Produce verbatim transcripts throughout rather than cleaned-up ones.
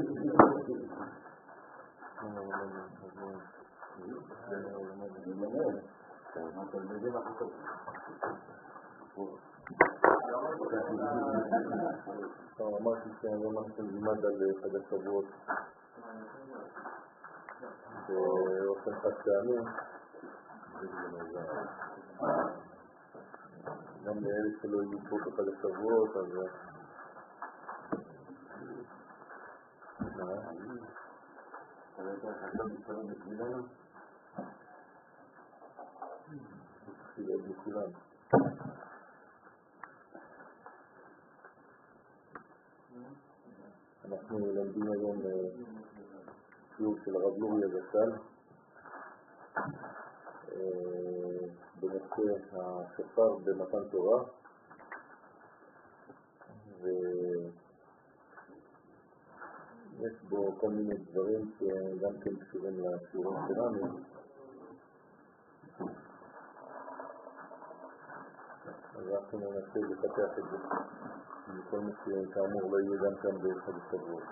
אמרתי שהיום אנחנו נלמד על חג השבועות באופן חד פעמי, גם לאלה שלא יהיו פה בחג השבועות, אז תחילת בכולם. אנחנו לומדים היום שיעור של הרב לוריה זצ"ל בנושא השופר במתן תורה, ויש בו כל מיני דברים שגם כן קשורים לשיעורים שלנו. אז אנחנו ננסה לפתח את זה, וכל מסוים כאמור לא יהיה גם כאן בחג השבועות.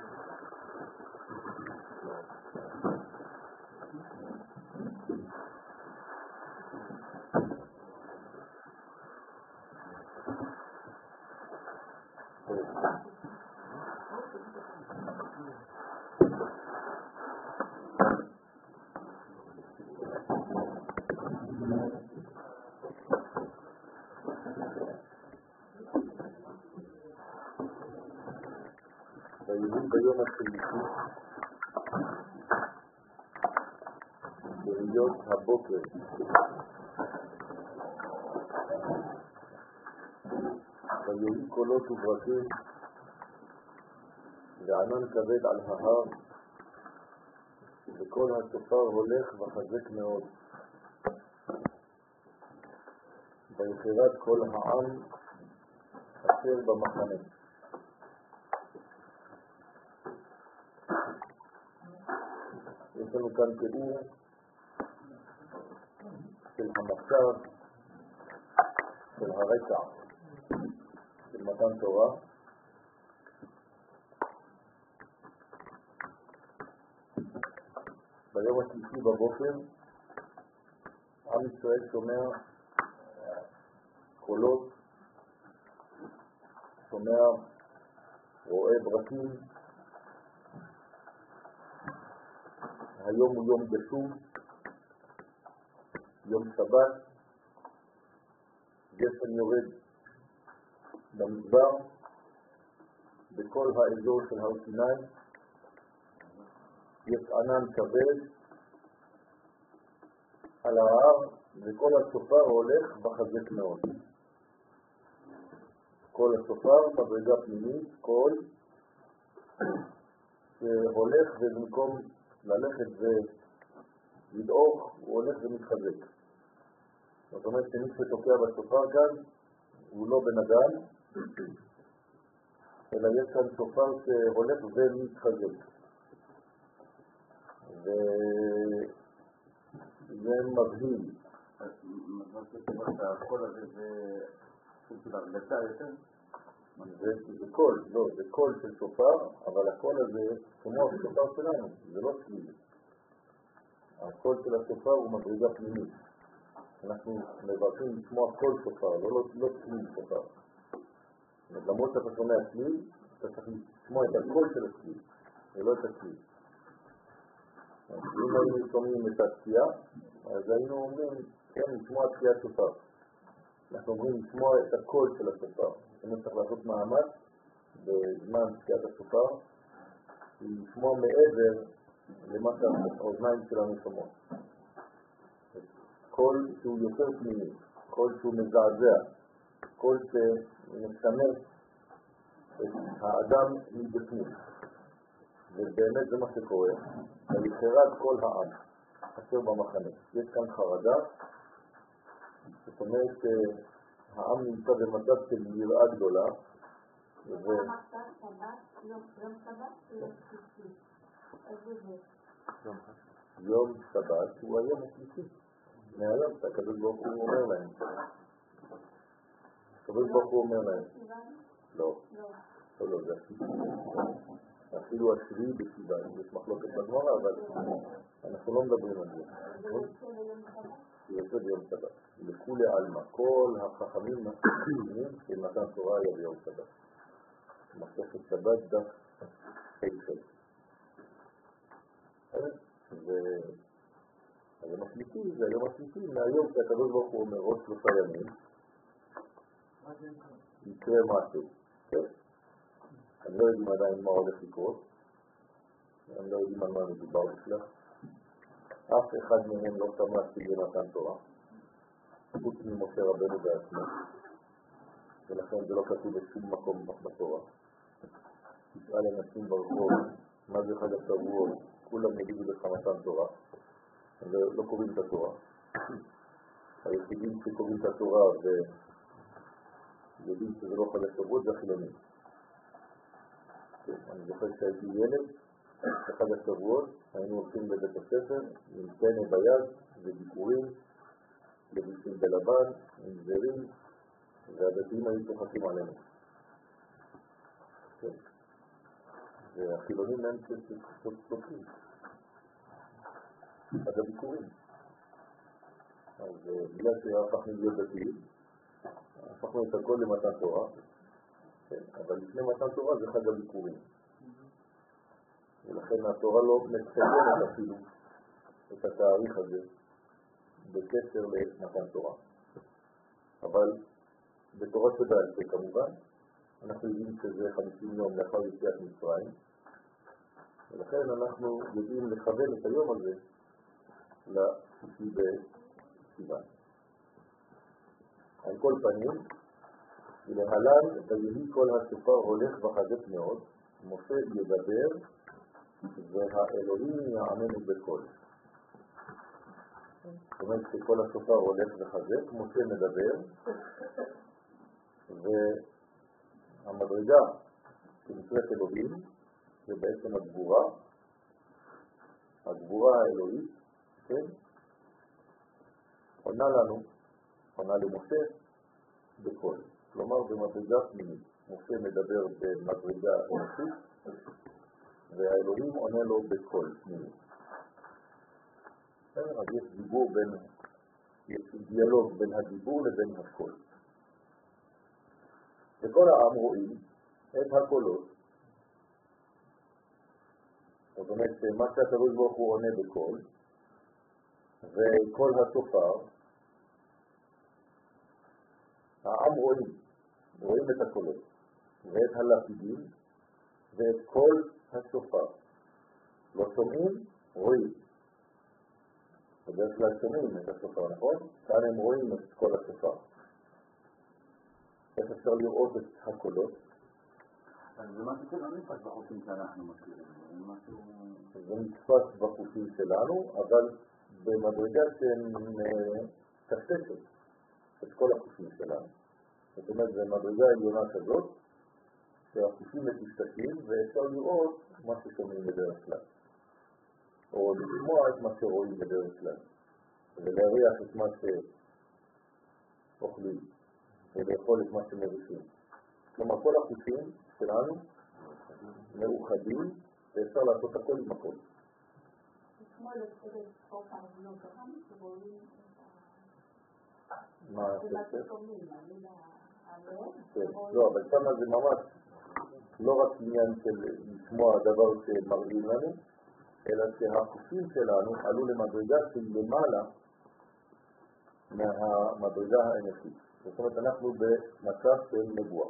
ויהי ביום השלישי בהיות הבוקר ויהי קולות וברקים וענן כבד על ההר וכל השופר הולך וחזק מאוד ויחרד כל העם אשר במחנה. יש לנו כאן תיאור של המצב, של הרקע, של מתן תורה. ביום השלישי בבוקר, עם ישראל שומע קולות, שומע, רואה ברקים. היום הוא יום גשום, יום שבת, גשם יורד במדבר, בכל האזור של הר סיני, יש ענן כבד על ההר, וכל השופר הולך בחזק מאוד. כל השופר מדרגה פנימית, כל שהולך ובמקום ללכת ולדעוך, הוא הולך ומתחזק. זאת אומרת שמי שתוקע בשופר כאן הוא לא בן אדם, אלא יש כאן שופר שהולך ומתחזק. וזה מבהיל. אז מה שתאמר שהקול הזה זה סוג של הרגשה יותר? זה קול, לא, זה קול של שופר, אבל הקול הזה כמו השופר שלנו, זה לא צליל. הקול של השופר הוא מדרגה פנימית. אנחנו מברכים לשמוע קול שופר, לא, לא, לא צליל שופר. למרות שאתה שומע צליל, אתה צריך לשמוע את הקול של הצליל, ולא את הצליל. אם היינו שומעים את התקיעה, אז היינו אומרים, כן, לשמוע תקיעת שופר. אנחנו אומרים לשמוע את הקול של השופר. זאת אומרת, צריך לעשות מאמץ בזמן תקיעת השופר, לשמוע מעבר למה שהאוזניים שלנו שומעות. קול שהוא יותר פנימי, קול שהוא מזעזע, קול שמשנה את האדם מבפנים. ובאמת זה מה שקורה, ויחרד כל העם אשר במחנה. יש כאן חרדה, זאת אומרת העם נמצא במצב של יראה גדולה. יום שבת? יום שבת הוא היום השלישי. מהיום שהקדוש ברוך הוא אומר להם. הקדוש ברוך הוא אומר להם. לא. לא, לא, זה השלישי. אפילו השביעי בסיוון, יש מחלוקת בגמרא, אבל אנחנו לא מדברים על זה. יוצא ביום שבת. לכולי עלמא, כל החכמים מסכימים שמתן תורה היה ביום שבת. מסכת שבת דף חלחל. אז זה מחליטים, זה היום מחליטים, מהיום שהקדוש ברוך הוא אומר עוד שלושה ימים, יקרה משהו. אני לא יודעים עדיין מה הולך לקרות, אני לא יודעים על מה מדובר בכלל. אף אחד מהם לא שמע שיהיה מתן תורה, חוץ ממשה רבנו בעצמו, ולכן זה לא כתוב בשום מקום בתורה. תשאל אנשים ברחוב, מה זה חג השבועות, כולם יגידו לך מתן תורה, ולא קוראים את התורה. היחידים שקוראים את התורה ויודעים שזה לא חג השבועות זה החילונים. אני זוכר שהייתי ילד, בחג השבועות, היינו הולכים לבית הספר עם פנה ביד וביקורים, לביסים בלבן, עם זרים, והדתיים היו צוחקים עלינו. והחילונים הם צוחקים. עד הביקורים. אז בגלל שהפכנו להיות דתיים, הפכנו את הכל למתן תורה, אבל לפני מתן תורה זה חג הביקורים. ולכן התורה לא מציינת אפילו את התאריך הזה בקשר למתן תורה. אבל בתורת שבעל פה כמובן, אנחנו יודעים שזה חמישים יום לאחר יציאת מצרים, ולכן אנחנו יודעים לכוון את היום הזה לשישי בסיוון. על כל פנים, ולהלן ויהי כל השופר הולך וחזק מאוד, משה ידבר והאלוהים יעננו בקול. זאת אומרת שכל השופר הולך וחזק, משה מדבר, והמדרגה שנקראת אלוהים זה בעצם הגבורה, הגבורה האלוהית, כן? עונה לנו, עונה למשה בקול. כלומר במדרגה פנימית. משה מדבר במדרגה אנושית, והאלוהים עונה לו בקול פנימי. אז יש דיבור בין, יש דיאלוג בין הדיבור לבין הקול. וכל העם רואים את הקולות. זאת אומרת שמה שהקדוש ברוך הוא עונה בקול, וכל השופר, העם רואים, רואים את הקולות, ואת הלפידים, ואת כל השופר. לא שומעים, רואים. בדרך כלל שומעים את השופר, נכון? כאן הם רואים את כל השופר. איך אפשר לראות את הקולות? אז זה משהו שלא נתפס בחושים שאנחנו מכירים. זה נתפס בחושים שלנו, אבל במדרגה שמתפסת את כל החושים שלנו. זאת אומרת, זה מדרגה עליונה כזאת, שהחושים מטושטשים, ואפשר לראות מה ששומעים בדרך כלל. או לשמוע את מה שרואים בדרך כלל. ולהריח את מה שאוכלים. ולאכול את מה שמריחים. כלומר, כל החושים שלנו מאוחדים, ואפשר לעשות הכל עם הכל. מה זה? לא, אבל שמה זה ממש לא רק עניין של לשמוע דבר שמראים לנו, אלא שהחושים שלנו עלו למדרגה של למעלה מהמדרגה האנושית. זאת אומרת, אנחנו במצב של נבואה.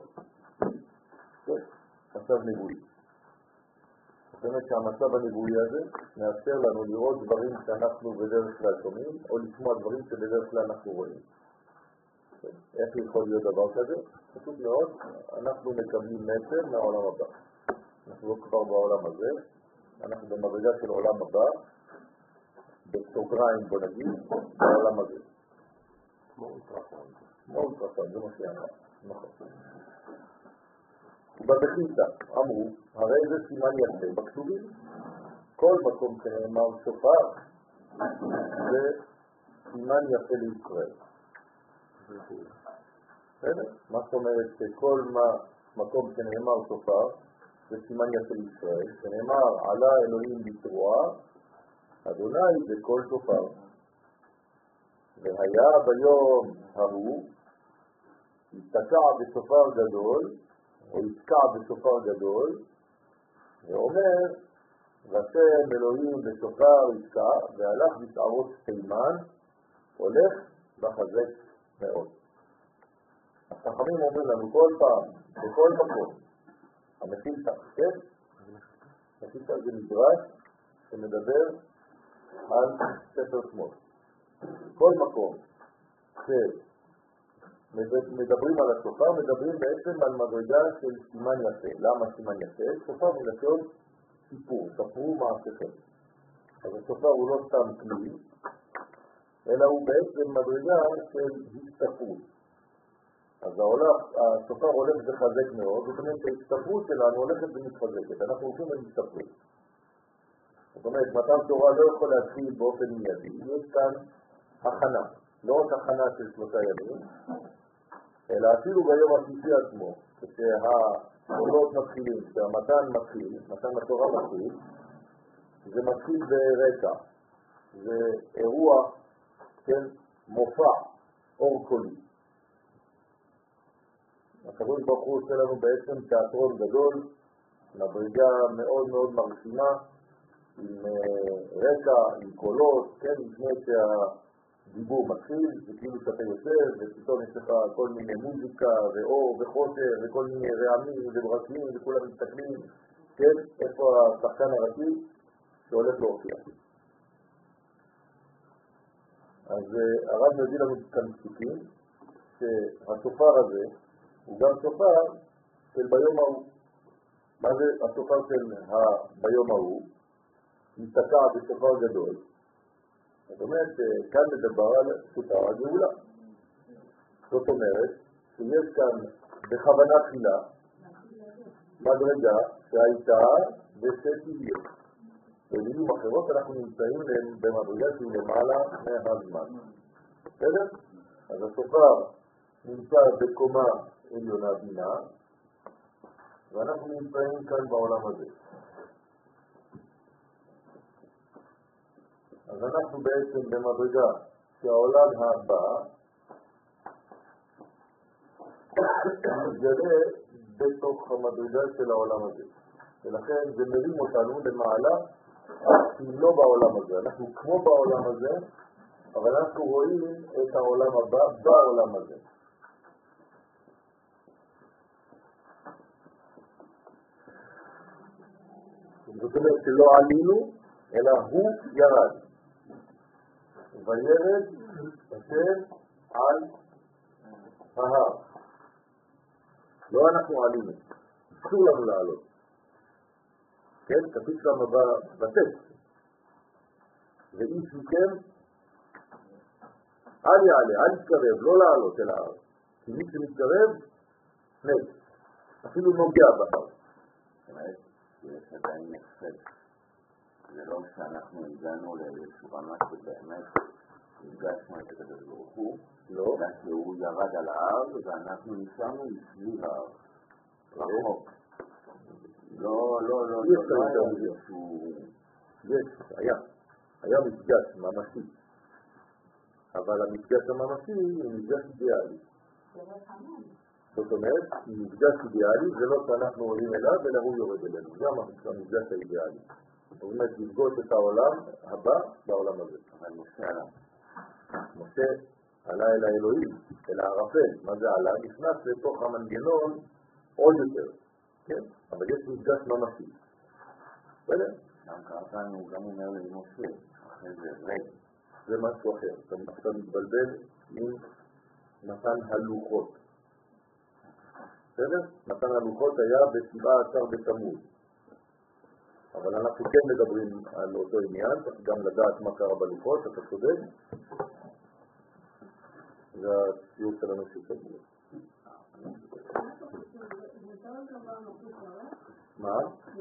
מצב נבואי. זאת אומרת שהמצב הנבואי הזה מאפשר לנו לראות דברים שאנחנו בדרך כלל שומעים, או לשמוע דברים שבדרך כלל אנחנו רואים. איך יכול להיות דבר כזה? פשוט מאוד, אנחנו מקבלים מסר מהעולם הבא. אנחנו לא כבר בעולם הזה, אנחנו במדרגה של עולם הבא, בסוגריים בוא נגיד, בעולם הזה. כמו אולטרסאונד. כמו אולטרסאונד, זה מה שאמר. נכון. ובבחיתה אמרו, הרי זה סימן יפה בכתובים. כל מקום שנאמר שופר, זה סימן יפה לישראל. בסדר? מה זאת אומרת שכל מקום שנאמר שופר, זה סימן יפה ישראל, שנאמר, עלה אלוהים בתרועה, אדוני בכל שופר. והיה ביום ההוא, יתקע בשופר גדול, או יתקע בשופר גדול, ואומר, ושם אלוהים בשופר יתקע, והלך בשערות תימן, הולך בחזק מאוד. החכמים אומרים לנו כל פעם, בכל מקום, המפילתא, כן? המפילתא זה מדרש שמדבר על ספר שמות. כל מקום שמדברים על השופר, מדברים בעצם על מדרגה של סימן יפה. למה סימן יפה? שופר מלשון סיפור, ספרו מעשיכם. אז השופר הוא לא סתם כלי, אלא הוא בעצם מדרגה של הסתפרות. אז העולם, השופר הולך וחזק מאוד, זאת אומרת שההסתפרות שלנו הולכת ומתחזקת, אנחנו הולכים ומסתפרים. זאת אומרת, מתן תורה לא יכול להתחיל באופן מיידי, יש כאן הכנה, לא רק הכנה של שלושה ימים, אלא אפילו ביום השלישי עצמו, כשהעולות מתחילים, כשהמתן מתחיל, מתן התורה מתחיל, זה מתחיל ברקע, זה אירוע, כן, מופע, אור קולי. הקדוש ברוך הוא עושה לנו בעצם תיאטרון גדול, מדרגה מאוד מאוד מרשימה, עם רקע, עם קולות, כן, לפני שהדיבור מתחיל, זה כאילו שאתה יושב, ופתאום יש לך כל מיני מוזיקה, ואור, וחושר, וכל מיני רעמים, וברקים, וכולם מסתכלים, כן, איפה השחקן הראשי שהולך להופיע. אז הרב מביא לנו כאן פסוקים, שהשופר הזה, הוא גם שופר של ביום ההוא. מה זה השופר של ביום ההוא? יתקע בשופר גדול. זאת אומרת שכאן מדבר על שופר הגאולה. זאת אומרת שיש כאן בכוונה תחילה מדרגה שהייתה ושתהיה. במילים אחרות אנחנו נמצאים במדרגה שהיא למעלה מהזמן. בסדר? אז השופר נמצא בקומה עליונה בינה, ואנחנו נמצאים כאן בעולם הזה. אז אנחנו בעצם במדרגה שהעולם הבא מתגלה בתוך המדרגה של העולם הזה. ולכן זה מרים אותנו למעלה, כי לא בעולם הזה. אנחנו כמו בעולם הזה, אבל אנחנו רואים את העולם הבא בעולם הזה. זאת אומרת שלא עלינו, אלא הוא ירד. וירד השם על ההר. לא אנחנו עלינו, אסור לנו לעלות. כן, כתוב שם בטקסט. ואיש מכם, אל יעלה, אל יתקרב, לא לעלות אל ההר. כי מי שמתקרב, מת. אפילו נוגע בהר. יש עדיין נפסד. זה לא שאנחנו הגענו לאיזשהו רמה שבאמת הגשנו את הקדוש ברוך הוא, לא. אלא שהוא ירד על ההר ואנחנו נשארנו סביב ההר. רחוק. לא, לא, לא, לא היה איזשהו... יש, היה. היה מפגש ממשי. אבל המפגש הממשי הוא מפגש אידיאלי. זאת אומרת, מפגש אידיאלי זה לא שאנחנו עולים אליו, אלא הוא יורד אלינו. זה המפגש האידיאלי. זאת אומרת, לפגוש את העולם הבא בעולם הזה. אבל משה עלה. משה עלה אל האלוהים, אל הערפל. מה זה עלה? נכנס לתוך המנגנון עוד יותר. כן? אבל יש מפגש ממשי. בסדר? גם קראתנו, גם אומר לי משה, אחרי זה רד. זה משהו אחר. אתה מתבלבל עם מתן הלוחות. בסדר? מתן הלוחות היה בשבעה עשר בתמוז. אבל אנחנו כן מדברים על אותו עניין, צריך גם לדעת מה קרה בלוחות, אתה צודק. זה הציור שלנו של תמוז. מה?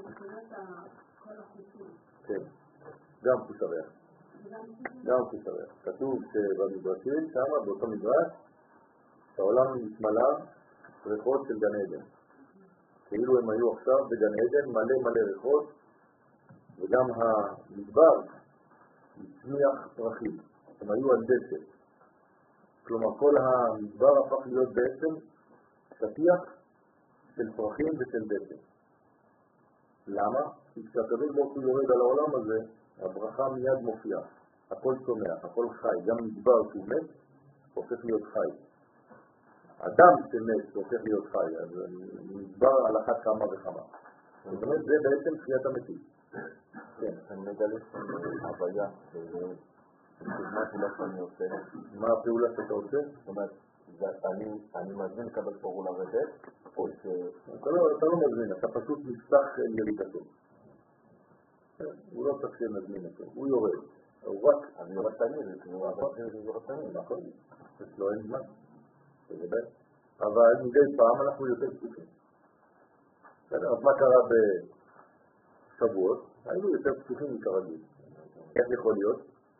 כן, גם חוסריה. גם חוסריה. כתוב שבמדרשים, שם, באותו מדרש, שהעולם מתמלא ריחות של גן עדן. כאילו הם היו עכשיו בגן עדן מלא מלא ריחות, וגם המדבר הצמיח פרחים, הם היו על דשא. כלומר כל המדבר הפך להיות בעצם שטיח של פרחים ושל דשא. למה? כי כשהקדוש ברוך הוא יורד על העולם הזה, הברכה מיד מופיעה, הכל צומח, הכל חי, גם מדבר שהוא מת הופך להיות חי. אדם שמת הופך להיות חי, אז מדבר על אחת כמה וכמה. זאת אומרת, זה בעצם תחיית המתים. כן, אני מגלה הוויה, מה הפעולה שאני עושה? מה הפעולה שאתה עושה? זאת אומרת, אני מזמין לקבל תורו לרדת, או ש... אתה לא מזמין, אתה פשוט נפתח ירידתו. הוא לא צריך שנזמין אותו, הוא יורד. הוא רק... אני רצני, זה כמו רצני. נכון, אצלו אין זמן. אבל מדי פעם אנחנו יותר פתוחים. אז מה קרה בשבועות? היינו יותר פתוחים מכרגיל. איך יכול להיות?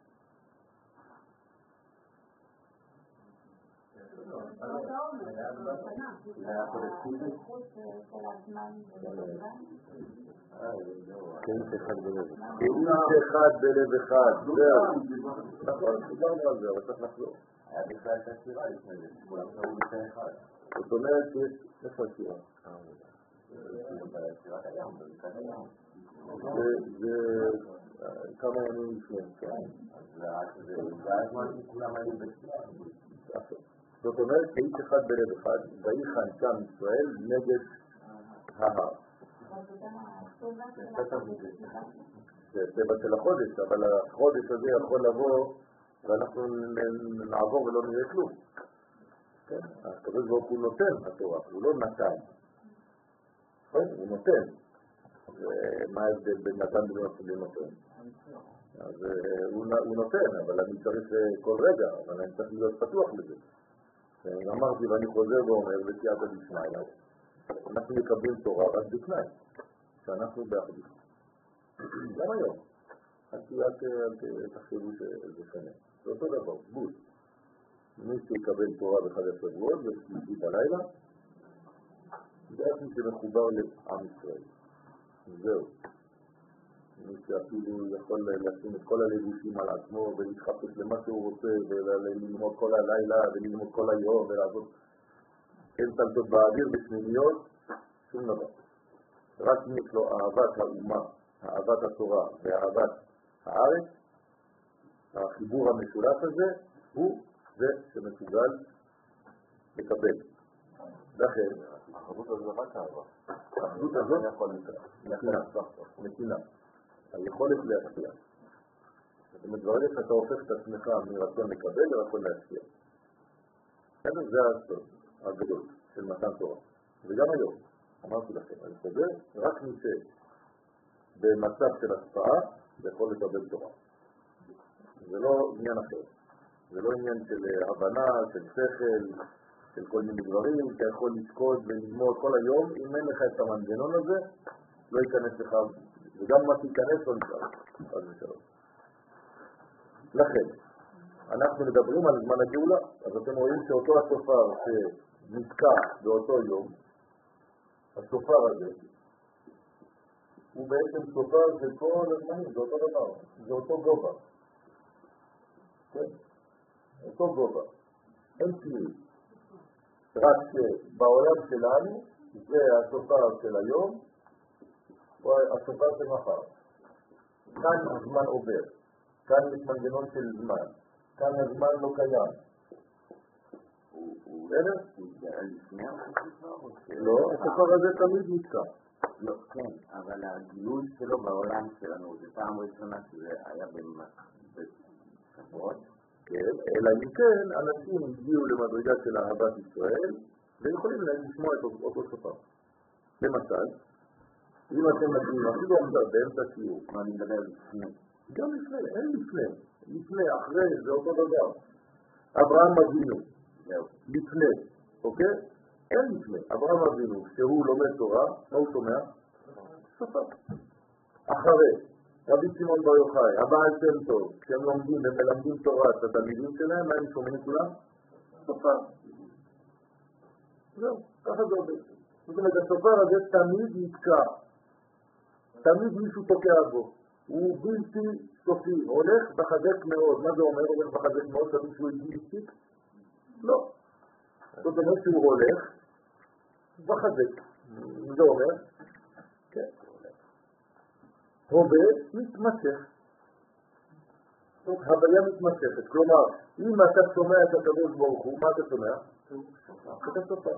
כאיש אחד בלב אחד. כאיש אחד בלב אחד. זהו. נכון, דיברנו על זה, אבל צריך לחזור. היה בכלל את השירה לפני זה, כולם קראו לפני אחד. זאת אומרת שיש... איפה השירה? בשירה הים, בבקעת הים. זה כמה ימים לפני. זה הזמן שכולם היו בשירה. זאת אומרת, כאיש אחד בלב אחד, ויחן שם ישראל נגד ההר. זה טבע של החודש, אבל החודש הזה יכול לבוא ואנחנו נעבור ולא נראה כלום. הקדוש ברוך הוא נותן התורה, הוא לא נתן. הוא נותן. מה ההבדל בין נתן לבין נותן? אז הוא נותן, אבל אני צריך כל רגע, אבל אני צריך להיות פתוח לזה. אמרתי ואני חוזר ואומר בסייעתא דשמיא, אנחנו מקבלים תורה רק בתנאי שאנחנו באחדות. גם היום. אל תחשבו שזה שונה. זה אותו דבר, בול. מי שיקבל תורה בחג השבועות ושלישי בלילה, זה מי שמחובר לעם ישראל. זהו. מי שאפילו יכול לשים את כל הלבושים על עצמו ולהתחפש למה שהוא רוצה וללמוד כל הלילה וללמוד כל היום ולעשות כן סלטות באוויר בשמיניות, שום דבר. רק מי יש לו אהבת האומה, אהבת התורה ואהבת הארץ, החיבור המשולש הזה הוא זה שמסוגל לקבל. לכן, האחדות הזו רק אהבה. האחדות הזאת נתינה, נתינה. היכולת להשפיע. זאת אומרת, ברגע שאתה הופך את עצמך מרצון לקבל לרצון להשפיע. זה הסוד הגדול של מתן תורה. וגם היום, אמרתי לכם, אני חוזר, רק מי שבמצב של השפעה יכול לקבל תורה. זה לא עניין אחר. זה לא עניין של הבנה, של שכל, של כל מיני דברים, אתה יכול לשקוד וללמוד כל היום, אם אין לך את המנגנון הזה, לא ייכנס לך, וגם מה תיכנס לא נשאר. אז נשאר. לכן, אנחנו מדברים על זמן הגאולה, אז אתם רואים שאותו השופר שנתקע באותו יום, השופר הזה, הוא בעצם שופר של כל הזמנים, זה אותו דבר, זה אותו גובה. כן? אותו גובה. אין שינוי. רק שבעולם שלנו, זה השופר של היום, או השופר של מחר. כאן הזמן עובר. כאן יש מנגנון של זמן. כאן הזמן לא קיים. בסדר? לא, השופר הזה תמיד נתקע. לא, כן, אבל הגילוי שלו בעולם שלנו, זה פעם ראשונה שזה היה בשבועות. כן, אלא אם כן, אנשים הגיעו למדרגה של אהבת ישראל, ויכולים לשמוע את אותו שופר. למשל, אם אתם מגיעים, אפילו באמצע שיעור, מה אני מדבר לפני? גם לפני, אין לפני. לפני, אחרי, זה אותו דבר. אברהם אבינו, לפני, אוקיי? אין לפני. אברהם אבינו, שהוא לומד תורה, מה הוא שומע? שופר. אחרי, רבי שמעון בר יוחאי, הבעל שם טוב, כשהם לומדים ומלמדים תורה את התלמידים שלהם, מה הם שומעים כולם? שופר. זהו, ככה זה עובד. זאת אומרת, השופר הזה תמיד נתקע, תמיד מישהו תוקע בו, הוא בלתי סופי, הולך בחזק מאוד. מה זה אומר הולך בחזק מאוד? תמיד שהוא הגיע מספיק? לא. זאת אומרת שהוא הולך בחזק. זה אומר? כן. הווה מתמשך. זאת הוויה מתמשכת. כלומר, אם אתה שומע את הקדוש ברוך הוא, מה אתה שומע? אתה שופר.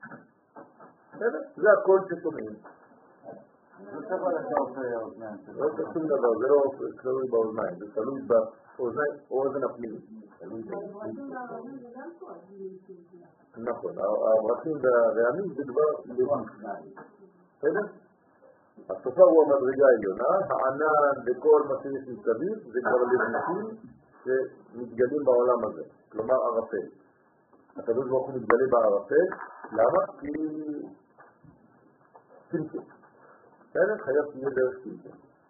זה הכל ששומעים. זה צריך לשאול באוזניים. לא צריך שום דבר, זה לא תלוי באוזניים, זה תלוי באוזניים או אוזן הפנימית. נכון, הברכים והרעמים זה דבר לבוש. בסדר? השופר הוא המדרגה העליונה, הענן וכל מה שיש מסביב זה כבר לבושים שמתגלים בעולם הזה, כלומר ערפל. הקדוש ברוך הוא מתגלה בערפל, למה? כי צמצום. בסדר? חייב תהיה דרך צמצום.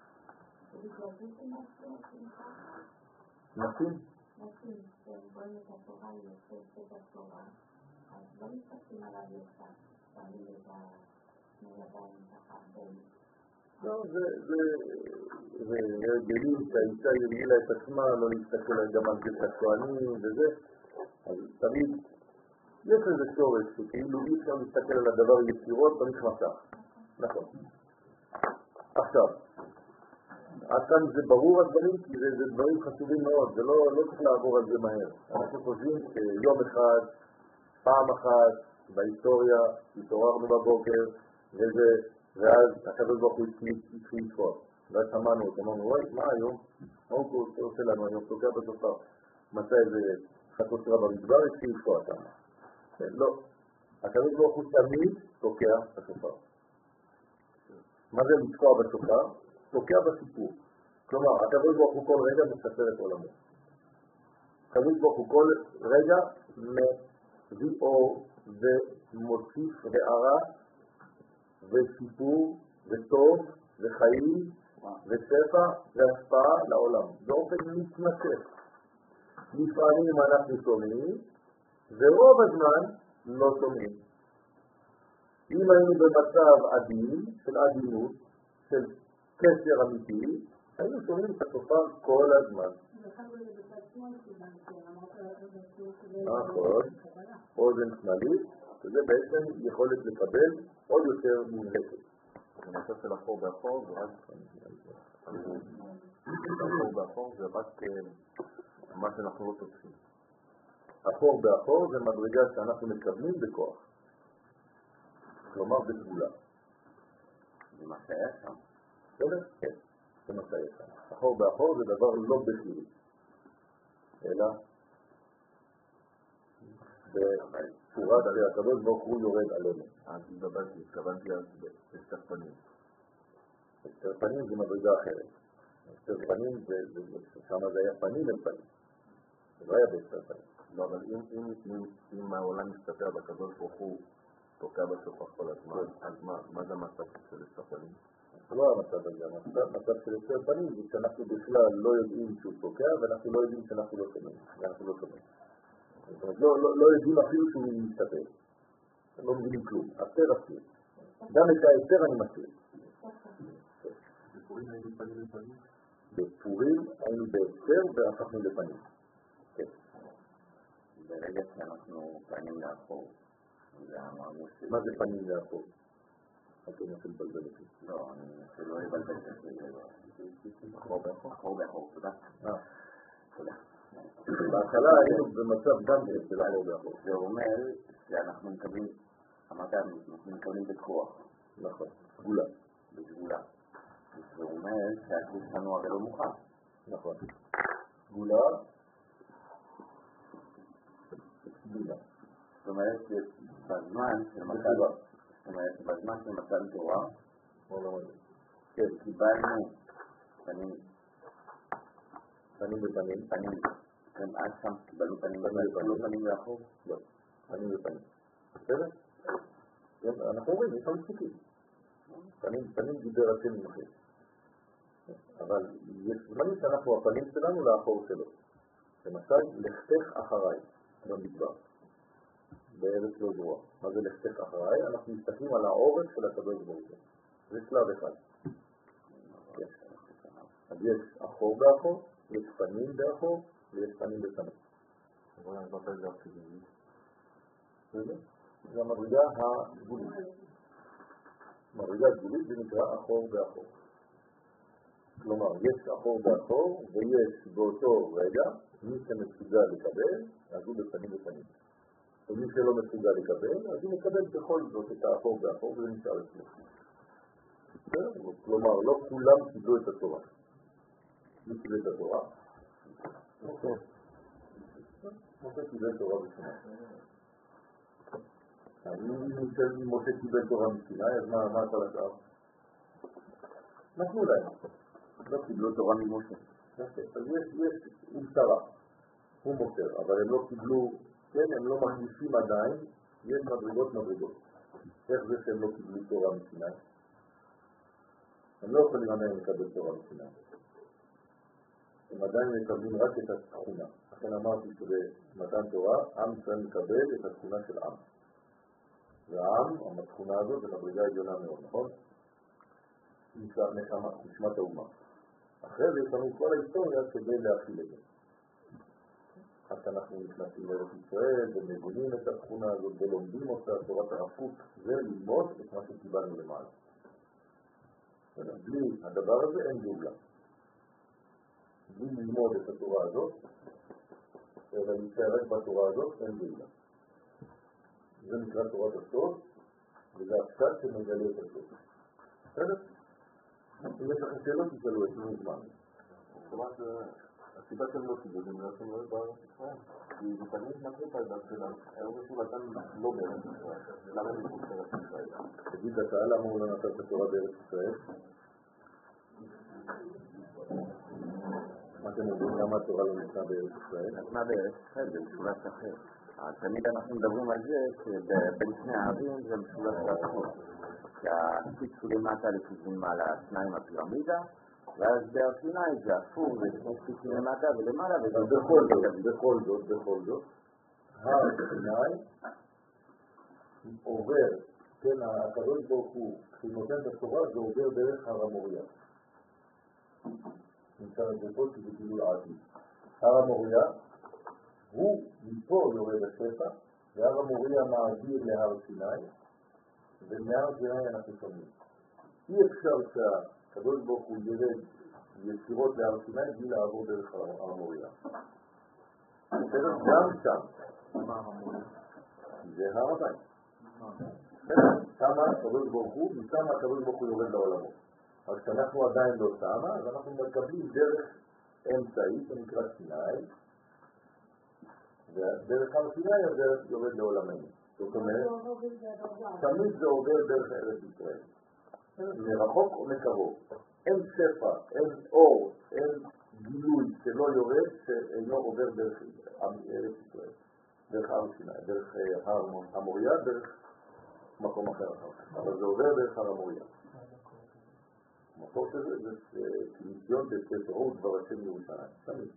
נשים? נשים, שבונים את התורה, יוצאת את התורה, אז לא מסתכלים עליו יצא, שמים את הידיים ככה בין. לא, זה הרגלים שהאישה הרגילה את עצמה, לא להסתכל גם על גרש הכהנים וזה, אז תמיד יש איזה שורש שכאילו אי אפשר להסתכל על הדבר יצירות במכנסה. נכון. עכשיו, עד כאן זה ברור הדברים, כי זה, זה דברים חשובים מאוד, זה לא, לא צריך לעבור על זה מהר. אנחנו חושבים שיום אחד, פעם אחת, בהיסטוריה, התעוררנו בבוקר, וזה, ואז הקדוש ברוך הוא התחיל לפעול. ואז שמענו אותו, אמרנו, וואי, מה היום? מה הוא עושה לנו היום? תוקע בשופר. מצא איזה חצוצרה במדבר, התחיל לפעול שם. לא. הקדוש ברוך הוא תמיד תוקע בשופר. מה זה לתקוע בשופר? תוקע בסיפור. כלומר, הקדוש ברוך הוא כל רגע מספר את עולמו. הקדוש ברוך הוא כל רגע מביא אור ומוסיף הערה וסיפור וטוב וחיים ושפע והשפעה לעולם. באופן מתמשך. לפעמים אנחנו שומעים ורוב הזמן לא שומעים. אם היינו במצב עדין, של עדינות, של קשר אמיתי, היינו שומעים את השופר כל הזמן. נכון, אוזן שמאלית, שזה בעצם יכולת לקבל עוד יותר מובהקת. הנושא של אחור באחור זה רק אחור באחור זה רק מה שאנחנו לא תופסים. אחור באחור זה מדרגה שאנחנו מקבלים בכוח. כלומר בסגולה. זה מה שהיה שם. בסדר? כן, זה מה שהיה שם. אחור באחור זה דבר לא בכלי, אלא בצורת הרי הקדוש ברוך הוא יורד עלינו. אז התכוונתי אז בסתר פנים. בסתר פנים זה מדרגה אחרת. בסתר פנים שם זה היה פנים אל פנים. זה לא היה בסתר פנים. לא, אבל אם העולם מסתתר והקדוש ברוך הוא תוקע בשופר כל הזמן, אז מה זה המצב של הסתר פנים? זה לא המצב הזה, המצב של הסתר פנים זה שאנחנו בכלל לא יודעים שהוא תוקע ואנחנו לא יודעים שאנחנו לא שומעים. ואנחנו לא שומעים. זאת אומרת, לא יודעים אפילו שהוא מסתתר. לא מבינים כלום. הסתר אסיר. גם את ההסתר אני מסיר. בפורים היינו פנים לפנים? בפורים היינו בהסתר והפכנו לפנים. כן. ברגע שאנחנו פנים לאחור, מה זה פנים לאחור? אתם רוצים לבלבל אותי. לא, אני לא אבלבל אותי. אחור באחור? אחור באחור, תודה. תודה. בהתחלה היינו במצב גם של אחור באחור. זה אומר שאנחנו מקבלים, אמרת, אנחנו מקבלים בכוח. נכון, סגולה. בסגולה. זה אומר שהגוף שלנו הרי לא מוכן. נכון. סגולה. סגולה. זאת אומרת שבזמן של מתן, זאת אומרת בזמן של מתן תורה, כן, קיבלנו פנים, פנים ופנים, פנים, כן, עד שם קיבלנו פנים ופנים, לא פנים לאחור? לא, פנים ופנים. בסדר? אנחנו רואים, יש לנו סיכים. פנים דיבר השם עם אחר. אבל יש זמנים שאנחנו הפנים שלנו לאחור שלו. למשל, לכתך אחריי, במדבר. בארץ לא זרוע. מה זה לכתך אחריי? אנחנו מסתכלים על העורף של הקדוש ברוך הוא. זה שלב אחד. אז יש אחור באחור, יש פנים באחור, ויש פנים בפנים. זה המדרגה הגבולית. מדרגה גבולית זה נקרא אחור באחור. כלומר, יש אחור באחור, ויש באותו רגע מי שמסוגל לקבל, אז הוא בפנים בפנים. ומי שלא מסוגל לקבל, אז הוא מקבל בכל זאת את האחור באחור, וזה נשאר אצלו. כלומר, לא כולם קיבלו את התורה. מי קיבל את התורה? משה. משה קיבל תורה בסיני. אם משה קיבל תורה בסיני, אז מה אתה לשאר? נתנו להם. לא קיבלו תורה ממשה. אז יש אולטרה, הוא מוסר, אבל הם לא קיבלו, כן, הם לא מרגישים עדיין, יש מדרגות מדרגות. איך זה שהם לא קיבלו תורה מסיני? הם לא יכולים עדיין לקבל תורה מסיני. הם עדיין מקבלים רק את התכונה. לכן אמרתי שבמתן תורה, עם ישראל מקבל את התכונה של עם. והעם, התכונה הזאת, זה מדרגה עליונה מאוד, נכון? נשמת האומה. אחרי זה יש לנו כל ההיסטוריה כדי להכיל את זה. אז אנחנו נכנסים לארץ ישראל ומבינים את התכונה הזאת ולומדים אותה, תורת הרב, זה ללמוד את מה שקיבלנו למעלה. בלי הדבר הזה אין גאולה. בלי ללמוד את התורה הזאת, אלא להישאר בתורה הזאת, אין גאולה. זה נקרא תורת הסוד, וזה הפשט שמגלה את הסוד. בסדר? אם יש לכם שאלות, תשאלו את זה מזמן. כלומר, הסיבה שהם לא קיבלו, הם לא שהם לא בארץ ישראל. כי בתלמיד מכיר את העדה שלנו, היום משהו נתן לא בארץ ישראל. למה הם נכנסו בארץ ישראל? תגיד אתה, למה הוא לא נתן את התורה בארץ ישראל? מה אתם יודעים? למה התורה לא נתנה בארץ ישראל? נתנה בארץ ישראל, זה משולש אחר. תמיד אנחנו מדברים על זה שבין שני הערים זה משולש אחר. שהקיץ הוא למטה לכיוון מעלה, שניים הפירמידה, ואז בהר סיני זה אפור ושני קיצים למטה ולמעלה. אבל בכל זאת, בכל זאת, בכל זאת, הר סיני עובר, כן, הקדוש ברוך הוא, כשהוא נותן את התורה, זה עובר דרך הר המוריה. נמצא את זה פה, כי זה גילוי העתיד. הר המוריה, הוא מפה יורד השפע, והר המוריה מעביר להר סיני, ומהר סיני אנחנו שומעים. אי אפשר שהקדוש ברוך הוא ירד ישירות להר סיני בלי לעבור דרך הר המוריה. גם שם. מה המוריה? זה הר הבית. שמה הקדוש ברוך הוא, משם הקדוש ברוך הוא יורד לעולמו. אז כשאנחנו עדיין לא שמה, אז אנחנו מקבלים דרך אמצעית שנקרא סיני, ודרך הר סיני הדרך יורד לעולמנו. זאת אומרת, תמיד זה עובר דרך ארץ ישראל. מרחוק או מקרוב. אין שפע, אין אור, אין גילוי שלא יורד שאינו עובר דרך ארץ ישראל. דרך הר סיני, דרך הר המוריה, דרך מקום אחר אחר. אבל זה עובר דרך הר המוריה. המקור של זה זה ניסיון בסתרו דבר השם ירושלים. תמיד.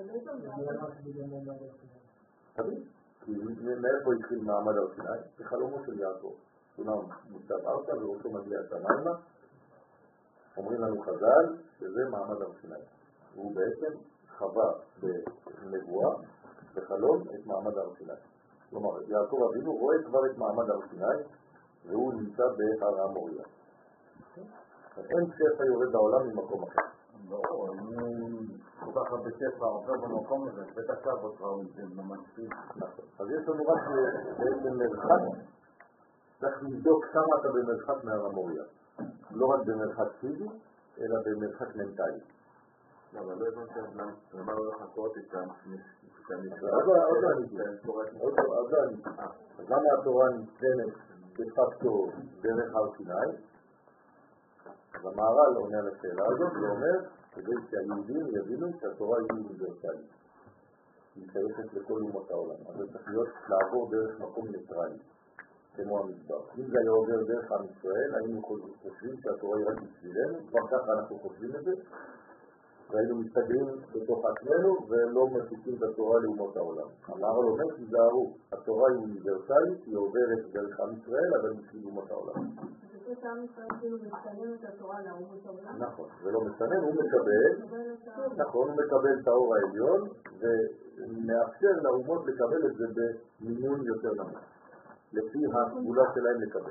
תמיד. כי מאיפה התחיל מעמד הר סיני? בחלומו של יעקב. סולם מוצב ארצה וראשו מגיע השמיימה. אומרים לנו חז"ל שזה מעמד הר סיני. הוא בעצם חווה בנבואה, בחלום, את מעמד הר סיני. כלומר, יעקב אבינו רואה כבר את מעמד הר סיני, והוא נמצא בהר המוריה. אין שפע יורד לעולם ממקום אחר. ברור, אני כל כך הרבה שפע עובר במקום הזה, בטח שעבוד ראוי, זה ממש פיזי. אז יש לנו רק בעצם מרחק, צריך לבדוק כמה אתה במרחק מהר המוריה. לא רק במרחק פיזי, אלא במרחק מנטלי. לא, אבל לא הבנתי למה לא לחכות את המשרה. עוד לא עניתי. עוד לא עניתי. אז למה התורה ניתנת בפקטו דרך הר סיני? אז המהר"ל עונה על השאלה הזאת ואומר כדי שהיהודים יבינו שהתורה היא אוניברסלית. היא שייכת לכל אומות העולם. אז זה צריך להיות לעבור דרך מקום ניטרלי, כמו המדבר. אם זה היה עובר דרך עם ישראל, היינו חושבים שהתורה היא רק בשבילנו, כבר ככה אנחנו חושבים את זה, והיינו מסתגרים בתוך עצמנו ולא מפיקים את התורה לאומות העולם. אמר לו, באמת, תיזהרו, התורה היא אוניברסלית, היא עוברת דרך עם ישראל, אבל היא לאומות העולם. זה שעם ישראל כאילו מסתנן את התורה לאומות העולם? נכון, ולא מסתנן, הוא מקבל, נכון, הוא מקבל את האור העליון, ומאפשר לאומות לקבל את זה במינון יותר נמוך, לפי הסגולה שלהם לקבל.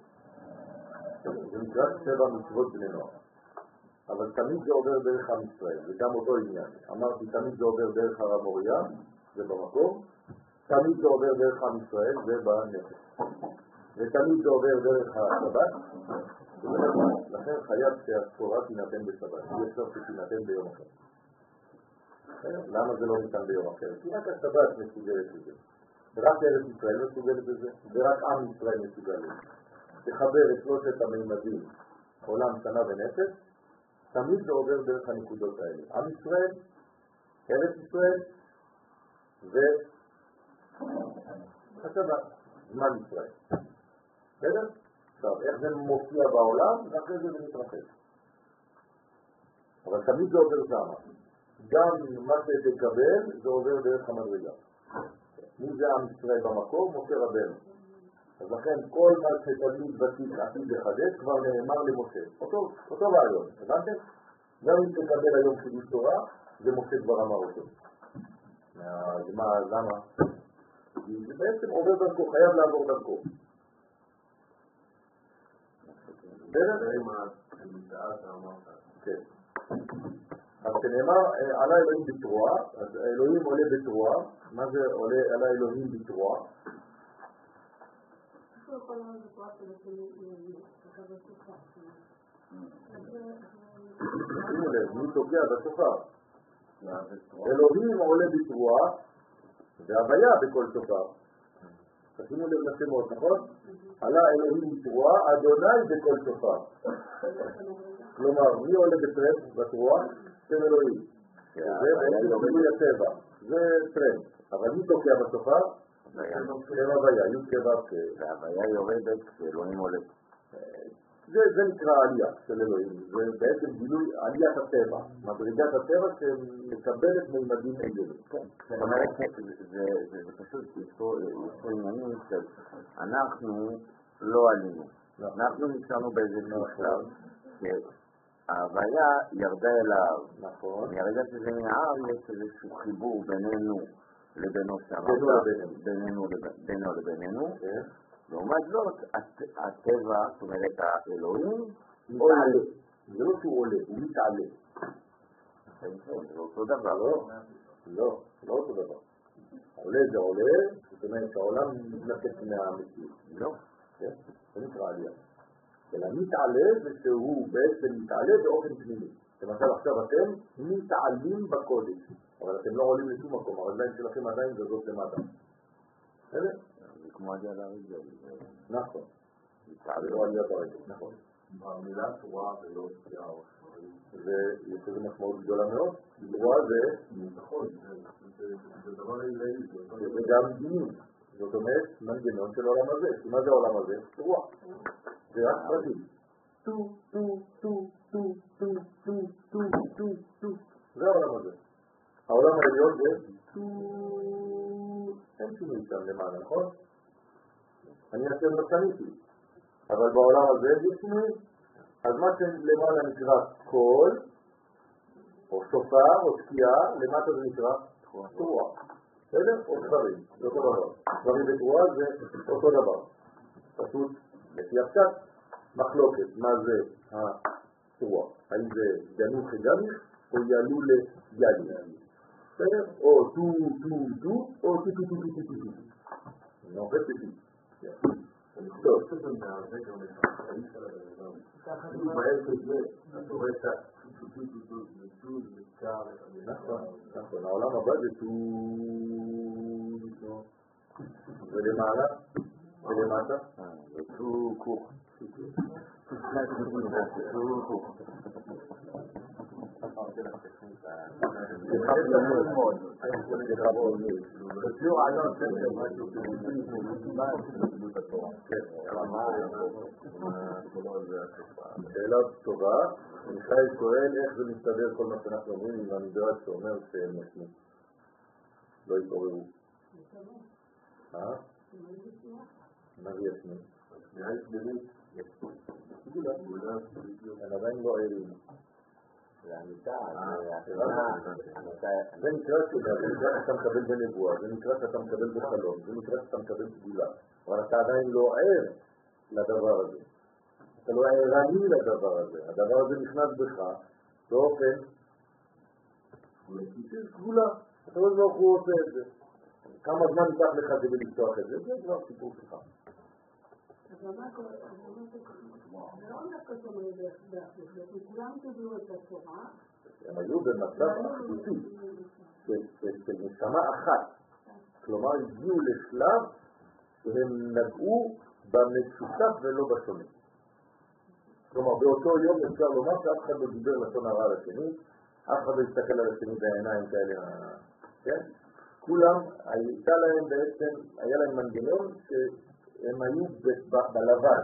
זה נקרא שבע מצוות בני נוער. אבל תמיד זה עובר דרך עם ישראל, זה גם אותו עניין. אמרתי, תמיד זה עובר דרך הרב מוריה, זה במקום, תמיד זה עובר דרך עם ישראל, זה בנפש. ותמיד זה עובר דרך השבת, לכן חייב שהתורה תינתן בשבת, אי אפשר שתינתן ביום אחר. למה זה לא ניתן ביום אחר? כי רק השבת מסוגלת לזה. רק ארץ ישראל מסוגלת לזה, ורק עם ישראל מסוגל לזה. תחבר את שלושת הממדים, עולם, שנה ונפש, תמיד זה עובר דרך הנקודות האלה. עם ישראל, ארץ ישראל, והשבת, זמן ישראל. בסדר? עכשיו, איך זה מופיע בעולם, ואחרי זה זה מתרחש. אבל תמיד זה עובר שמה. גם מה שתקבל, זה עובר דרך המדרגה. מי זה עם ישראל במקום? משה רבנו. אז לכן כל מה שתלמיד ותיק עתיד לחדש כבר נאמר למשה. אותו, אותו רעיון, הבנתם? גם אם תקבל היום חידוש תורה, זה משה כבר אמר אותו. אז מה, למה? זה בעצם עובר דרכו, חייב לעבור דרכו. כן. אז שנאמר, עלה אלוהים בתרועה, אז אלוהים עולה בתרועה. מה זה עולה עלה אלוהים בתרועה? איפה יכול להיות בתרועה של הקדוש שופר? שימו לב, מי תוקע בשופר? אלוהים עולה בתרועה, והוויה בכל שופר. תשימו לב לשמות, נכון? עלה אלוהים בתרועה, אדוני בכל שופר. כלומר, מי עולה בטרנד בתרועה? שם אלוהים. זה בעצם מילוי הטבע. זה טרנד. אבל מי תוקע בשופר? שם הוויה, י' כבב. וההוויה יורדת כשאלוהים עולה. זה נקרא עלייה של אלוהים. זה בעצם גילוי עליית הטבע. מדרגת הטבע שמקבלת מימדים עליונים. זאת אומרת, זה פשוט יש פה עניינים שאנחנו לא עלינו. אנחנו נשארנו באיזשהו שלב שההוויה ירדה אליו. נכון. מהרגע שזה נער יש איזשהו חיבור בינינו לבינו שם. בינינו לבינינו. לעומת זאת, הטבע, זאת אומרת, האלוהים, עולה. זה לא שהוא עולה, הוא מתעלה. זה אותו דבר, לא? לא, לא אותו דבר. עולה זה עולה, זאת אומרת שהעולם מתנתק מהמציאות. לא. זה נקרא עלייה. אלא מתעלה זה שהוא בעצם מתעלה באופן פנימי. למשל עכשיו אתם מתעלים בקודש, אבל אתם לא עולים לשום מקום, הרגליים שלכם עדיין זזות למטה. בסדר? זה כמו עלייה לרגל. נכון. זה לא עלייה ברגל, נכון. המילה תרועה ולא תקיעה או שברים. יש איזו משמעות גדולה מאוד. תרועה זה... נכון, זה דבר עילאי. זה גם דינים. זאת אומרת, מנגנון של העולם הזה. מה זה העולם הזה? תרועה. זה רק פרטים. טו, טו, טו, טו, טו, טו, טו, טו, טו. זה העולם הזה. העולם העליון זה טו... אין שינוי שם למעלה, נכון? אני אעשה מצניתי. אבל בעולם הזה יש שינוי. אז מה שלמעלה נקרא קול, או שופר, או תקיעה, למטה זה נקרא תרועה. בסדר? או דברים, זה אותו דבר. דברים ותרועה זה אותו דבר. פשוט, לפי הפשט, מחלוקת. מה זה התרועה? האם זה גנוך גניך, או יעלו ליאלי? בסדר? או טו, טו, טו, או טו, טו, טו, טו, טו, טו, טו. אני עובד פשוט. אני חושב שזה מהרזק גם את החיים של האדם. הוא בעל כזה, אתה רואה את הטו-טו-טו-טו, זה קר, נכון, נכון, העולם הבא זה טו... ולמעלה, ולמטה, זה טו קוך. נותן לך טכנית. סליחה פנימית. סליחה פנימית. תציעו רעיון ספר, משהו כזה, את התורה. שאלה טובה, מיכאל שואל איך זה מסתדר כל מה שאנחנו אומרים עם המדרש שאומר שהם ישנו. לא יתעוררו. אה? מה זה ישנו? נראה לי סבירית. הם עדיין לא ערים. זה אמיתה, זה נקרא שאתה מקבל בנבואה, זה נקרא שאתה מקבל בחלום, זה נקרא שאתה מקבל סגולה, אבל אתה עדיין לא ער לדבר הזה. אתה לא ערני לדבר הזה. הדבר הזה נכנס בך באופן סגולה. אתה לא זוכר הוא עושה את זה. כמה זמן ייקח לך כדי לפתוח את זה? זה כבר סיפור שלך. אבל מה קורה? זה לא אומר כתוב לדרך, כולם קיבלו את התורה. הם היו במצב אחדותי של נשמה אחת. כלומר, הגיעו לשלב שהם נגעו במשותף ולא בשונה. כלומר, באותו יום אפשר לומר שאף אחד לא דיבר לשון הרע לשני, אף אחד לא הסתכל על השני בעיניים כאלה, כן? כולם, הייתה להם בעצם, היה להם מנגנון שהם היו בלבן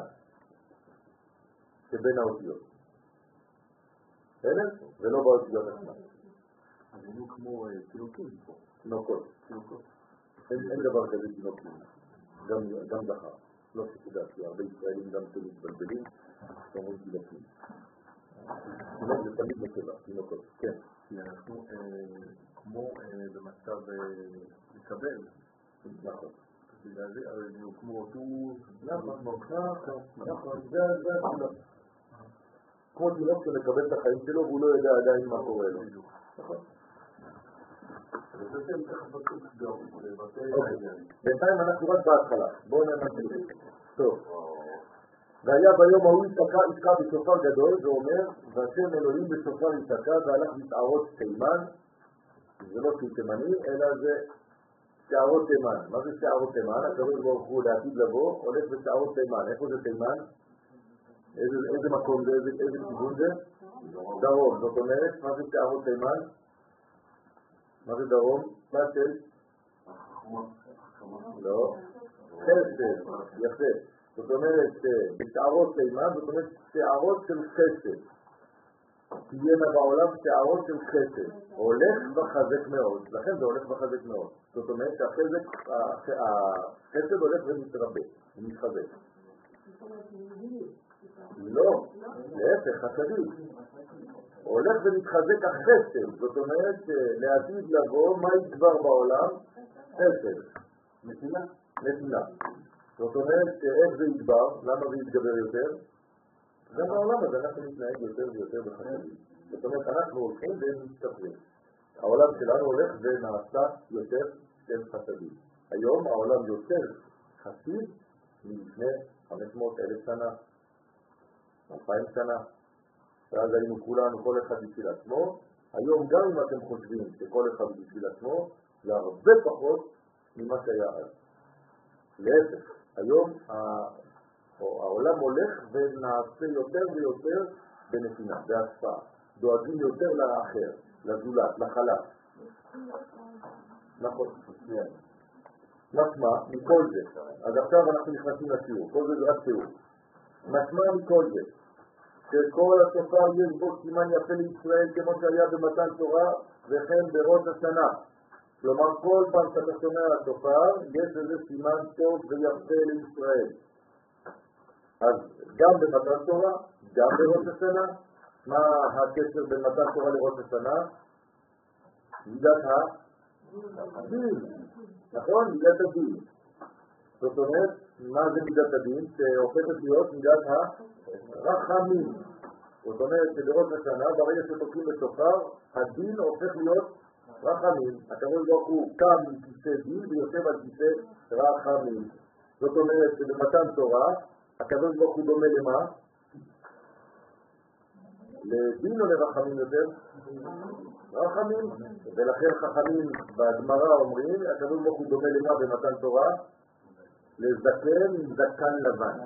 שבין האותיות. בסדר? ולא באותיות עצמם. אז היינו כמו תינוקים פה. תינוקות. אין דבר כזה תינוקים. גם זכר. לא שתדע, כי הרבה ישראלים גם כן מתבלבלים, שאומרים תינוקים. תינוק זה תמיד נקבה, תינוקות. כן. כי אנחנו כמו במצב לקבל. נכון. בגלל זה, היינו כמו אותו... נכון, נכון, זה התינוק. כמו תינוק שמקבל את החיים שלו והוא לא יודע עדיין מה קורה לו. נכון. בינתיים אנחנו רק בהתחלה. בואו נמשיך. טוב. והיה ביום ההוא יתקע בשופר גדול, זה אומר, והשם אלוהים בשופר יתקע והלך בשערות תימן. זה לא שהוא תימני, אלא זה שערות תימן. מה זה שערות תימן? הקדוש ברוך הוא לעתיד לבוא, הולך בשערות תימן. איפה זה תימן? איזה מקום זה? איזה כיוון זה? דרום. זאת אומרת, מה זה שערות תימן? מה זה דרום? מה של? לא. חסד. יפה. זאת אומרת, בשערות תימן, זאת אומרת, שערות של חסד. תהיינה בעולם שערות של חסד. הולך וחזק מאוד. לכן זה הולך וחזק מאוד. זאת אומרת שהחסד הולך ומתרבה, ומתחזק. לא, להפך, חסדי. הולך ומתחזק החסד. זאת אומרת, לעתיד לבוא, מה יגבר בעולם? חסד. נתינה? נתינה. זאת אומרת, איך זה יגבר? למה זה יתגבר יותר? גם בעולם הזה אנחנו מתנהג יותר ויותר בחסדים. זאת אומרת, אנחנו הולכים ומתקפלים. העולם שלנו הולך ונעשה יותר של חסדים. היום העולם יותר חסיד מלפני חמש מאות אלף שנה, אלפיים שנה. ואז היינו כולנו, כל אחד בשביל עצמו. היום גם אם אתם חושבים שכל אחד בשביל עצמו, זה הרבה פחות ממה שהיה אז. להפך, היום העולם הולך ונעשה יותר ויותר בנתינה, בהשפעה. דואגים יותר לאחר, לזולת, לחלש. נכון, משמע מכל זה. אז עכשיו אנחנו נכנסים לשיעור, כל זה זה רק שיעור. משמע מכל זה, שכל השופר יש בו סימן יפה לישראל כמו שהיה במתן תורה וכן בראש השנה. כלומר, כל פעם שאתה שומע השופר, יש איזה סימן טוב ויפה לישראל. אז גם במתן תורה, גם בראש השנה, מה הקשר בין מתן תורה לראש השנה? מידת הדין. נכון? מידת הדין. זאת אומרת, מה זה מידת הדין? שהופכת להיות מידת הרחמים. זאת אומרת שבראש השנה, ברגע שתוקעים בשופר, הדין הופך להיות רחמים. הקדוש ברוך הוא קם מכיסא דין ויושב על כיסא רחמים. זאת אומרת שבמתן תורה, הקדוש ברוך הוא דומה למה? לדין או לרחמים יותר? רחמים. ולכן חכמים בגמרא אומרים, הקדוש ברוך הוא דומה למה במתן תורה? לזקן עם זקן לבן.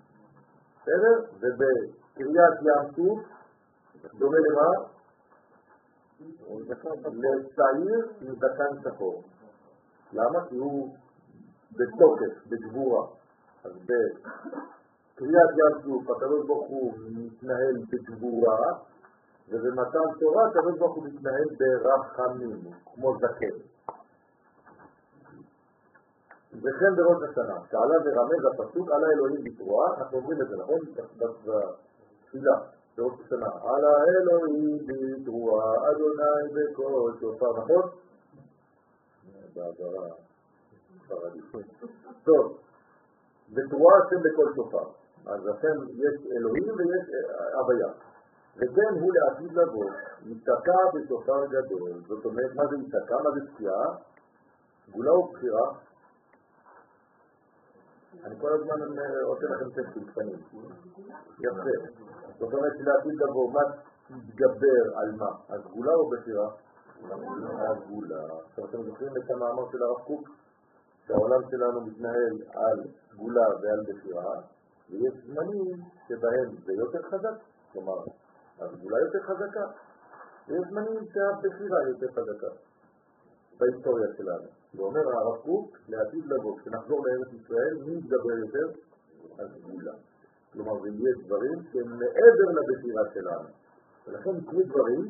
בסדר? ובקריאת ים סוף דומה למה? לצעיר עם זקן שחור. למה? כי הוא בתוקף, בגבורה. אז בקריאת ים סוף, הקדוש ברוך הוא מתנהל בגבורה, ובמתן תורה הקדוש ברוך הוא מתנהל ברחמים, כמו זקן. וכן בראש השנה, שעלה ורמז הפסוק, עלה אלוהים בתרועה, אנחנו אומרים את זה, נכון? בתפילה, בראש השנה, עלה אלוהים בתרועה, אדוני בקול שופר, נכון? בעברה, פרדיס. טוב, בתרועה השם בקול שופר, אז לכן יש אלוהים ויש הוויה. וכן הוא לעתיד לבוא, יתקע בשופר גדול, זאת אומרת, מה זה יתקע? מה זה תקיעה? גאולה ובחירה. אני כל הזמן עושה לכם טקסטים קטנים. יפה. זאת אומרת שלעתיד לבוא, מה תתגבר על מה? הסגולה או בחירה? הסגולה. עכשיו אתם זוכרים את המאמר של הרב קוק? שהעולם שלנו מתנהל על סגולה ועל בחירה, ויש זמנים שבהם זה יותר חזק, כלומר, הסגולה יותר חזקה, ויש זמנים שהבחירה יותר חזקה בהיסטוריה שלנו. ואומר הרב קוק, לעתיד לבוא, כשנחזור לארץ ישראל, מי יתגבר יותר? הסגולה. כלומר, זה יהיה דברים שהם מעבר לבחירה שלנו. ולכן יקרו דברים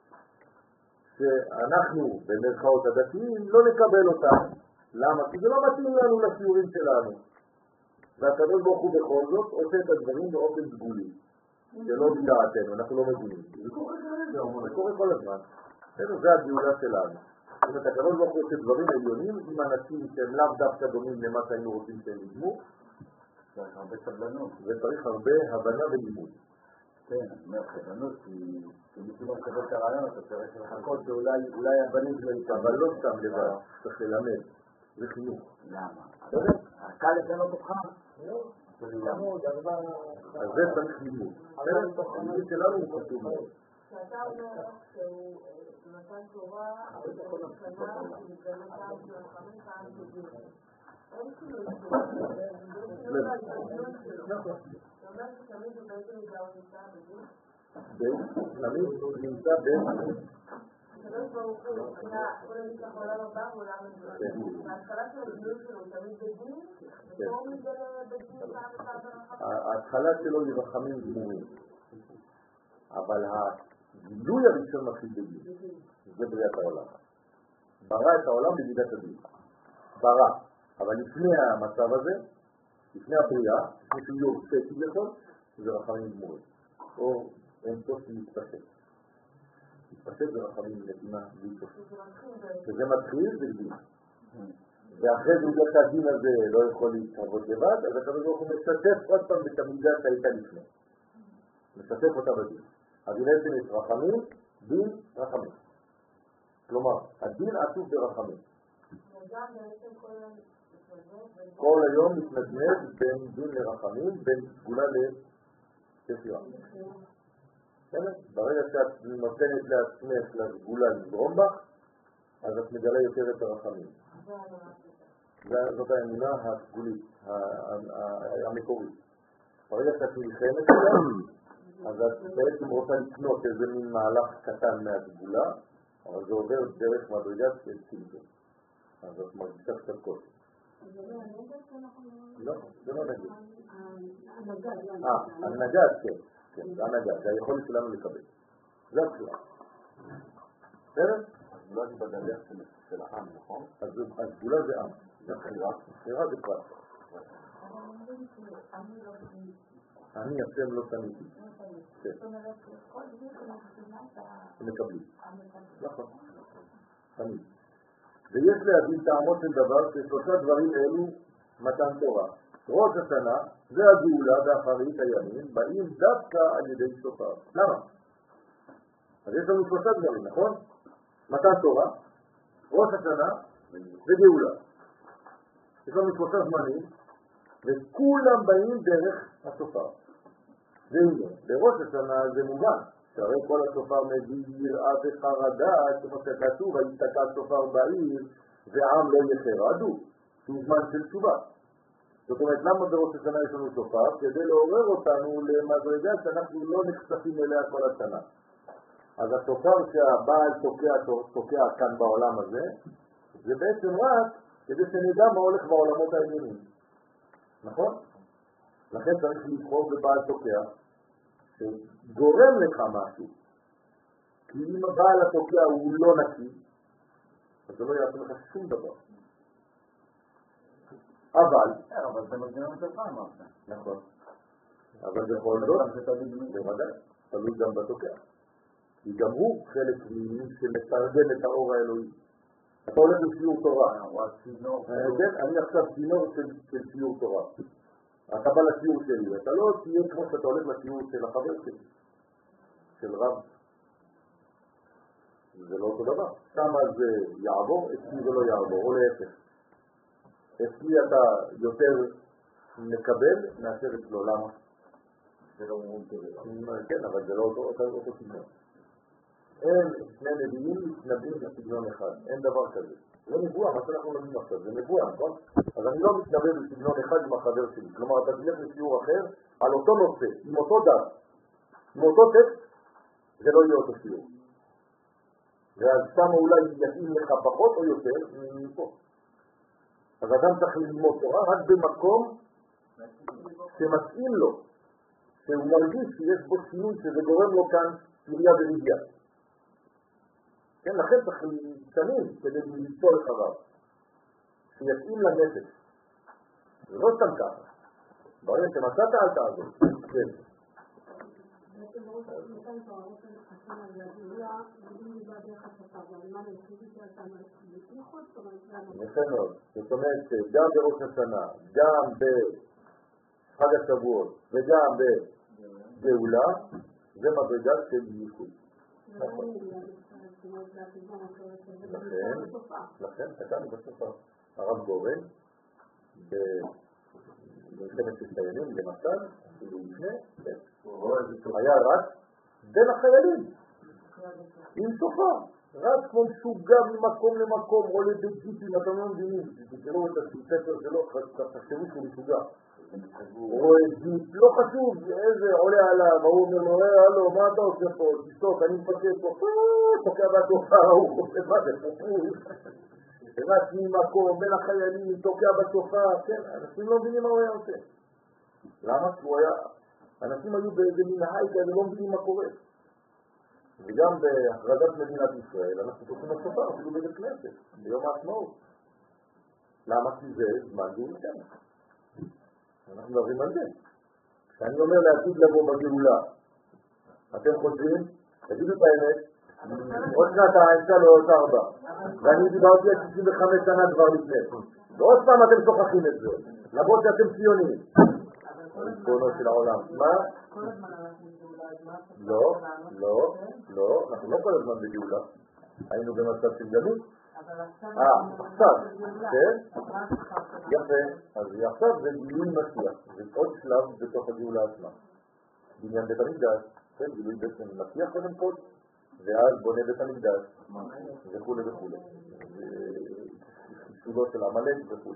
שאנחנו, במרכאות הדתיים, לא נקבל אותם. למה? כי זה לא מתאים לנו לשיעורים שלנו. והקדוש ברוך הוא בכל זאת עושה את הדברים באופן סגולי. שלא בדעתנו, אנחנו לא מבינים. זה קורה כל הזמן. זה הגאולה שלנו. זאת אומרת, הקדוש ברוך הוא עושה דברים עליונים עם אנשים שהם לאו דווקא דומים למה שהיינו רוצים שהם ידמו. צריך הרבה סבלנות. וצריך הרבה הבנה ולימוד. כן, אני אומר סבלנות, כי מישהו לא מקבל את הרעיון, אתה צריך לחכות שאולי הבנים שלו יתקבל. אבל לא סתם לבד, צריך ללמד. זה חינוך. למה? קל לשנות אותך? לא. אז זה צריך לימוד. הלימוד שלנו הוא חשוב מאוד. שאתה אומר שהוא נתן תורה, אבל שנה ומתגלתם של חמש פעם תגיד. אין כאילו זה לא ההתגלות שלו. זאת אומרת שתמיד הוא בעצם נגע הוא נמצא בגיר? תמיד הוא נמצא בין... הקדוש ברוך הוא, הוא נגיד לך עולם הבא ועולם הבא. וההתחלה של הגילוי שלו הוא תמיד בגיר, ופה מתגלה בגיר פעם ופעם ברחמים. ההתחלה שלו היא רחמים גמורים. אבל הגילוי הראשון מתחיל בדין, זה בריאת העולם. ברא את העולם במידת הדין. ברא. אבל לפני המצב הזה, לפני הבריאה, לפני שהוא יורצה כביכול, זה רחמים גמורים. או אין סוף מתפשט. מתפשט זה רחמים נתינה להתפשט. כשזה מתחיל זה דין. ואחרי מידת הדין הזה לא יכול להתערבות לבד, אז הקדוש ברוך הוא משתף עוד פעם את המידה שהייתה לפני. משתף אותה בדין. אז בעצם יש רחמים, דין, רחמים. כלומר, הדין עטוף ברחמים. כל היום מתנדנד בין דין לרחמים, בין סגולה לבחירה. ברגע שאת נותנת לעצמך לסגולה לזרום בך, אז את מגלה יותר את הרחמים. זאת האמונה הסגולית, המקורית. ברגע שאת נלחמת אותה, אז את בעצם רוצה לקנות איזה מין מהלך קטן מהסגולה, אבל זה עובר דרך מדרגה של צמצום. אז את מרגישה קצת קושי. זה לא הנגד שאנחנו... לא, זה לא נגד. הנגד. אה, הנגד, כן. כן, זה הנגד. זה היכולת שלנו לקבל. זה הבחירה. בסדר? לא אני בדרך של העם, נכון? אז הסגולה זה עם. זה הבחירה. הבחירה זה פרט. אני השם לא תניתי. זאת אומרת, כל דין שמבחינת מקבלים. נכון. תמיד. ויש להבין טעמו של דבר ששלושה דברים אלו מתן תורה. ראש השנה, זה הגאולה ואחרית הימים, באים דווקא על ידי שופר. למה? אז יש לנו שלושה דברים, נכון? מתן תורה, ראש השנה וגאולה. יש לנו שלושה זמנים, וכולם באים דרך השופר. והנה, בראש השנה זה מובן, שהרי כל השופר מביא יראה וחרדה, כמו שכתוב, היתקע שופר בעיר, ועם לא יחרדו, שהוא זמן של תשובה. זאת אומרת, למה בראש השנה יש לנו שופר? כדי לעורר אותנו למדרגה שאנחנו לא נחשפים אליה כל השנה. אז השופר שהבעל תוקע, תוקע כאן בעולם הזה, זה בעצם רק כדי שנדע מה הולך בעולמות העליונים. נכון? לכן צריך לבחור בבעל תוקע שגורם לך משהו. כי אם הבעל התוקע הוא לא נקי, אז זה לא יעשה לך שום דבר. אבל... אבל זה מגנון שלך אמרת. נכון. אבל בכל זאת, בוודאי, תלוי גם בתוקע. כי גם הוא חלק ממי שמתרגם את האור האלוהי. אתה הולך לשיעור תורה. אני עכשיו צינור של שיעור תורה. אתה בא לשיעור שלי, אתה לא תהיה כמו שאתה הולך לשיעור של החבר שלי, של רב. זה לא אותו דבר. כמה זה יעבור, אצלי זה לא יעבור, או להפך. אצלי אתה יותר מקבל מאשר אצלו. למה? זה לא מובן. כן, אבל זה לא אותו סגנון. אין שני נביאים מתנבאים בסגנון אחד. אין דבר כזה. זה לא נבואה, מה שאנחנו לומדים עכשיו, זה נבואה, נכון? אז אני לא מתנבא בסגנון אחד עם החבר שלי. כלומר, אתה תלך לשיעור אחר על אותו נושא, עם אותו דף, עם אותו טקסט, זה לא יהיה אותו שיעור. ואז שם אולי יתאים לך פחות או יותר מפה. אז אדם צריך ללמוד תורה רק במקום שמתאים לו, שהוא מרגיש שיש בו שינוי שזה גורם לו כאן פריה וריגיה. כן, לכן צריך שנים כדי למצוא לך רב, שיתאים לנפש. זה לא סתם ככה. ברגע שמצאת אל תעזור. כן. בעצם ברור שמתן תורה, ראש החסנה והגאולה, יודעים ליבה דרך השפה, והאימן היחידי שאתה מלכות, זאת אומרת, יפה מאוד. זאת אומרת שגם בראש השנה, גם בחג השבועות וגם בגאולה, זה מדרגה של ייחוד. נכון. לכן, לכן, כתבנו בסופר. הרב גורן, במלחמת הסיינים, למשל, אפילו לפני, היה רק בין החיילים, עם סופר, רק כמו משוגע ממקום למקום, עולה בג'יפים, אתם לא מבינים, תראו את הספר שלו, תחשבו שהוא משוגע. רואה ג'יפ, לא חשוב איזה עולה עליו, הוא אומר לו, הלו, מה אתה עושה פה? תשתוק, אני מפקד פה, תוקע בתופעה, הוא חושב מה זה, רק ממקום, בין החיילים, תוקע בתופעה, כן, אנשים לא מבינים מה הוא היה עושה. למה? כי הוא היה, אנשים היו באיזה מין היידה, ולא מבינים מה קורה. וגם בהכרזת מדינת ישראל, אנחנו תוקעים התופעה, אפילו בבית כנסת, ביום העצמאות. למה? כי זה זמן גאולתנו. אנחנו מדברים על זה. כשאני אומר לעתיד לבוא בגאולה, אתם חושבים, תגידו את האמת, עוד שנתיים, שלוש, ארבע, ואני דיברתי על שישים וחמש שנה כבר לפני. ועוד פעם אתם שוכחים את זה, למרות שאתם ציונים. ריבונו של העולם. מה? לא, לא, לא, אנחנו לא כל הזמן בגאולה. היינו במצב של גלות. אה, עכשיו, כן? יפה. אז עכשיו זה גילוי משיח. זה עוד שלב בתוך הגאולה עצמה. בניין בית המקדש, כן, גילוי בית משיח קודם כל, ואז בונה בית המקדש, וכו' וכו'. חיסולו של עמלק וכו'.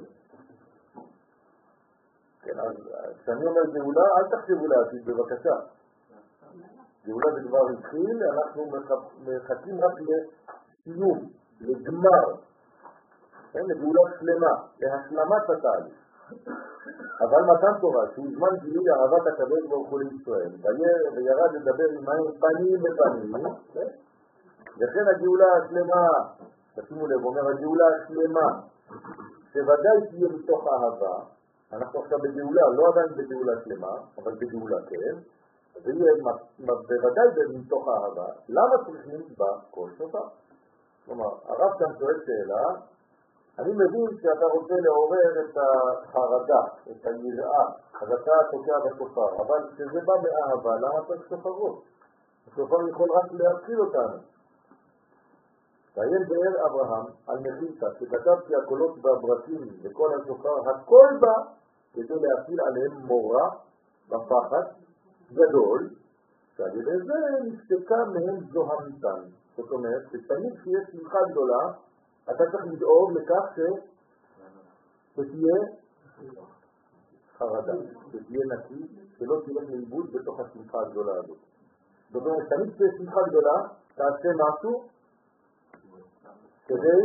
כן, אז כשאני אומר גאולה, אל תחשבו לעתיד, בבקשה. גאולה זה כבר התחיל, אנחנו מחכים רק לסיום, לגמר, כן, לגאולה שלמה, להשלמת התהליך. אבל מתן תורה, שהוא זמן גילוי אהבת הקדוש ברוך הוא לישראל, וירד לדבר עמהם פנים בפנים, וכן הגאולה השלמה, תשימו לב, אומר הגאולה השלמה, שוודאי תהיה מתוך אהבה, אנחנו עכשיו בגאולה, לא עדיין בגאולה שלמה, אבל בגאולה כן, ויהיה בוודאי מתוך האהבה. למה צריכים בה כל שופר? כלומר, הרב כאן שואל שאלה, אני מבין שאתה רוצה לעורר את החרדה, את היראה, אז אתה תוקע בשופר, אבל כשזה בא מאהבה, למה צריך שופרות? השופר יכול רק להציל אותנו. ויין באר אברהם על מחילתא, שכתב כי הקולות והברקים וכל השופר, הכל בא כדי להפיל עליהם מורא בפחד גדול, שעל ידי זה נפסקה מהם זוהמתן. זאת אומרת, שתמיד שיש שמחה גדולה, אתה צריך לדאוג לכך שתהיה חרדה, שתהיה נקי, שלא תלך לאיבוד בתוך השמחה הגדולה הזאת. זאת אומרת, תמיד בשמחה גדולה, תעשה משהו כדי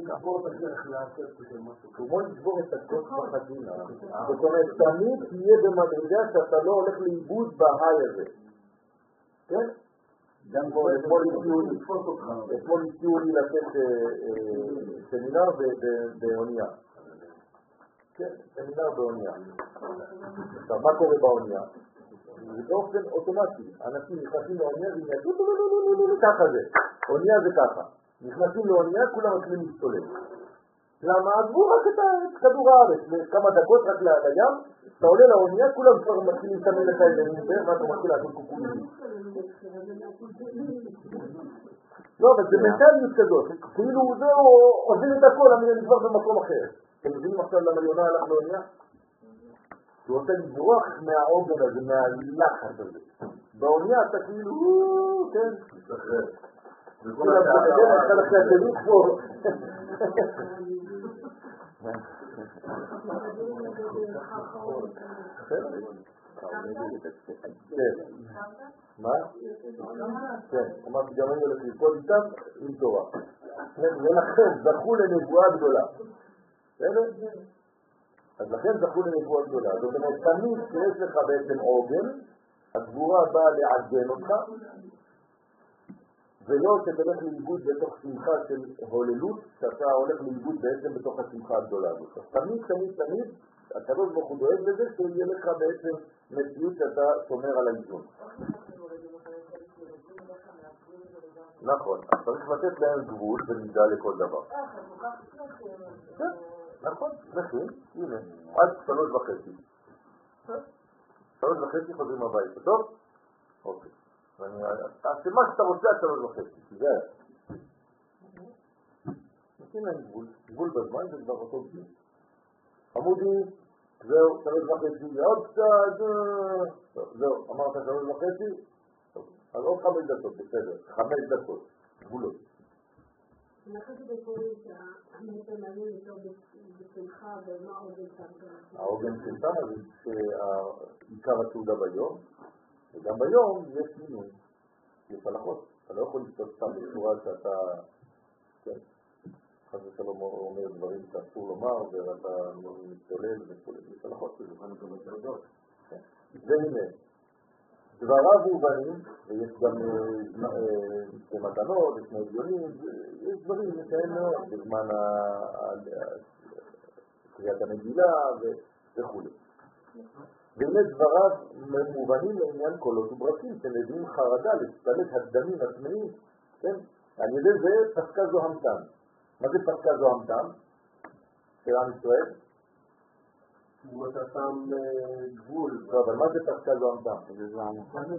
כמו לשבור את הקוץ בחזינה. זאת אומרת, תמיד תהיה במדרגה שאתה לא הולך לאיבוד בהיי הזה. כן? אתמול הציעו לי לתת סמינר באונייה. כן, סמינר באונייה. עכשיו, מה קורה באונייה? זה באופן אוטומטי. אנשים נכנסים לאונייה ויגידו, ככה זה. אונייה זה ככה. נכנסים לאונייה, כולם מתחילים להסתולל. למה? עזבו רק את כדור הארץ, כמה דקות רק לים, אתה עולה לאונייה, כולם כבר מתחילים לסמן לך את זה, ואתה מתחיל לעשות קוקולים. לא, אבל זה מנטליות כזאת, כאילו זהו, עוזבים את הכל, אני כבר במקום אחר. אתם מבינים עכשיו למה יונה הלך לאונייה? הוא רוצה לברוח מהעוגן הזה, מהלחץ הזה. באונייה אתה כאילו, כן, משחרר. וכל הדבר אתה תגיד פה. מה? כן, אמרתי גם אני הולך ללכוד איתם עם תורה. ולכן זכו לנבואה גדולה. אז לכן זכו לנבואה גדולה. זאת אומרת, תמיד שיש לך בעצם עוגן, הגבורה באה לעגן אותך, ולא שתלך לאיבוד בתוך שמחה של הוללות, שאתה הולך לאיבוד בעצם בתוך השמחה הגדולה הזאת. תמיד, תמיד, תמיד, הקדוש ברוך הוא דואג לזה שיהיה לך בעצם מציאות שאתה שומר על האיזון. נכון, אז צריך לתת להם גבול ומידה לכל דבר. נכון, נכין, הנה, עד שלוש וחצי. שלוש וחצי חוזרים הביתה, טוב? אוקיי. אז מה שאתה רוצה עד שלוש וחצי, זה נותנים להם גבול, גבול בזמן זה כבר אותו גבול. עמודי, זהו, שלוש וחצי, עוד קצת, זהו, אמרת שלוש וחצי, אז עוד חמש דקות, בסדר, חמש דקות, גבולות. אני חושבת בפורים שהמטר מעניין יותר בשמחה ומה העוגן שם. העוגן של שם זה שעיקר הסעודה ביום, וגם ביום יש מינוי, יש הלכות. אתה לא יכול לשתות סתם בצורה שאתה, כן, חס ושלום אומר דברים שאסור לומר, ואתה מתפלל וכו', יש הלכות, זה זוכן את המתרדות. והנה, דבריו מובנים, ויש גם מתנות, יש מהדיונים, יש דברים נתאים מאוד, בזמן קריאת המגילה וכו'. והנה דבריו מובנים לעניין קולות וברקים, שמביאים חרדה לסלק הדמים הטמאים, כן? על ידי זה פסקה זוהמתם. מה זה פסקה זוהמתם? של עם ישראל? הוא אתה שם גבול. לא, אבל מה זה פסקה זוהמתם? זה זוהמתם.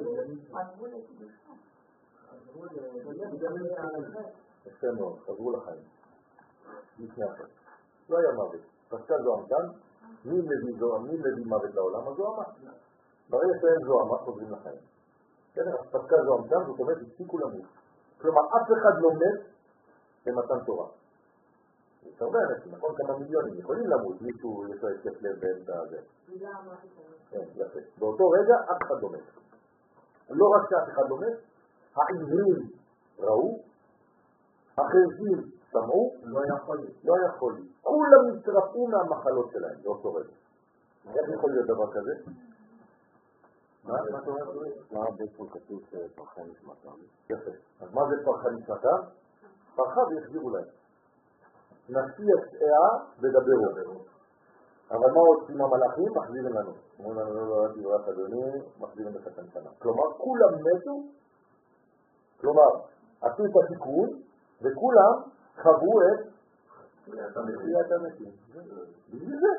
יפה מאוד, חזרו לחיים. לפני אחת. לא היה מוות. פסקה זוהמתם. מי מביא זוהמה? מי מביא מוות לעולם? הזוהמה. ברגע שאין זוהמה, חוזרים לחיים. בסדר? פסקה זוהמתם, זאת אומרת, הפסיקו למות. כלומר, אף אחד לא מת במתן תורה. יש הרבה אנשים, נכון? כמה מיליונים יכולים למות, מישהו יש לו התקף לב באמצע הזה. כן, יפה. באותו רגע, אף אחד לא מת. לא רק שאף אחד לא מת, העברים ראו, החרשים שמעו, לא יכול לי. לא יכול לי. כולם נצרפו מהמחלות שלהם, באותו רגע. איך יכול להיות דבר כזה? מה? מה אתה אומר? מה בעצם כתוב שפרחה נשמתם? יפה. אז מה זה פרחה נשמתם? פרחה ויחזירו להם. נשיא השעה ודברו. אבל מה עושים המלאכים? מחזירים לנו. אומרים לנו, לא ראיתי רק אדוני, מחזירים לך קנקנה. כלומר, כולם מתו, כלומר, עשו את התיקון, וכולם חוו את תחיית המתים. בגלל זה.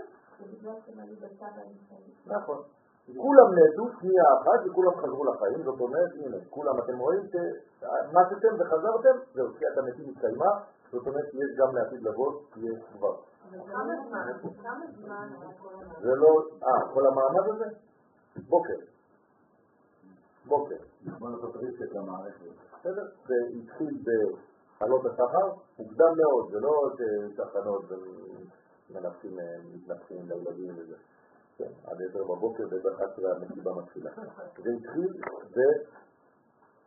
נכון. כולם מתו, שנייה אחת, וכולם חזרו לחיים. זאת אומרת, הנה, כולם, אתם רואים שמתתם וחזרתם, זהו, תחיית המתים התקיימה, זאת אומרת שיש גם לעתיד לבוא, יש כבר. כמה זמן? כמה זמן? זה לא, אה, כל המעמד הזה? בוקר. בוקר. בוא נפטריס את המערכת. בסדר? זה התחיל בחלות השחר, מוקדם מאוד, זה לא ששחנות ומנפחים מתנפחים לילדים וזה. כן, עד עשר בבוקר ובאחת עשרה המסיבה מתחילה. זה התחיל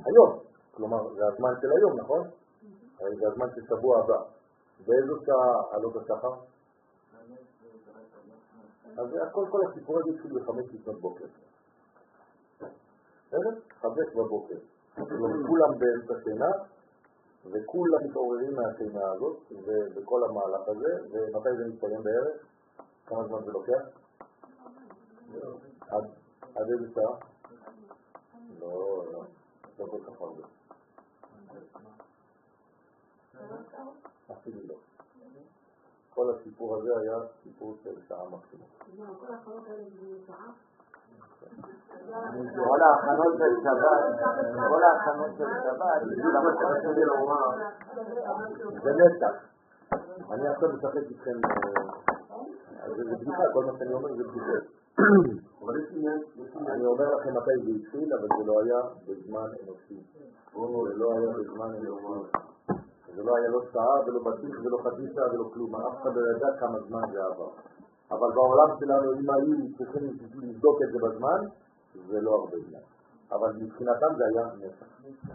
היום, כלומר זה הזמן של היום, נכון? הרי זה הזמן של שבוע הבא. באיזו שעה עלות השחר? אז הכל, כל הסיפור הזה התחיל בחמש לפנות בוקר. בסדר? חמש בבוקר. כולם באמצע שינה, וכולם מתעוררים מהשינה הזאת, ובכל המהלך הזה, ומתי זה מתקיים בערך? כמה זמן זה לוקח? עד, עד איזה שעה? לא, לא, לא כל כך הרבה. אפילו לא. כל הסיפור הזה היה סיפור של שעה מקסימום. כל ההכנות האלה זה שעה? כל ההכנות של שבת, כל ההכנות של שבת, זה נצח. אני עכשיו משחק איתכם, זה בדיחה, כל מה שאני אומר זה בדיחה. אני אומר לכם מתי זה התחיל, אבל זה לא היה בזמן אנושי. זה לא היה בזמן אנושי. זה לא היה לא שעה ולא בטיח ולא חצי שעה ולא כלום. אף אחד לא ידע כמה זמן זה עבר. אבל בעולם שלנו, אם היו צריכים לבדוק את זה בזמן, זה לא הרבה זמן. אבל מבחינתם זה היה נצח.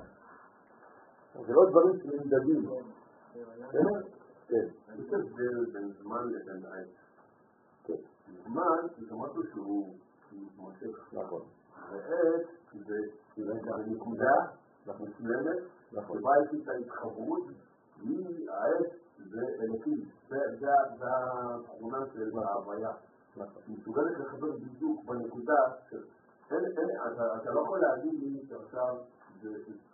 זה לא דברים שנמדדים. כן? כן. אני חושב שזה בין זמן לבין עת. כן. זמן זה משהו שהוא מתמשך. נכון. ועת זה נקודה מסוימת, שבה יש את ההתחברות, היא העת זה אלוקים. זה התכונה של ההוויה. היא מסוגלת לחבר בדיוק בנקודה של... אתה לא יכול להגיד לי שעכשיו זה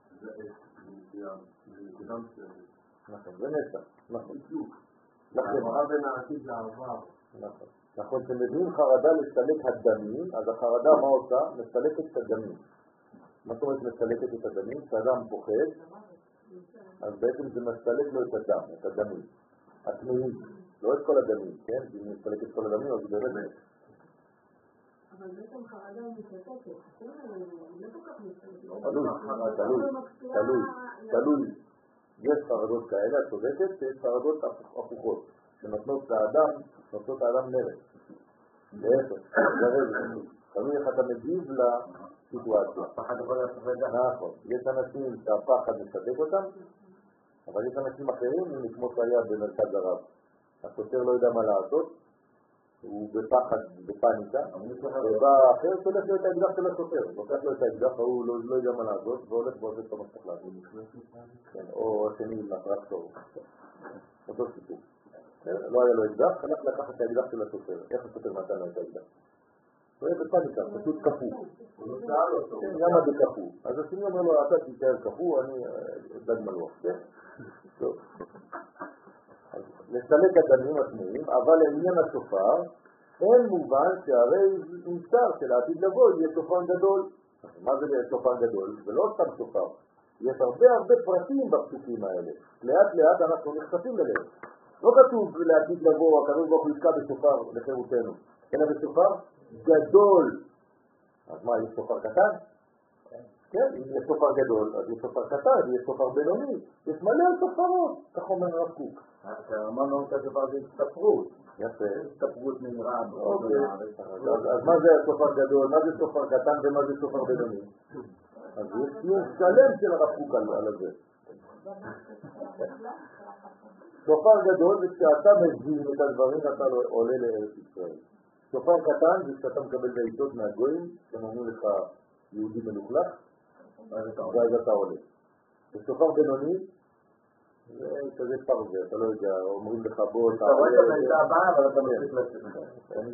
נקודה מסוימת. נכון, זה נצח. נכון. בדיוק. לכן. העברה בין העתיד לעבר. נכון. נכון, כשמביאים חרדה לסלק הדמים, אז החרדה מה עושה? מסלקת את הדמים. מה זאת אומרת מסלקת את הדמים? כשאדם פוחד, אז בעצם זה מסלק לו את הדם, את הדמים. התמימים, לא את כל הדמים, כן? אם מסלק את כל הדמים, אז זה באמת... אבל בעצם חרדה מתרסקת, זה לא כל כך מתרסקת. תלוי, תלוי, תלוי, תלוי. יש חרדות כאלה, את צודקת, שיש חרדות הפוכות, שנותנות לאדם, נותנות לאדם מרד. להפך, זה רז, תלוי איך אתה מגיב לסיטואציה. פחד יכול להיות פחדה. נכון, יש אנשים שהפחד משתק אותם, אבל יש אנשים אחרים, כמו שהיה במרכז הרב. השוטר לא יודע מה לעשות, הוא בפחד, בפניקה, ובא אחר שולח לו את האקדח של השוטר, לוקח לו את האקדח, הוא לא יודע מה לעשות, והולך ועושה את המשך לעשות. או השני מהטרקטור, אותו סיפור. לא היה לו אקדח, הלך לקח את האקדח של השוטר. איך השוטר נתן לו את האקדח? הוא היה בפניקה, פשוט קפוא. גם עד קפוא. אז השני אומר לו, אתה תישאר קפוא, אני דג מלוח. טוב. לסלק הדמים התמוהים, אבל לעניין השופר, אין מובן שהרי נמצא שלעתיד לבוא יהיה שופר גדול. מה זה שופר גדול? זה לא סתם שופר. יש הרבה הרבה פרטים בפסוקים האלה. לאט לאט אנחנו נחשפים אליהם. לא כתוב לעתיד לבוא, הקדוש ברוך הוא יזכה בשופר לחירותנו, אלא בשופר גדול. אז מה, יש שופר קטן? כן, אם יש שופר גדול, אז יש שופר קטן, יש שופר בינוני, יש מלא שופרות, כך אומר הרב קוק. אמרנו את הדבר הזה הסתפרות. יפה. הסתפרות מהירה. אז מה זה שופר גדול, מה זה שופר קטן ומה זה שופר בינוני? אז יש ציון שלם של הרב קוק על זה. שופר גדול זה כשאתה מבין את הדברים ואתה עולה לארץ ישראל. שופר קטן זה כשאתה מקבל בעיתות מהגויים, שאומרים לך יהודי מלוכלך, ואז אתה עולה. ושופר בינוני, זה כזה פרווה, אתה לא יודע, אומרים לך בוא, אתה רואה את המיטה הבאה, אבל אתה מפסיק לצאת.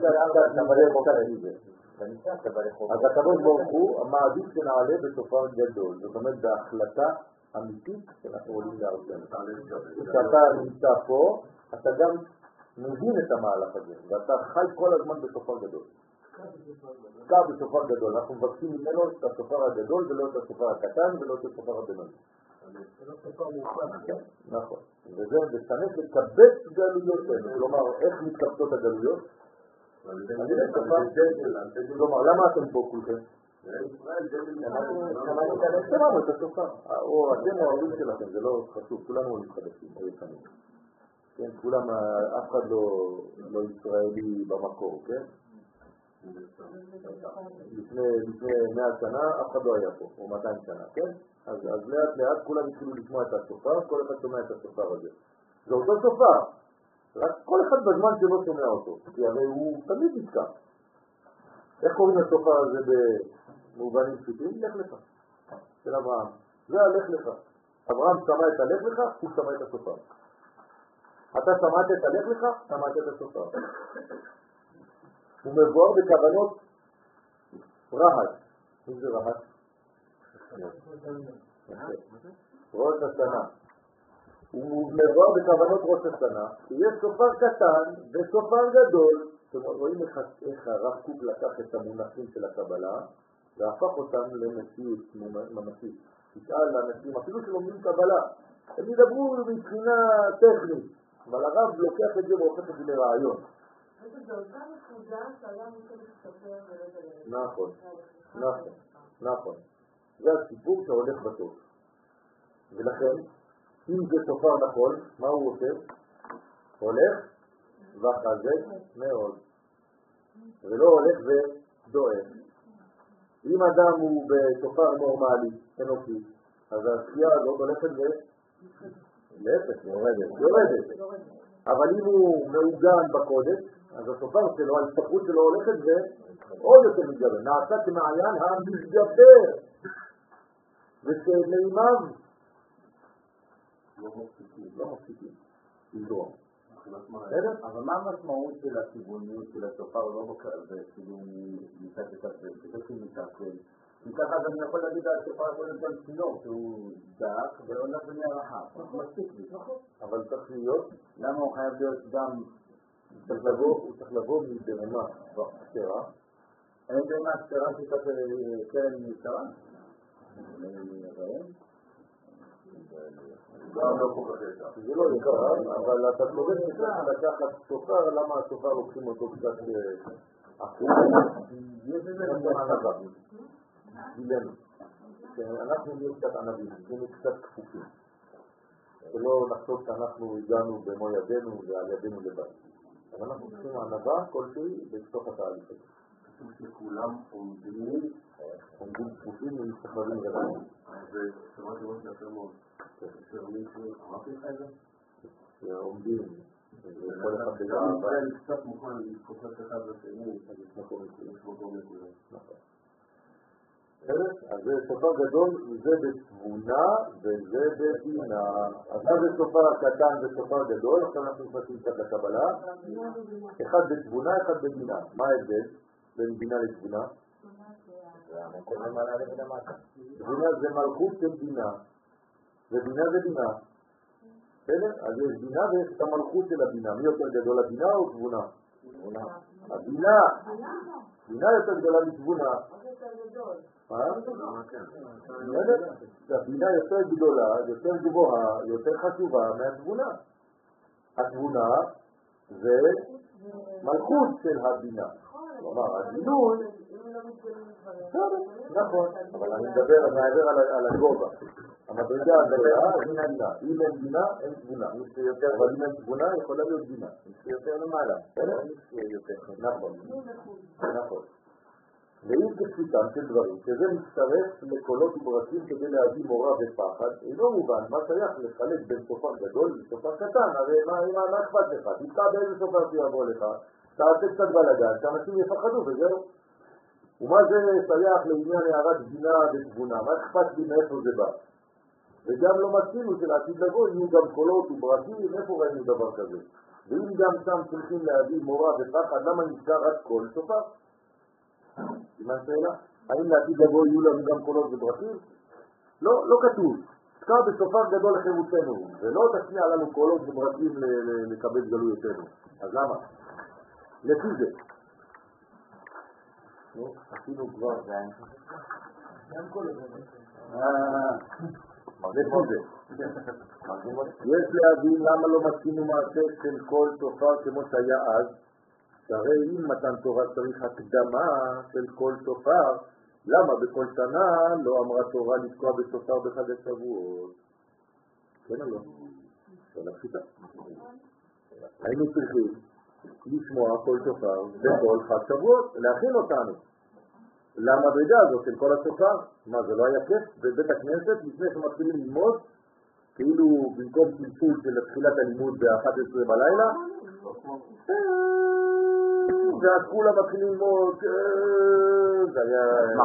אז הקדוש ברוך הוא מעדיף שנעלה בשופר גדול, זאת אומרת בהחלטה אמיתית שאנחנו עולים לארצנו. כשאתה נמצא פה, אתה גם מבין את המהלך הזה, ואתה חי כל הזמן בשופר גדול. קע בשופר גדול, אנחנו מבקשים ממנו את השופר הגדול ולא את השופר הקטן ולא את השופר הבינוני. נכון. וזה בסנף לקבץ גלויותינו, כלומר איך מתקבצות הגלויות? כלומר, למה אתם פה כולכם? שמענו את השופר, או אתם או ההורים שלכם, זה לא חשוב, כולנו עולים חדשים, כולם, אף אחד לא ישראלי במקור, כן? לפני מאה שנה אף אחד לא היה פה, או מאתיים שנה, כן? אז, אז לאט לאט כולם התחילו לשמוע את השופר, כל אחד שומע את השופר הזה. זה אותו שופר, רק כל אחד בזמן שלא שומע אותו, כי הרי הוא תמיד נתקע. איך קוראים לשופר הזה במובנים פשוטים? לך לך, של אברהם. זה הלך לך. אברהם שמע את הלך לך, הוא שמע את השופר. אתה שמעת את הלך לך, שמעת את השופר. הוא מבואר בכוונות רהט. מי זה רהט? ראש השנה. הוא מבואר בכוונות ראש השנה, שיש שופר קטן ושופר גדול. אתם רואים איך הרב קוק לקח את המונחים של הקבלה והפך אותם למציאות ממשית. תשאל לאנשים, אפילו שלומדים קבלה, הם ידברו מבחינה טכנית, אבל הרב לוקח את זה והופך את זה לרעיון. זה אותה נקודה שהיה מוכן לספר ולדבר. נכון, נכון, נכון. זה הסיפור שהולך בטוב. ולכן, אם זה שופר נכון, מה הוא עושה? הולך וחזק מאוד. ולא הולך ודואג. אם אדם הוא בשופר נורמלי, אנושי, אז השקיעה הזאת הולכת ו... להפך, יורדת, יורדת. אבל אם הוא מעוגן בקודש, אז השופר שלו, ההשתפרות שלו הולכת ועוד יותר מתגבר. נעשה כמעיין המתגבר. וכמימיו לא מפסיקים. לא מפסיקים. לזרום. אבל מה המשמעות של הכיווניות של השופר לא בכזה, כאילו מצד לצד וצד מתעכל? כי ככה אז אני יכול להגיד על השופר יכול להיות גם צינור, שהוא דק והולך ונהיה רחב. מספיק לי. אבל צריך להיות, למה הוא חייב להיות גם... הוא צריך לבוא מבהמה קצרה. אין בהמה קצרה שקצת קרן מקצרה? זה לא יקר, אבל אתה צודק שצריך לקחת שופר, למה השופר לוקחים אותו קצת אחוז? יש לזה ענבה. גילנו. אנחנו נהיה קצת ענבים, נהיה קצת כפופים. ולא נחשוב שאנחנו הגענו במו ידינו ועל ידינו לבד. אבל אנחנו צריכים ענבה כלשהי בתוך התהליך הזה. כתוב שכולם עומדים, עומדים כפופים ומשתחררים רבים. ושמעתי מאוד יפה מאוד. שאומרים שאמרתי לך את זה? שעומדים, וכל אחד בגלל אני קצת מוכן להתקופת אחד לשני, יש מקום לכולם. נכון. אז זה שופר גדול, זה בתבונה וזה בבינה. אז מה זה שופר קטן ושופר גדול? עכשיו אנחנו נכנסים קצת לקבלה. אחד בתבונה, אחד בבינה. מה ההבדל בין בינה לתבונה? בינה זה מלכות של בינה, ובינה זה בינה. אז יש בינה ויש את המלכות של הבינה. מי יותר גדול, הבינה או תבונה? הבינה. בינה יותר גדולה מתבונה. הבינה יותר גדולה, יותר גבוהה, יותר חשובה מהתבונה. התבונה זה מלכות של הבינה. כלומר, הגילוי... נכון, אבל אני מדבר, אני מדבר על הגובה. המדרגה הגבוהה, בינה בינה. אם אין בינה, אין תבונה. אבל אם אין תבונה, יכולה להיות בינה. זה יותר למעלה. נכון, נכון. ואם כפשוטם של דברים, שזה מצטרף לקולות וברקים כדי להביא מורא ופחד, אינו מובן מה שייך לחלק בין סופר גדול וסופר קטן. הרי מה, מה אכפת לך? תתקע באיזה סופר שיבוא לך, תעשה קצת בלגן, שאנשים יפחדו וזהו. ומה זה שייך לעניין הערת בינה ותבונה? מה אכפת לי מאיפה זה בא? וגם לא מצאנו שלעתיד לבוא יהיו גם קולות וברקים, איפה ראינו דבר כזה? ואם גם שם צריכים להביא מורא ופחד, למה נזכר רק כל סופר? מה השאלה? האם לעתיד לבוא יהיו לנו גם קולות וברקים? לא, לא כתוב. תקע בסופר גדול לחירותנו, ולא תשמיע לנו קולות וברקים לקבל גלויותינו. אז למה? לפי זה. נו, עשינו כבר. זה אין גם כל זה. לפי זה. יש להבין למה לא מצינו מעשה של כל סופר כמו שהיה אז, שהרי אם מתן תורה צריך הקדמה של כל סופר, למה בכל שנה לא אמרה תורה לתקוע בסופר בחג השבועות? כן או לא? שאלה פשוטה. היינו צריכים לשמוע כל שופר בכל חג שבועות, להכין אותנו למדרגה הזאת של כל השופר. מה, זה לא היה כיף בבית הכנסת לפני שמתחילים ללמוד, כאילו במקום פלפול של תחילת הלימוד ב-אחת עשרה בלילה, ואז כולם מתחילים ללמוד, זה היה...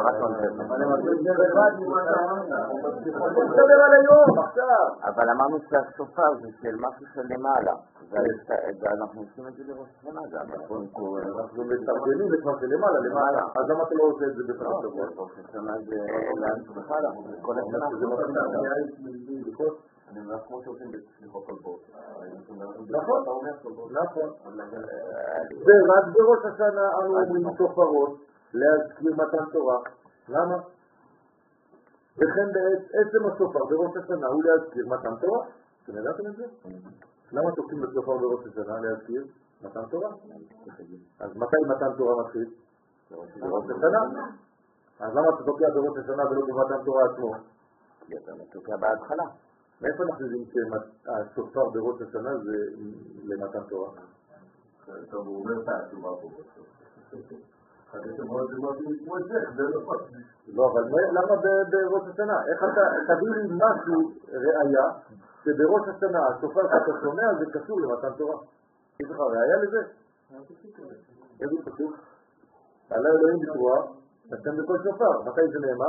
אני מדבר על היום, עכשיו. אבל אמרנו שהשופר זה של משהו של למעלה, ואנחנו עושים את זה לראש השנה גם. אנחנו מתרגלים את מה שלמעלה, למעלה. אז למה אתה לא עושה את זה בפרק שבוע? ראש השנה זה להצלחה, כל השנה. זה מתחיל אני אומר, כמו שעושים בסליחות כלבות. נכון, נכון. ורק בראש השנה אנו אומרים שופרות להזכיר מתן תורה. למה? וכן בעצם השופר בראש השנה הוא להזכיר מתן תורה. אתם ידעתם את זה? למה תוקעים לשופר בראש השנה להזכיר מתן תורה? אז מתי מתן תורה מתחיל? בראש השנה. אז למה אתה תוקע בראש השנה ולא במתן תורה עצמו? כי אתה תוקע בהתחלה. מאיפה אנחנו יודעים שהשופר בראש השנה זה למתן תורה? טוב, הוא אומר את התשובה פה בסוף. חגתם מאוד זה מאוד כמו את זה, זה לא פשוט. לא, אבל למה בראש השנה? איך אתה תביא לי משהו, ראיה, שבראש השנה השופר שאתה שומע זה קשור למתן תורה? יש לך ראיה לזה? איזה קשור? עלה אלוהים בתרועה, נתן בכל שופר. מתי זה נאמר?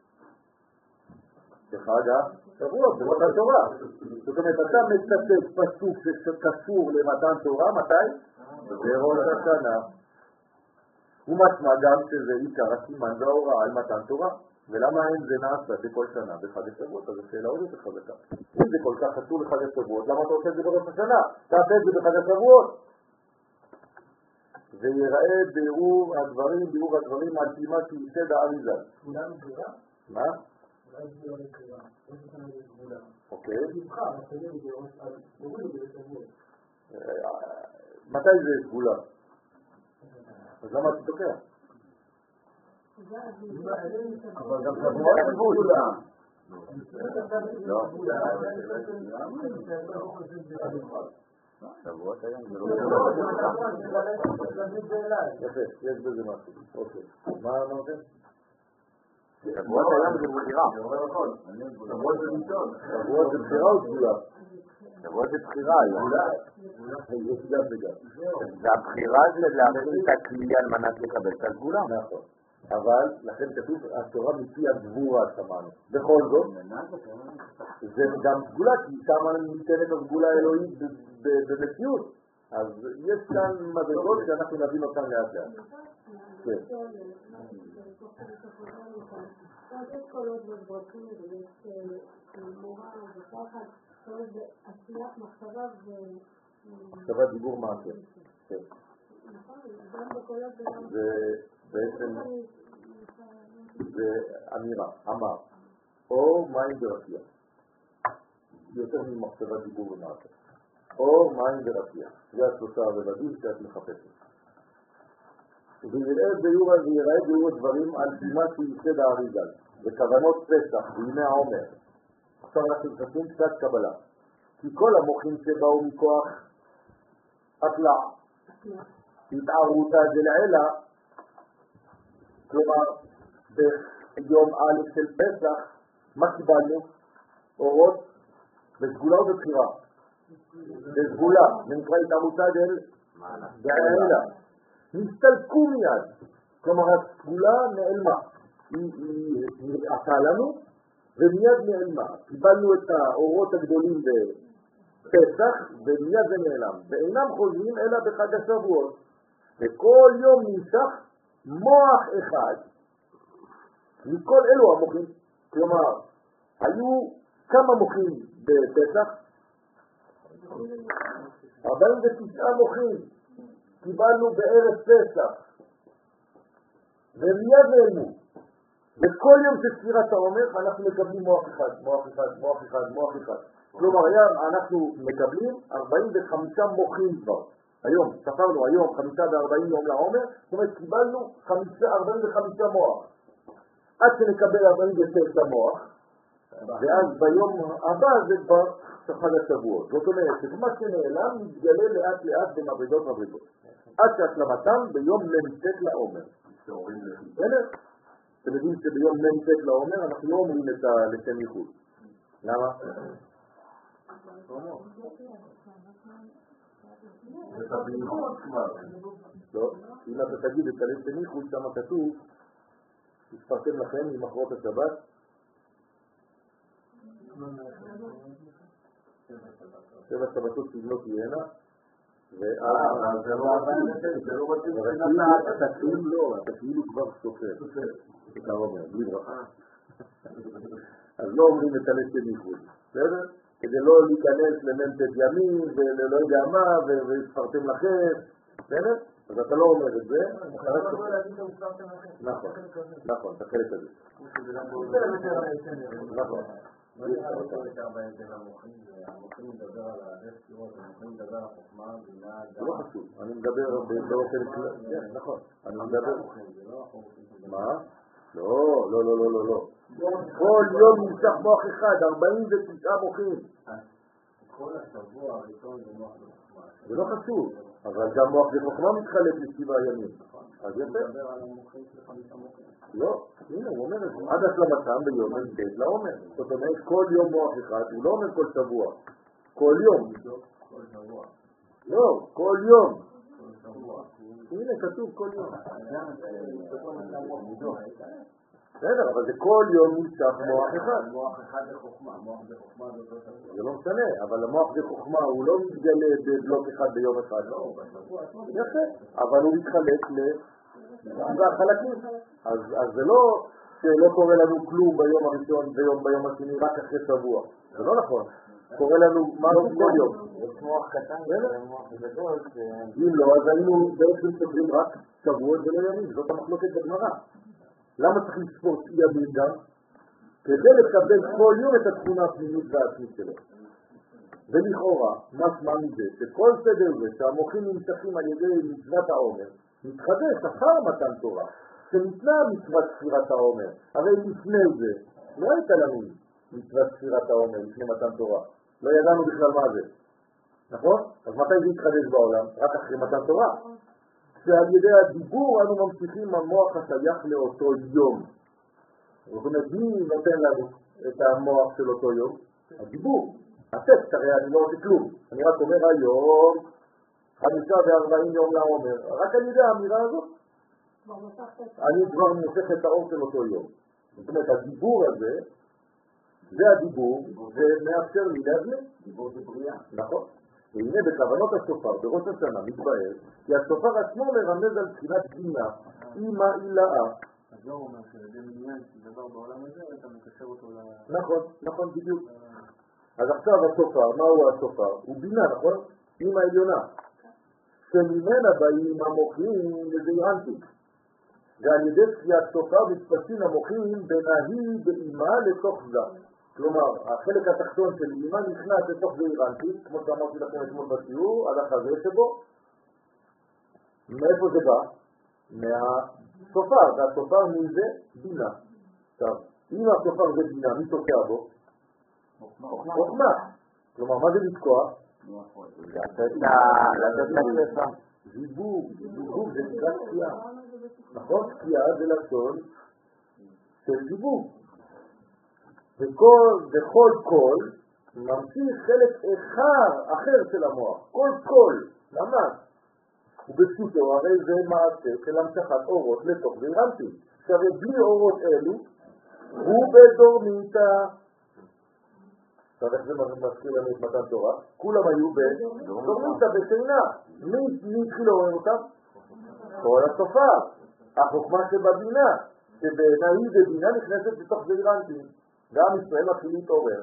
בחג השבועות, במתן תורה. זאת אומרת, אתה מצטט פסוק שקשור למתן תורה, מתי? בראש השנה. ומשמע גם שזה עיקר הסימן וההוראה על מתן תורה. ולמה אין זה נעשה בכל שנה בחג השבועות? אז השאלה עוד יותר חזקה. אם זה כל כך חשוב לחג השבועות, למה אתה עושה את זה בראש השנה? תעשה את זה בחג השבועות. ויראה בירור הדברים, בירור הדברים על פימה שיסד האריזה. כולם גבורה? מה? אולי זה לא לקריאה. ראש השנה זה גבולה. אוקיי. נבחר, השנה זה בראש השנה. נוריד את זה בשבועות. מתי זה גבולה? אז למה אתה תוקע? אבל גם שבועות זה גבולה. לא. שבועות היום זה לא יפה, יש בזה משהו. אוקיי. מה אמרתם? שבועות היום זה בחירה. שבועות זה ניסיון. שבועות זה בחירה או גבולה? שבועות זה בחירה היום. יש גם וגם. והבחירה זה להכין את הכלי על מנת לקבל את הגבולה. נכון. אבל לכן כתוב התורה מפי הגבורה שמענו. בכל זאת, זה גם גבולה, כי שם ניתנת הגבולה האלוהית במציאות. אז יש כאן מדרגות שאנחנו נבין אותן לאט לאט. כן. יש קולות וברקים ויש מורה ופחד, קולות בעשיית מחשבה ו... מחשבה דיבור מעשה. כן. נכון, גם בקולות וגם... זה בעצם, זה אמירה, אמר, או מים ברקיע. יותר ממחשבה דיבור ומעשה. או מים ברקיע. זה השלושה הרבדים שאת מחפשת. ויראה ביור ויראה ביור דברים על פימה שיסד האריזה, בכוונות פסח בימי העומר. עכשיו אנחנו נכנסים קצת קבלה. כי כל המוחים שבאו מכוח אטלע, התערותה דלעילה, כלומר ביום א' של פסח, מה קיבלנו? אורות בסגולה ובבחירה. בסגולה, נקרא התערותה דלעילה. נסתלקו מיד, כלומר הסגולה נעלמה, היא נראתה לנו ומיד נעלמה. קיבלנו את האורות הגדולים בפסח ומיד זה נעלם, ואינם חוזרים אלא בחג השבועות, וכל יום נמשך מוח אחד מכל אלו המוחים. כלומר, היו כמה מוחים בפסח? ארבעים ותשעה מוחים קיבלנו בערב פסח ומיד נעלמו. וכל יום של ספירת העומר אנחנו מקבלים מוח אחד, מוח אחד, מוח אחד, מוח אחד. כלומר היום אנחנו מקבלים ארבעים וחמישה מוחים כבר. היום, ספרנו היום חמישה וארבעים יום לעומר, זאת אומרת קיבלנו ארבעים וחמישה מוח. עד שנקבל ארבעים ותשע מוח, ואז ביום הבא זה כבר חג השבועות. זאת אומרת, שמה שנעלם מתגלה לאט לאט במדרגות מדרגות. עד שהשלמתם ביום נ"ט לעומר. בסדר? אתם יודעים שביום נ"ט לעומר אנחנו לא אומרים את לשם ייחוד. למה? את הבייחוד כבר. לא, אם אתה תגיד את לשם ייחוד, שם כתוב, תספרתם לכם ממחרות השבת, שבע שבתות תבלות תהיינה, ואז זה לא מתאים, זה לא מתאים. אתה כאילו לא, אתה כאילו כבר סופר. אתה אומר, בלי ברכה. אז לא אומרים את הלשם ייחוד, בסדר? כדי לא להיכנס למ"ט ימים ולא יודע מה, וספרתם לכם, בסדר? אז אתה לא אומר את זה. נכון, נכון, את החלק הזה. נכון. המוחים מדבר על הרסטיות, המוחים מדבר על החוכמה, זה לא חשוב, אני מדבר באופן כללי, כן, נכון, אני מדבר... מה? לא, לא, לא, לא, לא. כל יום נמשך מוח אחד, ארבעים ותשעה מוחים. כל השבוע הראשון זה מוח וחוכמה. זה לא חשוב, אבל גם מוח וחוכמה מתחלק לשבעה ימים. אז יפה. הוא מדבר על המוחים של חמישה מוחים. לא, הנה, הוא אומר את זה. עד השלמתם ביום נ"ט לעומר. זאת אומרת, כל יום מוח אחד, הוא לא אומר כל שבוע. כל יום. כל שבוע. לא, כל יום. כל שבוע. הנה, כתוב כל יום. בסדר, אבל זה כל יום נמשך מוח אחד. מוח אחד זה חוכמה, מוח זה חוכמה זה אותו שבוע. זה לא משנה, אבל המוח זה חוכמה, הוא לא מתגלה בבלוק אחד ביום אחד. לא, בשבוע. יפה, אבל הוא מתחלק לחלקים. אז זה לא שלא קורה לנו כלום ביום הראשון ויום ביום השני, רק אחרי שבוע. זה לא נכון. קורה לנו מה כל יום. יש מוח קטן ומוח גדול. אם לא, אז היינו בעצם סופרים רק שבועות ולא ימים. זאת המחלוקת בגמרא. למה צריך לספור ימים גם? כדי לקבל כל יום את התכונה הפנימית והעצמית שלו. ולכאורה, משמע מזה, שכל סדר זה שהמוחים נמשכים על ידי מצוות העומר, מתחדש אחר מתן תורה, שניתנה מצוות ספירת העומר. הרי לפני זה, לא הייתה לנו מצוות ספירת העומר לפני מתן תורה. לא ידענו בכלל מה זה. נכון? אז מתי זה יתחדש בעולם? רק אחרי מתן תורה. שעל ידי הדיבור אנו ממשיכים המוח השייך לאותו יום. זאת אומרת, מי נותן לנו את המוח של אותו יום? הדיבור. הטקסט, הרי אני לא רוצה כלום. אני רק אומר היום, חמישה וארבעים יום לעומר. רק אני יודע האמירה הזאת. אני כבר מושך את האור של אותו יום. זאת אומרת, הדיבור הזה, זה הדיבור, זה מאפשר לי להבין. דיבור זה בריאה. נכון. והנה בכוונות השופר, בראש השנה, מתבאר, כי השופר עצמו מרמז על בחינת גינה, אימא אילאה. אז לא אומר שזה מניין, דבר בעולם הזה, אתה מקשר אותו ל... נכון, נכון, בדיוק. אז עכשיו השופר, מהו השופר? הוא בינה, נכון? אימא עליונה. שממנה באים המוחים לזעירנטים. ועל ידי תחיית שופר מתפסים המוחים בנהי באימה לתוך זה. כלומר, החלק התחתון של אימה נכנס לתוך זעירנטים, כמו שאמרתי לכם אתמול בשיעור, על החזה שבו. מאיפה זה בא? מהשופר, והשופר מי זה? בינה. עכשיו, אם השופר זה בינה, מי תוקע בו? חוכמה. כלומר, מה זה לתקוע? זיבור, זיבור זה נקרא תקיעה. נכון? תקיעה זה לשון של זיבור. וכל, וכל קול ממשיך חלק אחד אחר של המוח. כל קול, ממש. ובפשוטו, הרי זה מעשה של המשכת אורות לתוך זעירנטים. שהרי בלי אורות אלו, הוא בדורמיתא. עכשיו איך זה מזכיר לנו את מתן תורה? כולם היו בדורמיתא, בשינה. מי התחיל לעורר אותם? כל השופר. החוכמה שבבינה, שבנהי ובינה נכנסת בתוך זעירנטים. גם ישראל מתחיל להתעורר.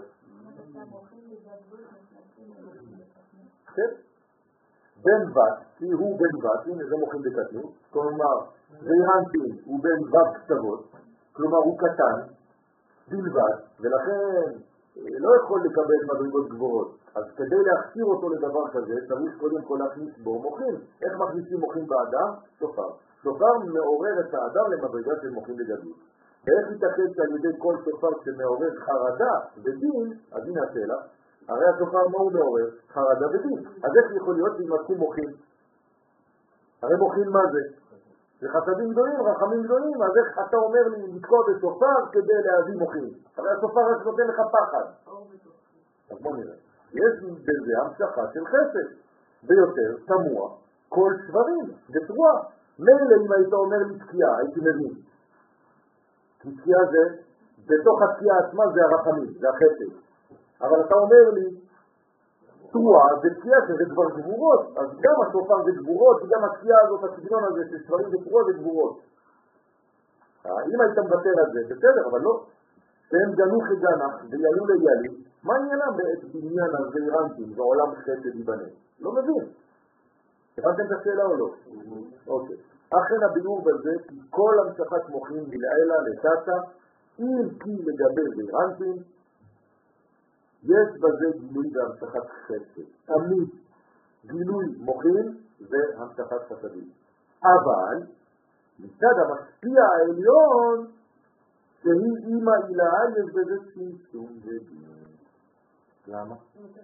כן? בן בת, כי הוא בן בת, הנה זה מוחים בקטנות, כלומר, זעירנטים הוא בן בת קצוות, כלומר הוא קטן, בלבד, ולכן לא יכול לקבל מדרגות גבוהות. אז כדי להכשיר אותו לדבר כזה, צריך קודם כל להכניס בו מוחים. איך מכניסים מוחים באדם? שופר. שופר מעורר את האדם למדרגה של מוחים בגדלות. ואיך ייתכן שעל ידי כל שופר שמעורר חרדה ודין, אז הנה השאלה, הרי השופר מה הוא מעורר? חרדה ודין. אז איך יכול להיות שימצאו מוחים? הרי מוחים מה זה? זה חסדים גדולים, רחמים גדולים, אז איך אתה אומר לי לתקוע בשופר כדי להביא מוחים? הרי השופר רק נותן לך פחד. אז בוא נראה. יש בזה המשכה של חסד, ביותר תמוה כל שברים, בתרועה. מילא אם היית אומר לי תקיעה, הייתי מבין. כי תקיעה זה, בתוך התקיעה עצמה זה הרחמים, זה החסד. אבל אתה אומר לי, תרועה זה תקיעה שזה כבר גבורות, אז גם השופר זה גבורות, וגם התקיעה הזאת, הסגנון הזה של שברים ותרועה זה גבורות. אם היית מבטר על זה, בסדר, אבל לא. שהם גנו חגנך ויעלו ליעלי, מה עניינם בעת בניין הזעירנטים ועולם חסד ייבנה? לא מבין. הבנתם את השאלה או לא? אוקיי. אכן הביאור בזה כי כל המשכת מוחים בלעילה לטאטה, אם כי לגבי זעירנטים, יש בזה גילוי והמשכת חסד. תמיד גילוי מוחים זה המשכת חסדים. אבל מצד המשפיע העליון, שהיא אימא הילאה, יש בזה צמצום ודין. למה?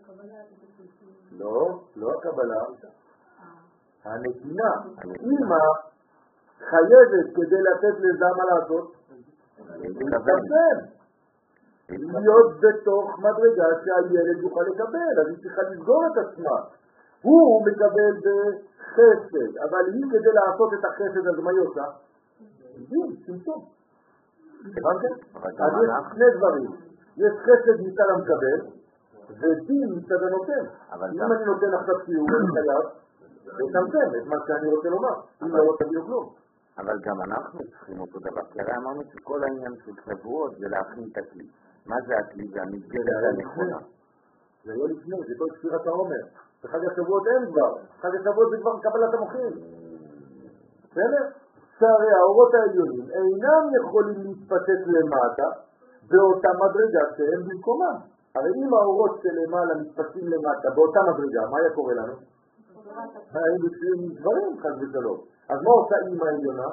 לא, לא הקבלה. הנתינה. אימא חייבת כדי לתת לזה מה לעשות? להתקבל. להיות בתוך מדרגה שהילד יוכל לקבל, אז היא צריכה לסגור את עצמה. הוא מקבל בחסד, אבל היא כדי לעשות את החסד, אז מה היא עושה? דין, צמצום. הבנתם? אז יש שני דברים. יש חסד מצד המקבל, ודין מצד הנותן. אם אני נותן עכשיו שיעור, אני חייב לצמצם את מה שאני רוצה לומר. אם לא רוצה לי כלום. אבל גם אנחנו צריכים אותו דבר. כי הרי אמרנו שכל העניין של שבועות זה להכין את הכלי. מה זה הכלי? זה המסגרת הנכונה. זה היה לפני, זה כל ספירת העומר. בחג השבועות אין כבר. חג השבועות זה כבר קבלת המוחים. בסדר? שהרי האורות העליונים אינם יכולים להתפשט למטה באותה מדרגה שהם במקומם. הרי אם האורות שלמעלה מתפשטים למטה באותה מדרגה, מה היה קורה לנו? היינו בשביל דברים, חד ושלום. אז מה עושה אימא העליונה?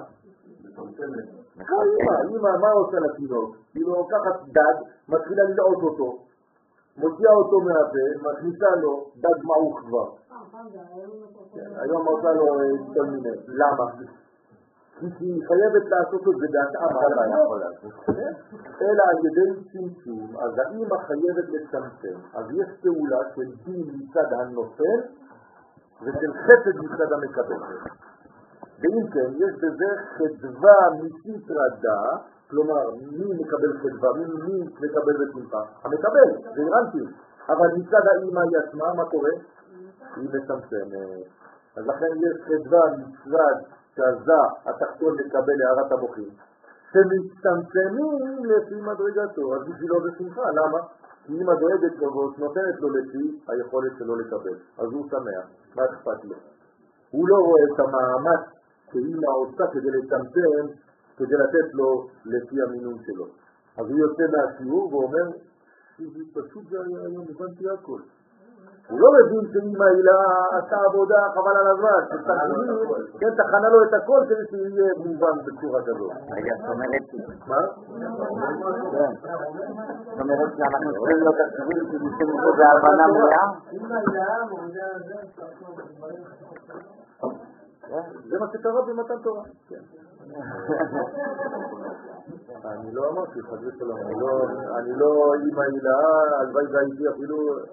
אימא, אימא, מה עושה לתינוק? היא לוקחת דג, מתחילה ללעוט אותו, מוציאה אותו מהפה, מכניסה לו דג מעוך כבר. היום עושה לו כל מיני. למה? כי היא חייבת לעשות את זה בהתאמה, אלא על ידי צמצום. אז האמא חייבת לצמצם. אז יש פעולה של דין מצד הנותן ושל חסד מצד המקבל. ואם כן, יש בזה חדווה מסיטרא דא, כלומר, מי מקבל חדווה, מי, מי מקבל בשמחה? המקבל, זה הרנטי. אבל מצד האמא היא עצמה, מה קורה? היא מצמצמת. אז לכן יש חדווה מצד שזה התחתון לקבל להערת המוחים, שמצטמצמים לפי מדרגתו, אז בשבילו זה שמחה. למה? כי אם הדואגת כבוד נותנת לו לפי היכולת שלו לקבל, אז הוא שמח. מה אכפת לו? הוא לא רואה את המאמץ שאמא עושה כדי לצמצם, כדי לתת לו לפי המינון שלו. אז הוא יוצא מהשיעור ואומר, פשוט זה היה היום, הבנתי הכל. הוא לא מבין שאמא הילה עשה עבודה חבל על הזמן, כן, תחנה לו את הכל כדי שיהיה מובן בצורה כזאת. רגע, זאת אומרת... מה? כן. זאת אומרת שאנחנו צריכים לו תקציבים שניסים פה בהבנה מלאה? אמא הילה מורדה על זה, זה מה שקרה במתן תורה. אני לא אמרתי, חד ושלום, אני לא אמא הילה, הלוואי והייתי אפילו...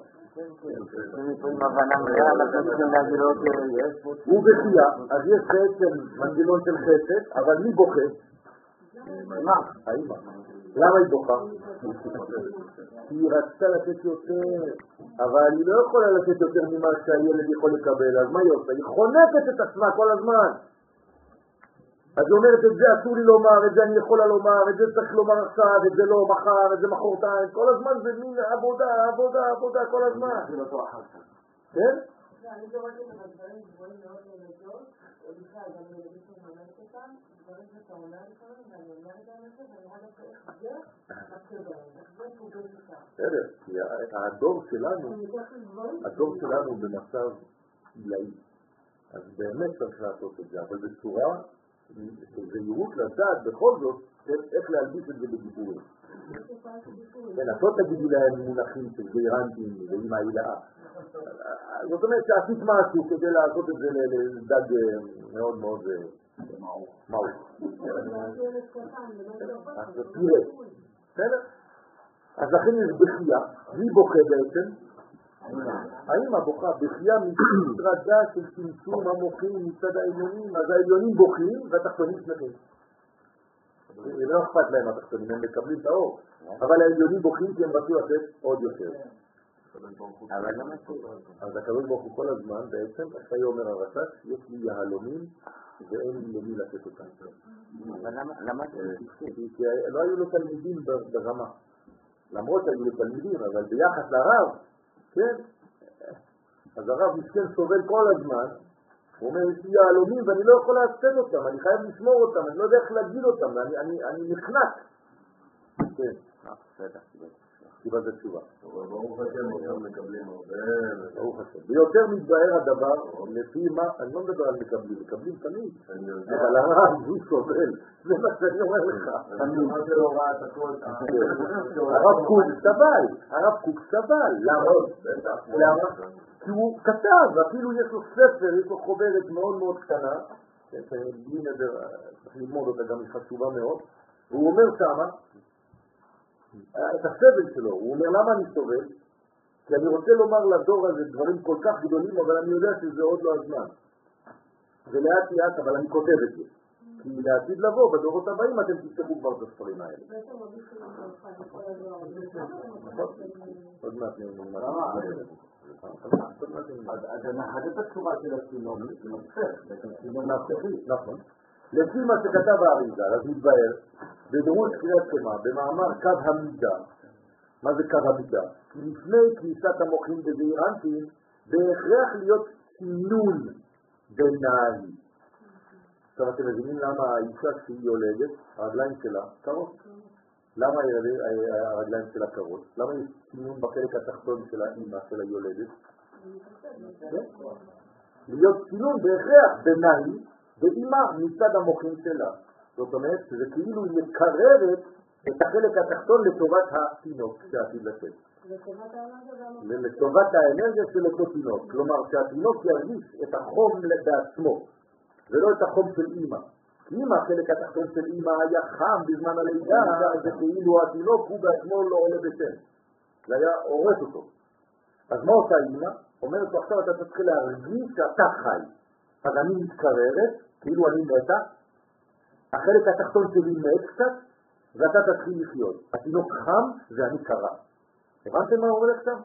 עם הבנה מלאה, אנחנו צריכים להגיד לו שיש פה... הוא בחייה, אז יש בעצם מנגנון של חסד, אבל מי בוכה? מה? האמא. למה היא בוכה? כי היא רצתה לתת יותר, אבל היא לא יכולה לתת יותר ממה שהילד יכול לקבל, אז מה היא עושה? היא חונקת את עצמה כל הזמן. אז היא אומרת, את זה אסור לי לומר, את זה אני יכולה לומר, את זה צריך לומר עכשיו, את זה לא מחר, את זה מחרתיים, כל הזמן זה מין עבודה, עבודה, עבודה, כל הזמן. כן? אני זורקת את הדברים גבוהים מאוד לילדות, בכלל, גם לילדים שממנת אותם, דברים שאתה אומר לפעמים, ואני אומרת להם את זה, ואני רואה דווקא איך זה מקשה בהם, איך זה פוגש אותם. בסדר, כי הדור שלנו, הדור שלנו במצב עילאי, אז באמת צריך לעשות את זה, אבל בצורה... זה ירות לדעת בכל זאת איך להלביש את זה בדיבורים. כן, את לא תגידי להם מונחים של גיירנטים ואמא הילאה. זאת אומרת שעשית משהו כדי לעשות את זה לדג מאוד מאוד מעוף. אז תראה, בסדר? אז לכן יש בחייה, מי בוכה בעצם? האמא בוכה, בחייה מתרדה של צמצום המוחים מצד העליונים, אז העליונים בוכים והתחתונים שמחים. לא אכפת להם התחתונים, הם מקבלים את האור, אבל העליונים בוכים כי הם רצו לתת עוד יותר. אז הקדוש ברוך הוא כל הזמן בעצם, אחרי אומר הרש"ש, יש לי יהלומים ואין לי למי לתת אותם. אבל למה זה? כי לא היו לו תלמידים ברמה. למרות שהיו לו תלמידים, אבל ביחס לרב, כן? אז הרב מסכן סובל כל הזמן, הוא אומר, יש לי יהלומים ואני לא יכול להצד אותם, אני חייב לשמור אותם, אני לא יודע איך להגיד אותם, אני נחנק. כן. בסדר, קיבל את התשובה. ברוך השם, עכשיו מקבלים הרבה... ברוך השם. ביותר מתבהר הדבר, לפי מה, אני לא מדבר על מקבלים, מקבלים תמיד. אבל הרב הוא סובל, זה מה שאני אומר לך. מה זה לא ראה את הכל? הרב קוק סבל, הרב קוק סבל. למה? למה? כי הוא כתב, ואפילו יש לו ספר, יש לו חוברת מאוד מאוד קטנה, בלי נדר, צריך ללמוד אותה, גם היא חשובה מאוד, והוא אומר שמה, את הסבל שלו, הוא אומר למה אני סובל? כי אני רוצה לומר לדור הזה דברים כל כך גדולים, אבל אני יודע שזה עוד לא הזמן. זה לאט לאט, אבל אני כותב את זה. כי לעתיד לבוא, בדורות הבאים אתם תפתחו כבר את הספרים האלה. עוד מעט נאמר. אז אני מחדד את התשובה של התינוק, זה מצליח. נכון. לפי מה שכתב האריז"ל, אז מתבהר, בדרוש קריאת שמע, במאמר קו המידה, מה זה קו המידה? כי לפני כניסת המוחים בזעירנטים, בהכרח להיות סינון ביניים. עכשיו אתם מבינים למה האישה שהיא יולדת, הרגליים שלה קרות? למה הרגליים שלה קרות? למה יש סינון בחלק התחתון של האמא של היולדת? להיות סינון בהכרח ביניים, ואמא מצד המוחים שלה. זאת אומרת שזה כאילו היא מקרבת את החלק התחתון לטובת התינוק שעתיד לצאת. לטובת האנרגיה של אותו תינוק. כלומר שהתינוק ירגיש את החום בעצמו, ולא את החום של אמא. כי אמא, החלק התחתון של אמא היה חם בזמן הלידה, זה כאילו התינוק הוא בעצמו לא עולה בשם. זה היה הורס אותו. אז מה עושה אמא? אומרת לו עכשיו אתה צריך להרגיש שאתה חי. אז אני מתקררת, כאילו אני מתה, החלק התחתון שלי מת קצת, ואתה תתחיל לחיות. התינוק חם ואני קרה. הבנתם מה אומר עכשיו?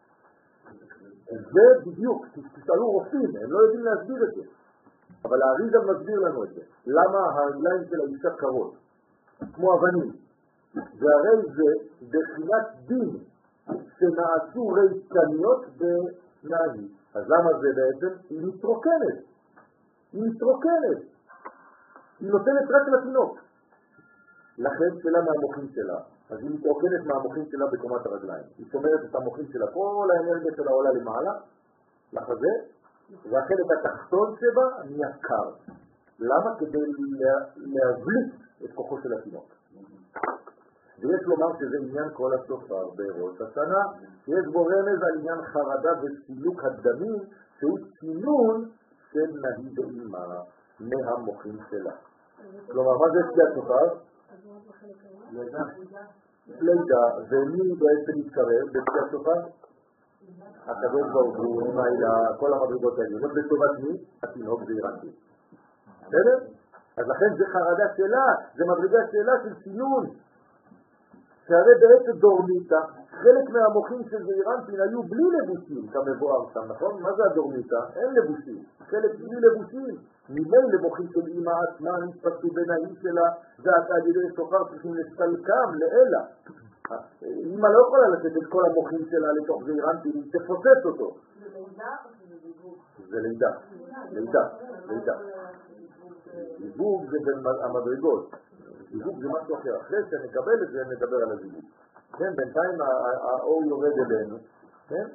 זה בדיוק, תשאלו רופאים, הם לא יודעים להסביר את זה. אבל האריז"ל מסביר לנו את זה. למה הרגליים של האישה קרות? כמו אבנים. והרי זה בחינת דין שנעשו ריקניות בנהי. אז למה זה בעצם? היא מתרוקנת. היא מתרוקנת. היא נותנת רק לתינוק. לכן שלה מהמוחים שלה. אז היא מתרוקנת מהמוחים שלה בקומת הרגליים. היא שומרת את המוחים שלה. כל האנרגיה שלה עולה למעלה, לחזה, והחלק התחתון שבה נהיה קר. למה? כדי להבליט את כוחו של התינוק. ויש לומר שזה עניין כל השופר בראש השנה, שיש בו רמז על עניין חרדה וסילוק הדמים, שהוא צינון של נהי באמא מהמוחים שלה. כלומר, מה זה שתי השופר? לידה. לידה, ומי בעצם מתקרב בשתי השופר? הקדוש ברוך הוא, אמא, כל המדרגות האלה. זאת לטובת מי? התינוק זעירנטי. בסדר? אז לכן זה חרדה שלה, זה מדרגה שלה של צינון. שהרי בעצם דורמיטה, חלק מהמוחים של זעירנטין היו בלי לבושים, כמבואר שם, נכון? מה זה הדורמיטה? אין לבושים, חלק בלי לבושים. מילי למוחים של אמא עצמה נתפסו בין האי שלה, ועתה על ידי שופר צריכים לסלקם לאלה. אמא לא יכולה לתת את כל המוחים שלה לתוך זעירנטין, היא תפוצץ אותו. זה לידה או שזה זיווג? זה לידה, לידה, לידה. זיווג זה בין המדרגות. זיווג זה משהו אחר. אחרי שנקבל את זה, נדבר על הזיווג. כן, בינתיים האור יורד אלינו, כן?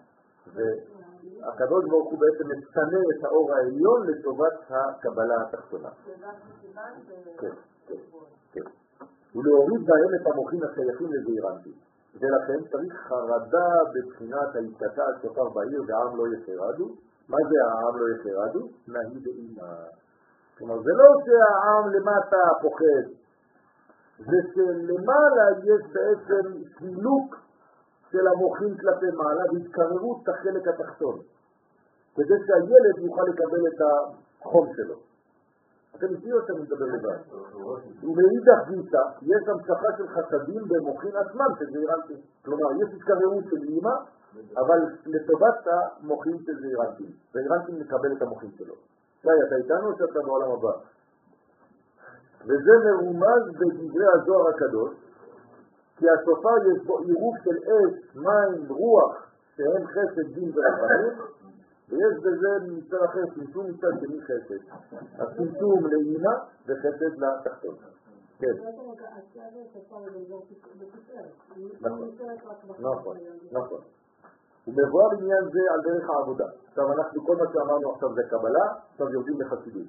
והקדוש ברוך הוא בעצם מצנע את האור העליון לטובת הקבלה התחתונה. כן, כן, כן. ולהוריד בהם את המוחים השייכים לזעירנטים. ולכן צריך חרדה בבחינת ההתקתה השופר בעיר והעם לא יחרדו. מה זה העם לא יחרדו? נהי דאימה. כלומר, זה לא שהעם למטה פוחד, זה שלמעלה יש בעצם סילוק של המוחים כלפי מעלה והתקררות את החלק התחתון, כדי שהילד יוכל לקבל את החום שלו. אתם מכירים שאתם מדבר לבד. ומאידך גיסא, יש המשכה של חסדים במוחין עצמם של זעירנטים. כלומר, יש התקררות של אימא, אבל לטובת המוחין של זעירנטים. זעירנטים מקבל את המוחין שלו. שי, אתה איתנו או שאתה בעולם הבא? וזה מרומז בדברי הזוהר הקדוש, כי השופר יש בו עירוב של אש, מים, רוח, שהם חסד, דין ורחמים, ויש בזה מצד אחר, צמצום מצד שני חסד. הצמצום לאימא וחסד לתחתון. כן. נכון, נכון. ומבואר עניין זה על דרך העבודה. עכשיו אנחנו, כל מה שאמרנו עכשיו זה קבלה, עכשיו יורדים לחסידות.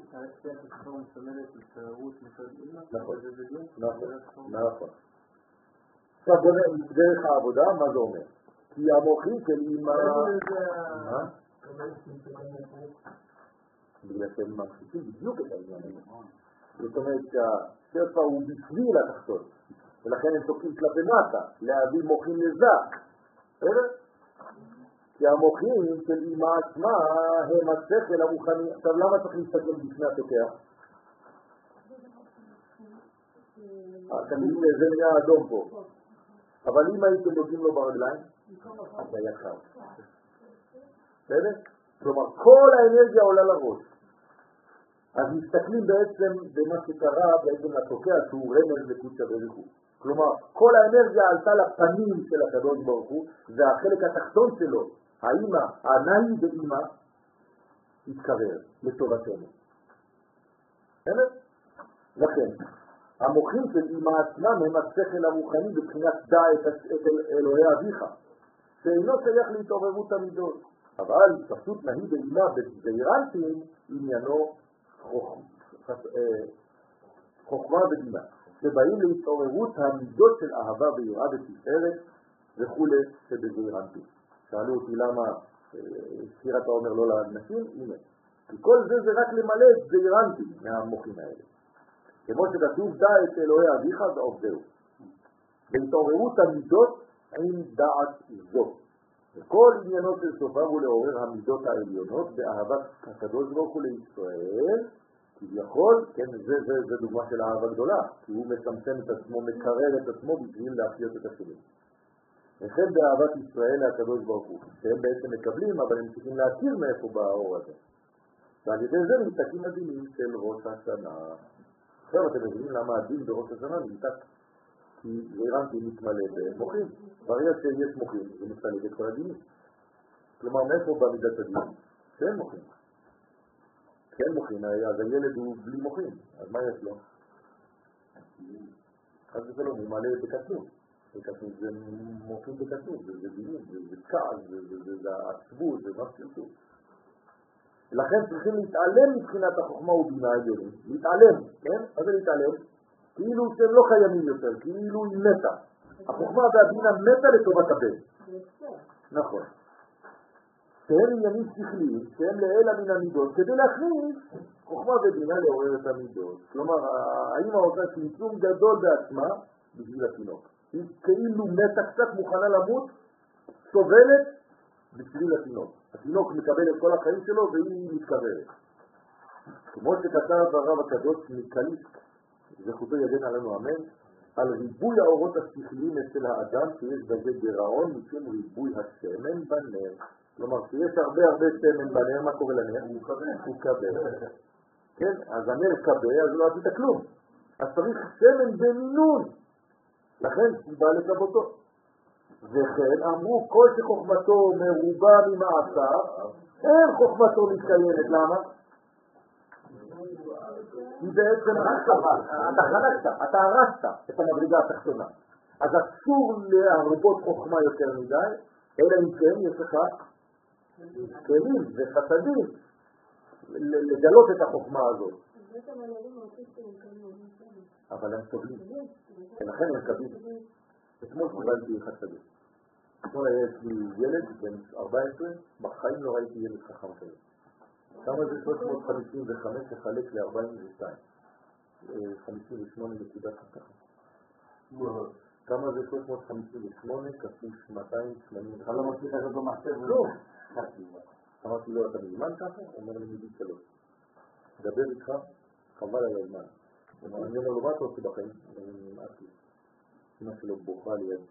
נכון, נכון, נכון. עכשיו דרך העבודה, מה זה אומר? כי המוחים של אימא... בגלל שהם ממשיכים בדיוק את העניין הזה. זאת אומרת שהשפע הוא בשביל התחתון, ולכן הם תוקעים כלפי מטה, להביא מוחים לזה. בסדר? כי המוחים של אימא עצמה הם השכל המוכני. עכשיו למה צריך להסתכל בפני התוקע? כנראה זה נהיה אדום פה. אבל אם הייתם נוגעים לו ברגליים, אז היה חם. בסדר? כלומר, כל האנרגיה עולה לראש. אז מסתכלים בעצם במה שקרה בעצם לתוקע שהוא רמז לקודש ברוך הוא. כלומר, כל האנרגיה עלתה לפנים של הקדוש ברוך הוא, והחלק התחתון שלו, האמא, הנאי באמא, התקרר לטובתנו. בסדר? לכן, המוחים של אמא עצמם הם השכל המוכני בבחינת דע את אלוהי אביך, שאינו שייך להתעוררות המידות. אבל פשוט נהי באמא בזעירנטים עניינו חוכמה ודינה, שבאים להתעוררות המידות של אהבה ויראה ותפארת וכו' שבזעירנטים. שאלו אותי למה ספירת האומר לא לאנשים? הנה. כי כל זה זה רק למלא את זעירנטים מהמוחים האלה. כמו שכתוב דע את אלוהי אביך ועובדהו. בהתעוררות המידות עם דעת זו. וכל עניינו של סופר הוא לעורר המידות העליונות באהבת הקדוש ברוך הוא לישראל, כביכול, כן, זה, זה, זה דוגמה של אהבה גדולה, כי הוא מצמצם את עצמו, מקרר את עצמו בשביל להחיות את השני. וכן באהבת ישראל הקדוש ברוך הוא, שהם בעצם מקבלים, אבל הם צריכים להכיר מאיפה באור הזה. ועל ידי זה נמתקים הדינים של ראש השנה. עכשיו אתם מבינים למה הדין בראש השנה נמתק? כי זעירנטי מתמלא במוחים. ברגע שיש מוחים, זה מתמלא את כל הדינים. כלומר, מאיפה בא מידת הדין? שאין מוחים. כשאין מוחים, אז הילד הוא בלי מוחים. אז מה יש לו? אז זה לא ממלא בקטנות. בקטנות זה מוחים בקטנות, זה דינים, זה כעס, זה עצבות, זה מה שתרצו. לכן צריכים להתעלם מבחינת החוכמה ובינה העליונים. להתעלם, כן? מה זה להתעלם? כאילו שהם לא קיימים יותר, כאילו היא מתה. החוכמה והבינה מתה לטובת הבן. נכון. שהם עניינים שכליים, שהם לאלה מן המידות, כדי להכניס חוכמה ובינה לעורר את המידות. כלומר, האמא עושה צמצום גדול בעצמה בשביל התינוק. היא כאילו מתה קצת, מוכנה למות, סובלת בשביל התינוק. התינוק מקבל את כל החיים שלו והיא מתקררת. כמו שכתב הרב הקדוש מקליסק, זכותו יגן עלינו אמן, על ריבוי האורות השכליים אצל האדם שיש בזה גירעון משום ריבוי השמן בנר. כלומר, שיש הרבה הרבה שמן בנר, מה קורה לנר? הוא קבר. הוא קבר. כן, אז הנר קבר, אז לא עשית כלום. אז צריך שמן במינון. לכן הוא בא לקבותו. וכן אמרו כל שחוכמתו מרובה ממעשיו, אין חוכמתו מתקיימת. למה? כי בעצם אתה חלקת, אתה הרסת את המדרגה התחתונה. אז אסור להרבות חוכמה יותר מדי, אלא אם כן יש לך כלים וחסדים לגלות את החוכמה הזאת. בעצם הילדים האוטיסטים כאלה בסדר. אבל הם סובלים, ולכן הם מקבלים. אתמול קיבלתי אחד כזה. אתמול היה אצלי ילד בן ארבע עשרה, בחיים לא ראיתי ילד חכם כזה. כמה זה שלוש מאות חמישים וחמש לחלק ל-ארבעים ושתיים? חמישים ושמונה נקודה ככה. כמה זה שלוש מאות חמישים ושמונה כפול מאתיים שמונים וחמש? אתה לא מצליח לעשות לו מחשב? לא. אמרתי לו, אתה מזמן ככה? הוא אומר לי, מבין שלוש. דבר איתך, חבל על הזמן. אני אומר לו, מה אתה עושה בחיים? אני נמאס לי. אמא שלו בוכה ליד.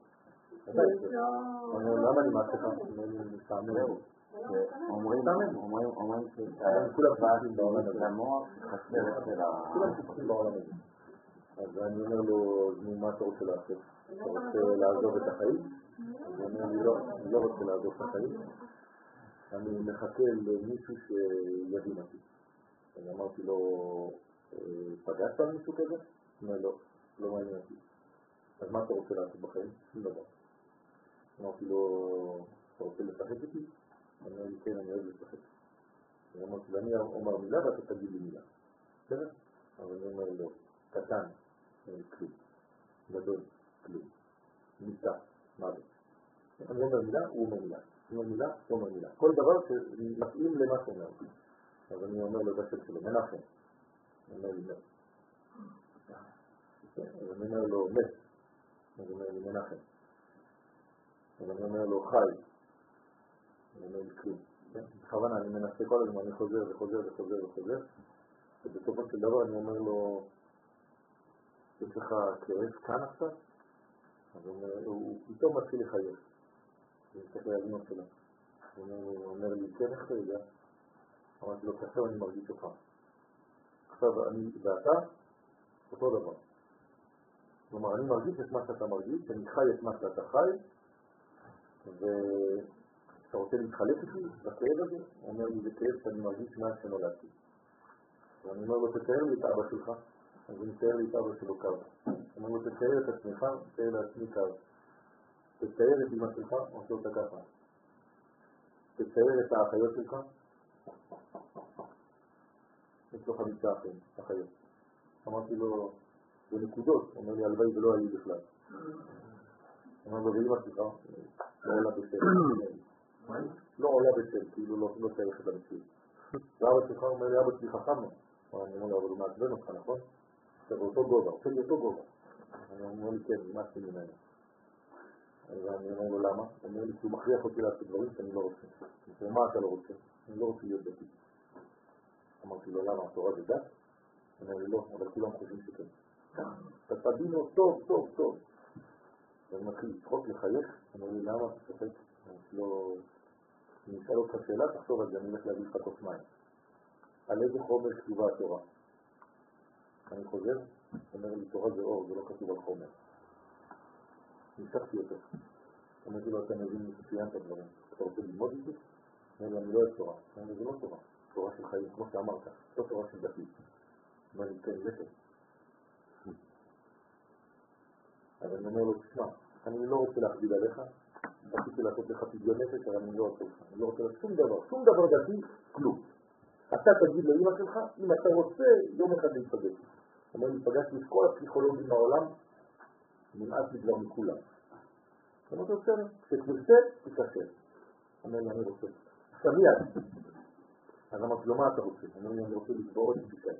למה אני מעט לך? אני מסתעמם. אומרים כולם חסים בעולם הזה. למוח חסר של ה... כולם חסים בעולם הזה. אז אני אומר לו, מה אתה רוצה לעשות? אתה רוצה לעזוב את החיים? הוא אומר לי, לא, אני לא רוצה לעזוב את החיים. אני מחכה למישהו שיבין אותי. אני אמרתי לו, פגשת על מישהו כזה? הוא אומר, לא, לא מעניין אותי. אז מה אתה רוצה לעשות בחיים? שום דבר. אמרתי לו, אתה רוצה לשחק איתי? אני אומר לי, כן, אני אוהב לשחק. אני אמרתי לו, אני אומר מילה ואתה תגיד לי מילה. בסדר? אבל אני אומר לו, קטן, כלום. גדול, כלום. מיטה, מוות. אני אומר מילה, הוא אומר מילה. אני אומר מילה, הוא אומר מילה. כל דבר שמתאים למה שאומר. אז אני אומר לו, זה השם שלו, מנחם. אני אומר לי, מת. אז אני אומר לו, מת. אז אני אומר לי, מנחם. אז אני אומר לו, חי. אני אומר לי, כלום. בכוונה, אני מנסה כל הזמן, אני חוזר וחוזר וחוזר וחוזר. ובסופו של דבר אני אומר לו, יש לך כאב כאן עכשיו? אז הוא פתאום מתחיל לחייך. אני מסתכל על אמא שלו. הוא אומר לי, כן, איך אתה יודע? אמרתי לו, עכשיו אני מרגיש אותך. עכשיו אני ואתה, אותו דבר. כלומר, אני מרגיש את מה שאתה מרגיש, אני חי את מה שאתה חי, ואתה רוצה להתחלק איתי בכאב הזה? הוא אומר לי, זה כאב שאני מרגיש מה שנולדתי. ואני אומר לו, תתאר לי את אבא שלך. אז הוא מתאר לי את אבא שלו קו. הוא אומר לו, תתאר את עצמך, תתאר לעצמי קו. תתאר את אמא שלך, עושה אותה ככה. תתאר את האחיות שלך. יש לו חמישה אחים, אחיות. אמרתי לו, זה נקודות. הוא אומר לי, הלוואי זה לא היה לי בכלל. אמר לו, ואמא שלך, לא עולה בשל. לא עולה בשל, כאילו לא צריך את המציאות. ואבא שלך אומר לי, אבא שלי חכם. אני אומר לו, אבל הוא מעצבן אותך, נכון? אתה באותו גובה, עושה לי אותו גובה. אני אומר לי, כן, נמאסתי ממנו. אז אני אומר לו, למה? הוא אומר לי, כי הוא מכריח אותי לעשות דברים שאני לא רוצה. אני אומר, מה אתה לא רוצה? אני לא רוצה להיות דתי. אמרתי לו, למה? התורה זה דת? הוא אומר לי, לא, אבל כולם חושבים שכן. אתה תבינו טוב, טוב, טוב. ואני מתחיל לצחוק, לחייך. הוא אומר לי, למה אתה צוחק? אמרתי לו, אני אשאל אותך שאלה, תחשוב על זה, אני הולך להביא לך כוס מים. על איזה חומר כתובה התורה? אני חוזר, אומר לי, תורה זה אור, זה לא כתוב על חומר. נשכתי אותו. אמרתי לו, אתה מבין מצוין את הדברים. אתה רוצה ללמוד את זה? אומר לי, אני לא אוהב תורה. אומר לי, זה לא תורה. תורה של חיים, כמו שאמרת. לא תורה של דתי. אומר לי, כן, זה כן. אז אני אומר לו, תשמע, אני לא רוצה להכביד עליך. רציתי לעשות לך פדיון נפש, אבל אני לא רוצה לך. אני לא רוצה לך שום דבר. שום דבר דתי, כלום. אתה תגיד לאמא שלך, אם אתה רוצה, יום אחד להיפגש. אומר לי, פגשתי את כל הפסיכולוגים בעולם, נמאס לי כבר מכולם. אני רוצה בסדר, כשתרצה, תקשר. אומר לי, אני רוצה. עכשיו מיד. אז אמרתי לו, מה אתה רוצה? אומר לי, אני רוצה לקבוע עוד פגישה.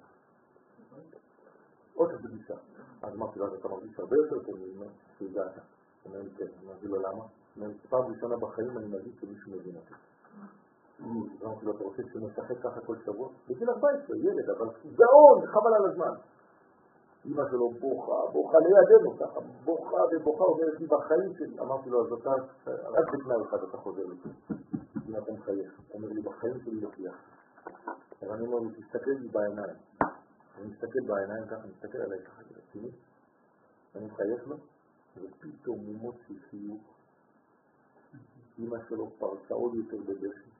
עוד פגישה. אז אמרתי לו, אתה מרגיש הרבה יותר טוב, שהגעת. אומר לי, כן. אמרתי לו, למה? אומר לי, פעם ראשונה בחיים אני מרגיש שמישהו מבין אותי. אמרתי לו, אתה רוצה שנשחק ככה כל שבוע? בגיל ארבע עשרה, ילד, אבל גאון, חבל על הזמן. אמא שלו בוכה, בוכה לידינו ככה, בוכה ובוכה, אומרת לי בחיים שלי. אמרתי לו, אז אתה, רק בתנאי אחד אתה חוזר לי. אם אתה מחייך. אומר לי, בחיים שלי לא חייך. אבל אני אומר לי, תסתכל לי בעיניים. אני מסתכל בעיניים ככה, אני מסתכל עליי ככה, תראי. אני מחייך לו, ופתאום הוא מוציא חיוך. אמא שלו פרצה עוד יותר בדשי.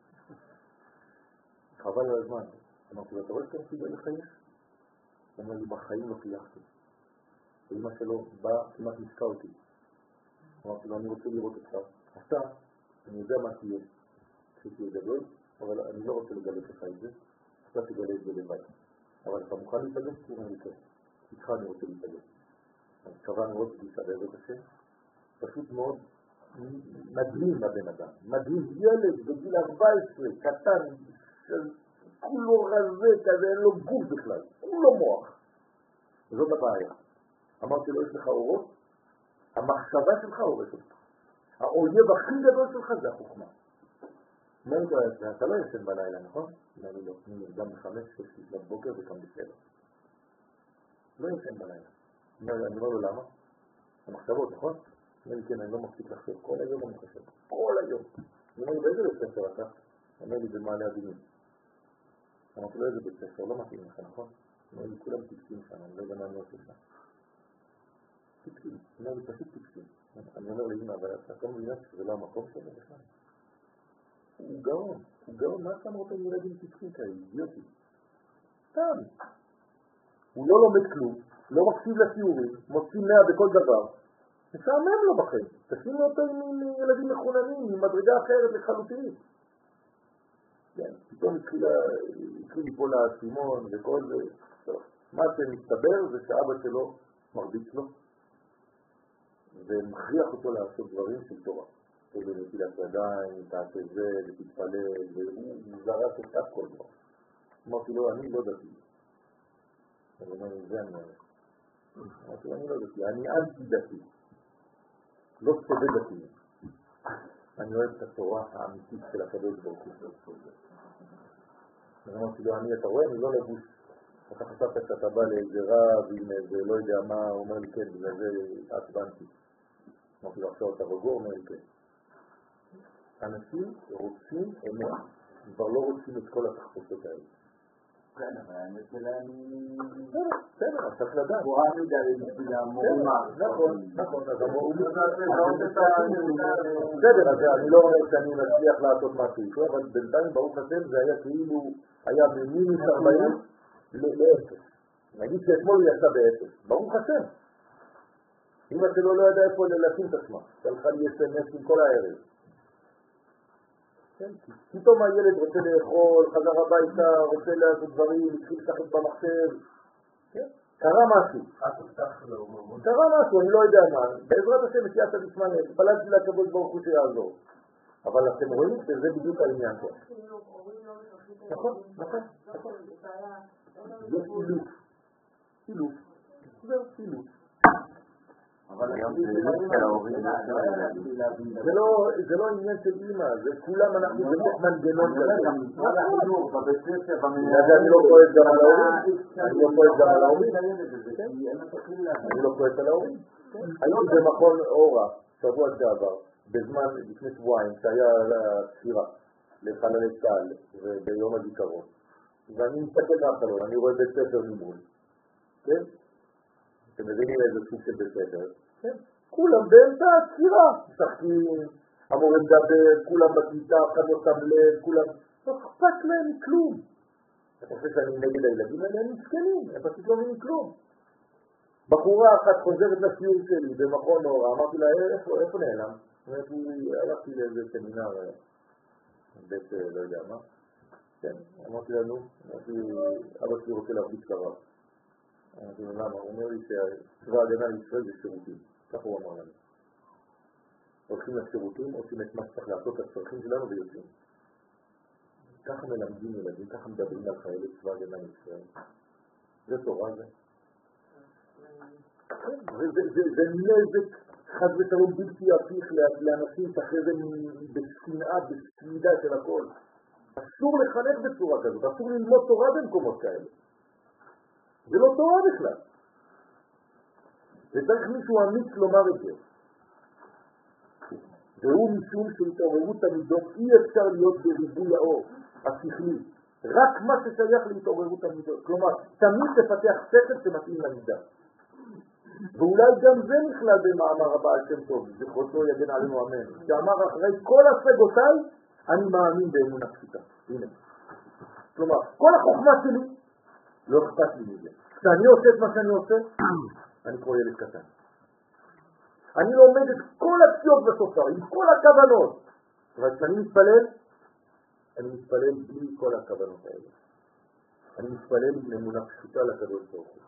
חבל על הזמן. אמרתי לו, אתה רואה שאתה מסוגל לחייך? הוא אומר לי, בחיים לא חייכתי. ואמא שלו באה, כמעט נשקע אותי. אמרתי לו, אני רוצה לראות אותך. אתה, אני יודע מה תהיה. כשתהיה גדול, אבל אני לא רוצה לגלות לך את זה. אתה תגלה את זה לבד. אבל אתה מוכן להתאגש? כי אני כן. איתך אני רוצה להתאגש. אני קבע מאוד פגישה בעזרת השם. פשוט מאוד מדהים הבן אדם. מדהים, ילד בגיל ארבע עשרה, קטן, כולו רזה כזה, אין לו גוף בכלל, כולו מוח. זאת הבעיה. אמרתי לו, יש לך אורות? המחשבה שלך הורס אותך. האויב הכי גדול שלך זה החוכמה. מה אני קורא את זה? אתה לא ישן בלילה, נכון? אני לא, אני גם בחמש, שש, לפנות בוקר וגם בסדר. לא ישן בלילה. אני אומר לו למה? המחשבות, נכון? אני כן, אני לא מפסיק לחשוב. כל היום אני חושב. כל היום. אני אומר לו, באיזה בית ספר אתה? אומר לי, במעלה הדינים. אמרתי לו, איזה בית ספר? לא מתאים לך, נכון? אומר לי, כולם טיפסים שם, אני לא יודע מה אני עושה שם. טיפסים. אומר לי, פשוט טיפסים. אני אומר לאמא, אבל אתה לא מבינה שזה לא המקום שלו בכלל. הוא גאון, הוא גאון, מה אתה אמרת עם ילדים טיפסים כאלה? אידיוטים. סתם. הוא לא לומד כלום, לא מקשיב לשיעורים, מוצאים מאה בכל דבר. משעמם לו בכם. תשימו אותו עם ילדים מחוננים, עם מדרגה אחרת לחלוטין. כן, פתאום התחיל ליפול האסימון וכל זה. מה שמסתבר זה שאבא שלו מרביץ לו, ומכריח אותו לעשות דברים של תורה. כאילו נטילת ידיים, תעשה זה, ותתפלל, והוא זרק את הכל דבר. אמרתי לו, אני לא דתי. אני אומר, זה אני אומר. אמרתי לו, אני לא דתי, אני אנטי דתי. לא סובל דתי. אני אוהב את התורה האמיתית של הקדוש ברוך הוא. אמרתי לו, אני, אתה רואה, אני לא לבוש. אתה חשבת שאתה בא לאיזה רב עם איזה לא יודע מה, הוא אומר לי כן, בגלל זה עצבנתי. אמרתי לו, עכשיו אתה רגוע, אומר לי כן. אנשים רוצים אמת, כבר לא רוצים את כל התחפושות האלה. כן, אבל האמת שלהם היא... בסדר, אז צריך לדעת. גבוהה מדי בשביל המורים. נכון, נכון, אז המורים... בסדר, אז אני לא אומר שאני מצליח לעשות משהו, אבל בינתיים ברוך השם זה היה כאילו, היה ממינוס ארבעים לאפס. נגיד שאתמול הוא יצא באפס, ברוך השם. אמא שלו לא ידע איפה לשים את עצמה, שלחה לי אס-אם-אס עם כל הערב. פתאום הילד רוצה לאכול, חזר הביתה, רוצה לעשות דברים, התחיל לשחק במחשב. קרה משהו. קרה משהו, אני לא יודע מה. בעזרת השם מציאת המשמעית, פלגתי לקבול ברוך הוא שיעזור. אבל אתם רואים שזה בדיוק העניין פה. נכון, נכון, נכון. זה סילוף. סילוף. זהו סילוף. אבל היום זה לא של ההורים, זה לא עניין של אימא, זה כולם אנחנו בתוך מנגנון כזה. גם משרד החינוך, בבית ספר, במנהל. אני לא כועס גם על ההורים, אני לא כועס גם על ההורים. אני לא כועס על ההורים. הייתי במכון אורה, שבוע שעבר, בזמן, לפני שבועיים, שהיה ספירה לחללי צה"ל וביום הזיכרון. ואני מסתכל מהחלון, אני רואה בית ספר ממול. כן? אתם מבינים איזה סוג של בית ספר? כן. כולם באמצע הספירה. משחקים, המורה מדבר, כולם בכיתה, אחד לא שם לב, כולם... לא אכפת להם כלום. אתה חושב שאני נגד הילדים האלה? הם מסכנים, הם פשוט לא מבינים כלום. בחורה אחת חוזרת לשיעור שלי במכון אורה, אמרתי לה, איפה, איפה נעלם? אמרתי לי, הלכתי לאיזה סמינר, בית לא יודע מה. כן, אמרתי לנו, אמרתי, אבא שלי רוצה להרביץ לרב. אמרתי לו, למה? הוא אומר לי שצבא ההגנה לישראל זה שירותים. ככה הוא אמר לנו. הולכים לשירותים, עושים את מה שצריך לעשות, הצרכים שלנו ויוצאים. ככה מלמדים ילדים, ככה מדברים על חיילי צבא ההגנה לישראל. זה תורה זה. זה נזק חד ושלום בלתי הפיך לאנשים שאחרי זה בשנאה, בסמידה של הכל. אסור לחנך בצורה כזאת, אסור ללמוד תורה במקומות כאלה. זה לא תורה בכלל. וצריך מישהו אמיץ לומר את זה. והוא משום שהתעוררות המידות אי אפשר להיות בריבוי האור, השכלי. רק מה ששייך להתעוררות המידות. כלומר, תמיד תפתח שכל שמתאים למידה. ואולי גם זה נכלל במאמר הבעל שם טוב, זכרותו יגן עלינו אמן, שאמר אחרי כל השגותיי, אני מאמין באמונה פשוטה. הנה. כלומר, כל החוכמה שלי לא אכפת לי מזה. כשאני עושה את מה שאני עושה, אני כמו ילד קטן. אני לומד את כל הפסיעות בסופר, עם כל הכוונות. אבל כשאני מתפלל, אני מתפלל בלי כל הכוונות האלה. אני מתפלל עם אמונה פשוטה לקדוש ברוך הוא.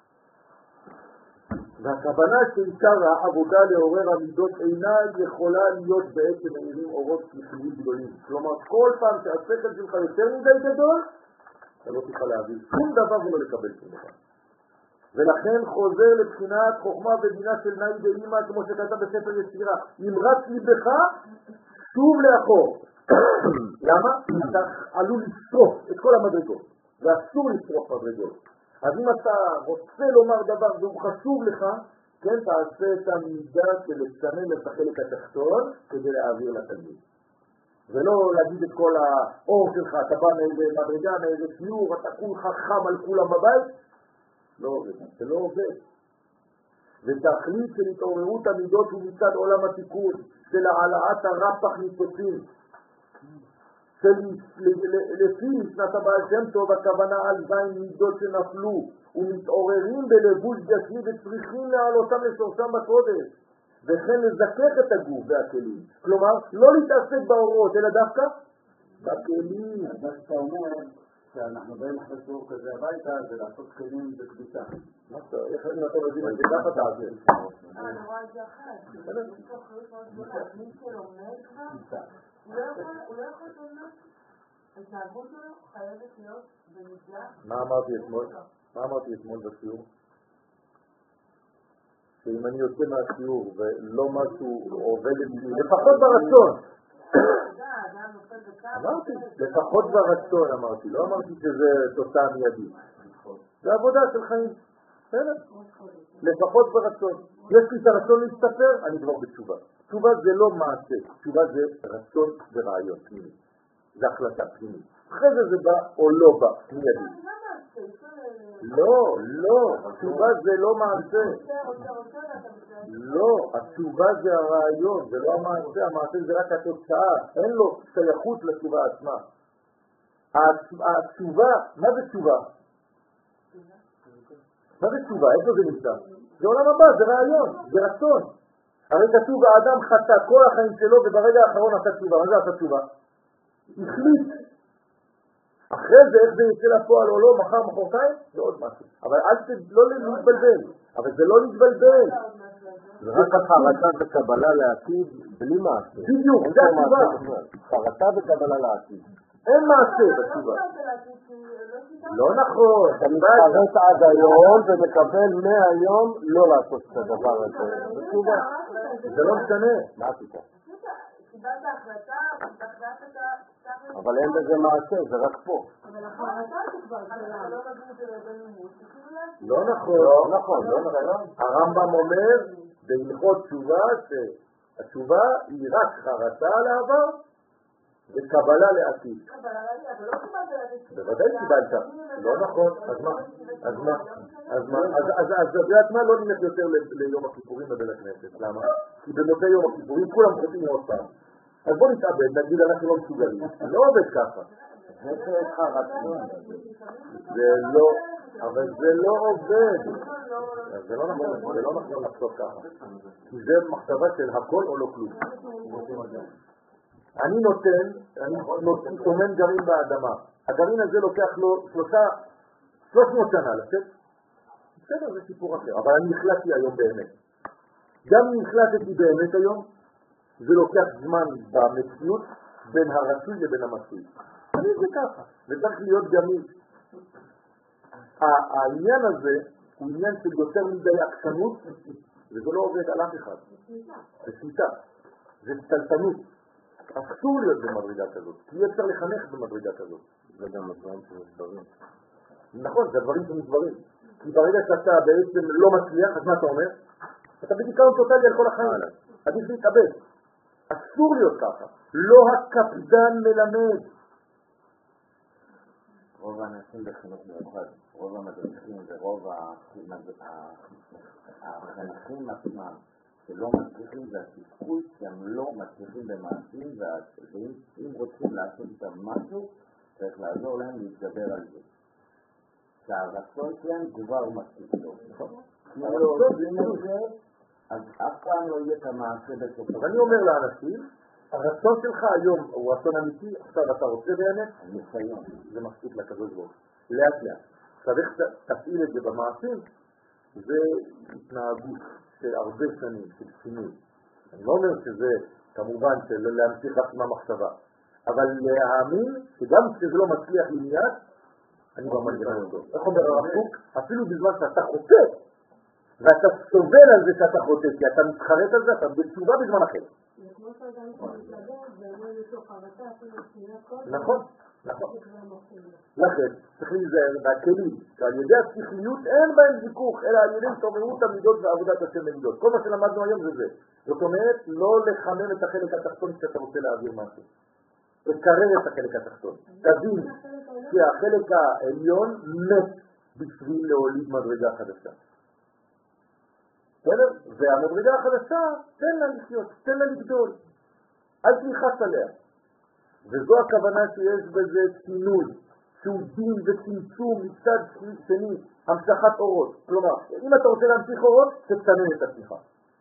והכוונה שעיקר העבודה לעורר המידות אינה יכולה להיות בעצם מאירים אורות שכליים גדולים. כלומר, כל פעם שהשכל שלך יותר מדי גדול, אתה לא תוכל להעביר שום דבר ולא לקבל שום דבר. ולכן חוזר לבחינת חוכמה ובינה של נאי ואימא, כמו שכתב בספר יצירה, אם רץ ליבך, שוב לאחור. למה? אתה עלול לשרוף את כל המדרגות, ואסור לשרוף מדרגות. אז אם אתה רוצה לומר דבר והוא חשוב לך, כן, תעשה את המידה של לצנן את החלק התחתון כדי להעביר לתלמיד. ולא להגיד את כל האור שלך, אתה בא מאיזה מדרגה, מאיזה שיעור, אתה כולך חם על כולם בבית, לא עובד, זה לא עובד. ותכלית של התעוררות המידות הוא מצד עולם התיקון, של העלאת הרפ"ח ניצוצים, לפי משנת הבעל שם טוב הכוונה על זין מידות שנפלו ומתעוררים בלבוש גשמי וצריכים להעלותם לשורשם בקודש וכן לזכך את הגוף והכלים. כלומר, לא להתעסק באורות אלא דווקא בכלים. אז מה שאתה אומר שאנחנו באים אחרי שיעור כזה הביתה זה לעשות כלים בקביצה. מה אתה? איך אני אתה מבין את זה? ככה תעשה. אה, אני רואה את זה אחרת. יש פה אחריות מאוד גדולה. מי שלומד כבר, הוא לא יכול ללמוד. ההתנהגות שלו חייבת להיות במידה. מה אמרתי אתמול? מה אמרתי אתמול בשיעור? שאם אני יוצא מהשיעור ולא משהו עובד אצלי, לפחות ברצון. אמרתי, לפחות ברצון אמרתי, לא אמרתי שזה תוצאה מיידית. זה עבודה של חיים. בסדר? לפחות ברצון. יש לי את הרצון להסתפר, אני כבר בתשובה. תשובה זה לא מעשה, תשובה זה רצון ורעיון פנימי. זה החלטה פנימית. אחרי זה זה בא או לא בא, מיידי. לא, לא, התשובה זה לא מעשה. לא, התשובה זה הרעיון, זה לא המעשה, המעשה זה רק התוצאה, אין לו שייכות לתשובה עצמה. התשובה, מה זה תשובה? מה זה תשובה? איפה זה נמצא? זה עולם הבא, זה רעיון, זה רצון. הרי כתוב, האדם חטא כל החיים שלו וברגע האחרון עשה תשובה. מה זה עשה תשובה? החליט. אחרי זה, איך זה יצא לפועל או לא, מחר, מחרתיים, זה עוד משהו. אבל אל ת... לא להתבלבל. אבל זה לא להתבלבל. זה רק החרטה וקבלה לעתיד בלי מעשה. בדיוק, זה התשובה. חרטה וקבלה לעתיד. אין מעשה בתשובה. לא נכון. אתה מתחרט עד היום ומקבל מהיום לא לעשות את הדבר הזה. בתשובה. זה לא משנה. מה עשית? קיבלת החלטה, החלטת אבל אין בזה מעשה, זה רק פה. אבל החלטה זה כבר שלנו. לא מבין את זה בלימוד. לא נכון. לא נכון, לא נכון. הרמב"ם אומר בהלכות תשובה שהתשובה היא רק חרטה על העבר וקבלה לעתיד. אבל לא קיבלת לעתיד. בוודאי קיבלת. לא נכון. אז מה? אז מה? אז מה? אז יודעת מה? לא נלך יותר ליום הכיפורים בבית הכנסת. למה? כי במוצאי יום הכיפורים כולם חוטאים עוד פעם. אז בוא נתאבד, נגיד אנחנו לא מסוגלים. לא עובד ככה. זה חרטה. זה לא, אבל זה לא עובד. זה לא נכון, זה לא נכון לחשוב ככה. כי זה מחשבה של הכל או לא כלום. אני נותן, אני תומן גרעין באדמה. הגרעין הזה לוקח לו שלושה, שלוש מאות שנה לצאת. בסדר, זה סיפור אחר. אבל אני החלטתי היום באמת. גם אם החלטתי באמת היום, זה לוקח זמן במציאות בין הרצוי לבין המצוי. אני זה ככה. זה צריך להיות גמיש. העניין הזה הוא עניין של יותר מדי עקשנות, וזה לא עובד על אף אחד. זה שליטה. זה סטלטנות. אסור להיות במדרגה כזאת, כי אי אפשר לחנך במדרגה כזאת. זה גם הדברים שמסברים. נכון, זה הדברים שמסברים. כי ברגע שאתה בעצם לא מצליח, אז מה אתה אומר? אתה בדיכאון טוטלי על כל החיים. עדיף להתאבד. אסור להיות ככה. לא הקפדן מלמד. רוב האנשים בחינוך מיוחד, רוב המדריכים ורוב החניכים עצמם שלא מצליחים זה התסכול שהם לא מצליחים במעשים, ואם רוצים לעשות איתם משהו צריך לעזור להם להתגבר על זה. שהרצון שלהם כבר מספיק טוב. אם לא עושים את זה, אז אף פעם לא יהיה את המעשה בסופו. אז אני אומר לאנשים, הרצון שלך היום הוא רצון אמיתי, עכשיו אתה רוצה באמת, ניסיון. זה מספיק לקדוש ברוך הוא. לאט לאט. צריך תפעיל את זה במעשים, זה התנהגות של הרבה שנים, של שינוי. אני לא אומר שזה כמובן של להמשיך רק עם המחשבה, אבל להאמין שגם כשזה לא מצליח לי מיד, אני במנגנון אותו. איך אומר הרב קוק? אפילו בזמן שאתה חוטא, ואתה סובל על זה שאתה חוטא, כי אתה מתחרט על זה, אתה בתשובה בזמן אחר. זה כמו שאדם שמתלבט, ואומר לתוך חרטה, אפילו שנייה קודם. נכון, נכון. לכן, צריך להיזהר מהכלים, שעל ידי השכליות אין בהם זיכוך, אלא על ידי התעוררות המידות ועבודת השם במידות. כל מה שלמדנו היום זה זה. זאת אומרת, לא לחמם את החלק התחתון כשאתה רוצה להעביר משהו. תקרר את החלק התחתון. תבין שהחלק העליון מת בשביל להוליד מדרגה חדשה. בסדר? והמדרגה החדשה, תן לה לחיות, תן לה לגדול. אל תלחץ עליה. וזו הכוונה שיש בזה צינון, שהוא דין וצמצום מצד שני, המשכת אורות. כלומר, אם אתה רוצה להמשיך אורות, תצנן את עצמך.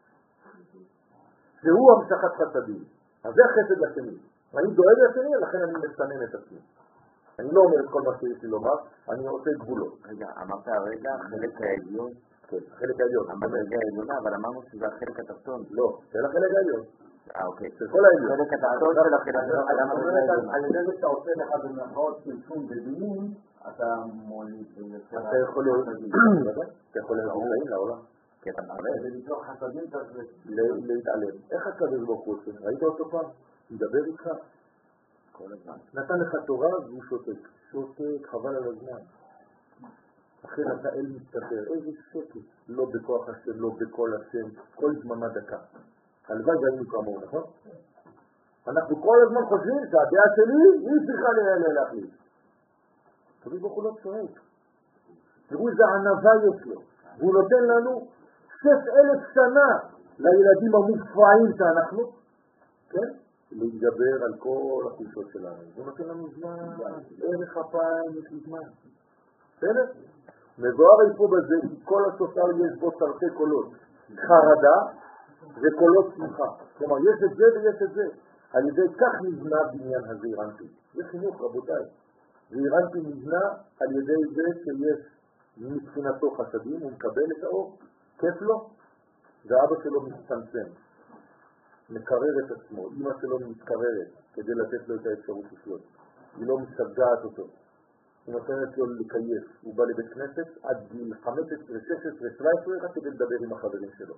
שהוא המשכת חסדים. אז זה החסד השני. אני דואג לשני, לכן אני מצנן את עצמי. אני לא אומר את כל מה שיש לי לומר, אני עושה גבולות. רגע, אמרת הרגע, החלק העליון? כן, החלק העליון. המדרגה העליונה, אבל אמרנו שזה החלק התחתון. לא, זה החלק העליון. אה, אוקיי. זה כל העליון. החלק התחתון של החלק העליון. על ידי זה שאתה עושה לך במרכאות צמצום ודינים, אתה מוליד ויוצר... אתה יכול להיות... אתה יכול להיות חיים לעולם. כי אתה מעלה. ולתוך חסדים צריך להתעלם. איך הקדוש ברוך הוא עושה? ראית אותו פעם? ידבר איתך? כל הזמן. נתן לך תורה והוא שותק. שותק, חבל על הזמן. אחרי אתה אל מסתבר, איזה שקט. לא בכוח השם, לא בכל השם, כל זממה דקה. הלוואי והיינו כמוהו, נכון? אנחנו כל הזמן חושבים שהדעה שלי היא צריכה להחליט. הקדוש ברוך הוא לא צועק. תראו איזה ענווה יש לו. והוא נותן לנו שש אלף שנה לילדים המופרעים שאנחנו, כן? להתגבר על כל החולשות שלנו. זה נותן לנו זמן, ערך הפעם יש לי זמן. בסדר? מבואר איפה בזה, כל הסופר יש בו צרכי קולות. חרדה וקולות שמחה. כלומר, יש את זה ויש את זה. על ידי כך נבנה בניין הזעירנטי. זה חינוך, רבותיי. זעירנטי נבנה על ידי זה שיש מבחינתו חסדים, הוא מקבל את האור, כיף לו, ואבא שלו מצטמצם. מקרר את עצמו, אמא שלו מתקררת כדי לתת לו את האפשרות לחיות. היא לא משגעת אותו. היא נותנת לו לקייף. הוא בא לבית כנסת עד גיל חמש עשרה, שש עשרה, שבע עשרה רק כדי לדבר עם החברים שלו.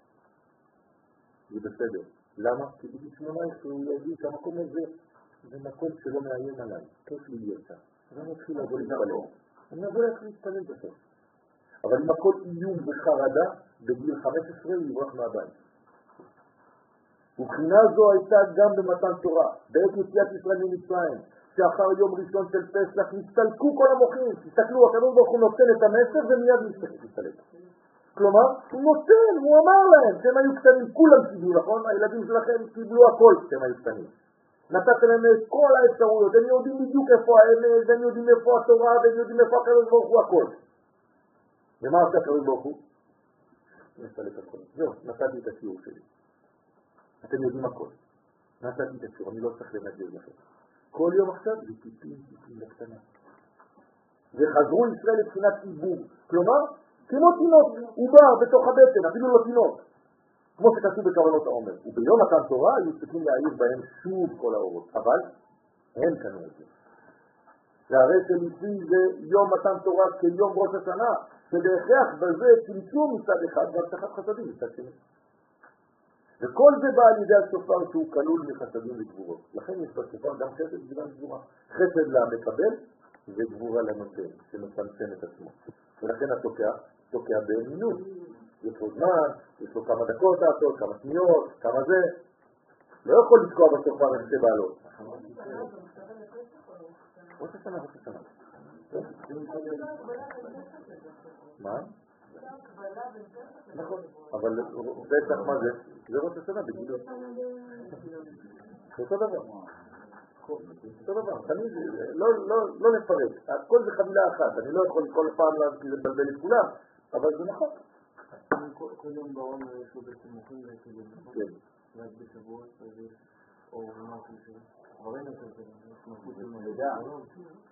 זה בסדר. למה? כי בגיל שמונה עשרה הוא יגיד שהמקום הזה זה מקום שלא מאיים עליי. כיף לי להיות שם. אז אני מתחיל לבוא להתפלל. אני נבוא להתפלל בסוף. אבל אם הכל איום וחרדה, בגיל חמש עשרה הוא יברח מהבית. ובחינה זו הייתה גם במתן תורה, בעת יציאת ישראל ממצרים, שאחר יום ראשון של פסח נסתלקו כל המוחים, תסתכלו, הקדוש ברוך הוא נותן את המסר ומיד נסתלק. כלומר, הוא נותן, הוא אמר להם, שהם היו קטנים, כולם קיבלו, נכון? הילדים שלכם קיבלו הכל שהם היו קטנים. נתתם להם את כל האפשרויות, הם יודעים בדיוק איפה האמת, הם יודעים איפה התורה, והם יודעים איפה הקדוש ברוך הוא הכל. ומה עושה הקדוש ברוך הוא? נסתלק הכל. זהו, נתתי את השיעור שלי. אתם יודעים הכל. נתתי את השיעור, אני לא צריך לנגד לכם. כל יום עכשיו זה טיפים, טיפים לקטנה. וחזרו ישראל לבחינת עיבור. כלומר, כמו תינוק, הוא בא בתוך הבטן, אפילו לא תינוק. כמו שכתוב בכוונות העומר. וביום מתן תורה היו צריכים להעיר בהם שוב כל האורות. אבל הם קנו את זה. והרי שלפי זה יום מתן תורה כיום ראש השנה, שבהכרח בזה צמצום מצד אחד והבטחת חסדים מצד שני. וכל זה בא על ידי השופר שהוא כלול מחסדים וגבורות. לכן יש בשופר גם חסד וגם גבורה. חסד למקבל וגבורה לנותן, שמצמצם את עצמו. ולכן התוקע, תוקע באמינות. יש לו זמן, יש לו כמה דקות לעשות, כמה שניות, כמה זה. לא יכול לתקוע בשופר את שתי בעלות. ראש השנה, ראש השנה. מה? נכון, אבל פסח מה זה? זה ראש השנה בגילו. זה אותו דבר. אותו דבר, תמיד, לא נפרק. הכל זה חבילה אחת, אני לא יכול כל פעם לבלבל את כולם, אבל זה נכון. כל יום בעולם יש לו בעצם מוכרים לכיוון, נכון? כן. רק בשבועות, אז יש אור ומשהו שלו. דברים יותר זה, משמעות עם הלידה.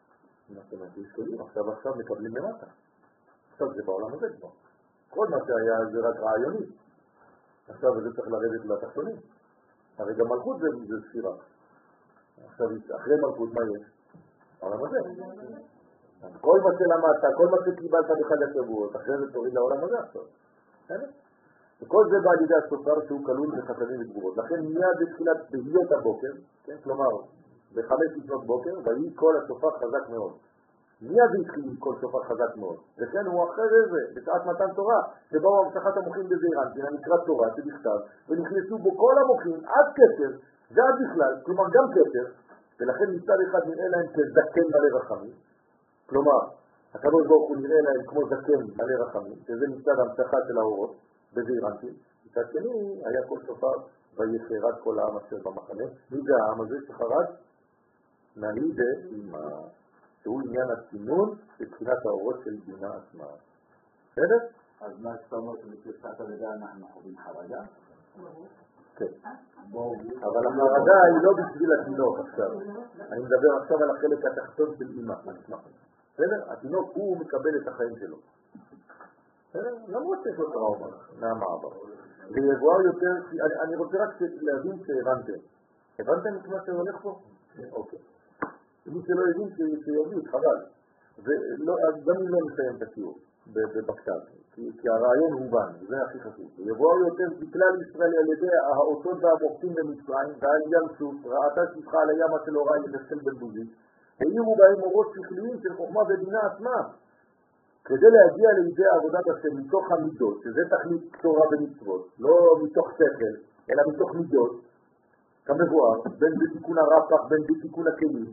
זאת אומרת, יש כלים, עכשיו עכשיו מקבלים למטה. עכשיו זה בעולם הזה כבר. כל מה שהיה זה רק רעיוני. עכשיו זה צריך לרדת לתחתונים. הרי גם מלכות זה, זה ספירה. עכשיו אחרי מלכות מה יש? העולם הזה. כל מה שלמדת, כל מה שקיבלת בחג השבועות, אחרי זה תוריד לעולם הזה עכשיו. וכל זה בא על ידי השופר שהוא כלול בחסדים וגבורות. לכן מיד בתחילת בהיות הבוקר, כן? כלומר בחמש לפנות בוקר, ויהי כל השופר חזק מאוד. מיד התחיל כל שופר חזק מאוד. וכן הוא אחרי זה, בשעת מתן תורה, שבאו המשכת המוחים בזעיר אנפין, הנקרא תורה שבכתב, ונכנסו בו כל המוחים עד כתר, ועד בכלל, כלומר גם כתר, ולכן מצד אחד נראה להם כזקן מלא רחמים, כלומר, הקדוש ברוך הוא נראה להם כמו זקן מלא רחמים, שזה מצד המשכה של האורות בזעיר אנפין. מצד שני, היה כל שופר ויחרד כל העם אשר במחנה. מי זה העם הזה שחרד? נהידה עם ה... שהוא עניין הסינון בבחינת האורות של בינה עצמה. בסדר? אז מה שאתה אומר שבתפיסת הלידה אנחנו חווים חרדה? כן. אבל החרדה היא לא בשביל התינוק עכשיו. אני מדבר עכשיו על החלק התחתון של אמא. בסדר? התינוק הוא מקבל את החיים שלו. בסדר? למרות שיש לו טראומה מהמעבר. ויבואר יותר, אני רוצה רק להבין שהבנתם. הבנתם את מה שהולך פה? אוקיי. מי שלא הבין שיוביל, חבל. גם אם לא נסיים את השיעור בכתב, כי הרעיון הוא בן, זה הכי חשוב. יבואו יותר בכלל ישראל על ידי האותות והמוחצים במצרים, ועל ים סוף, ראתה שפחה על הים של הוראי לחסל בן בוזי, העירו בהם אורות שכליים של חוכמה ובינה עצמה, כדי להגיע לידי עבודת השם מתוך המידות, שזה תכלית תורה ומצוות, לא מתוך שכל, אלא מתוך מידות, כמבואר, בין בתיקון הרפ"ח, בין בתיקון הכלים.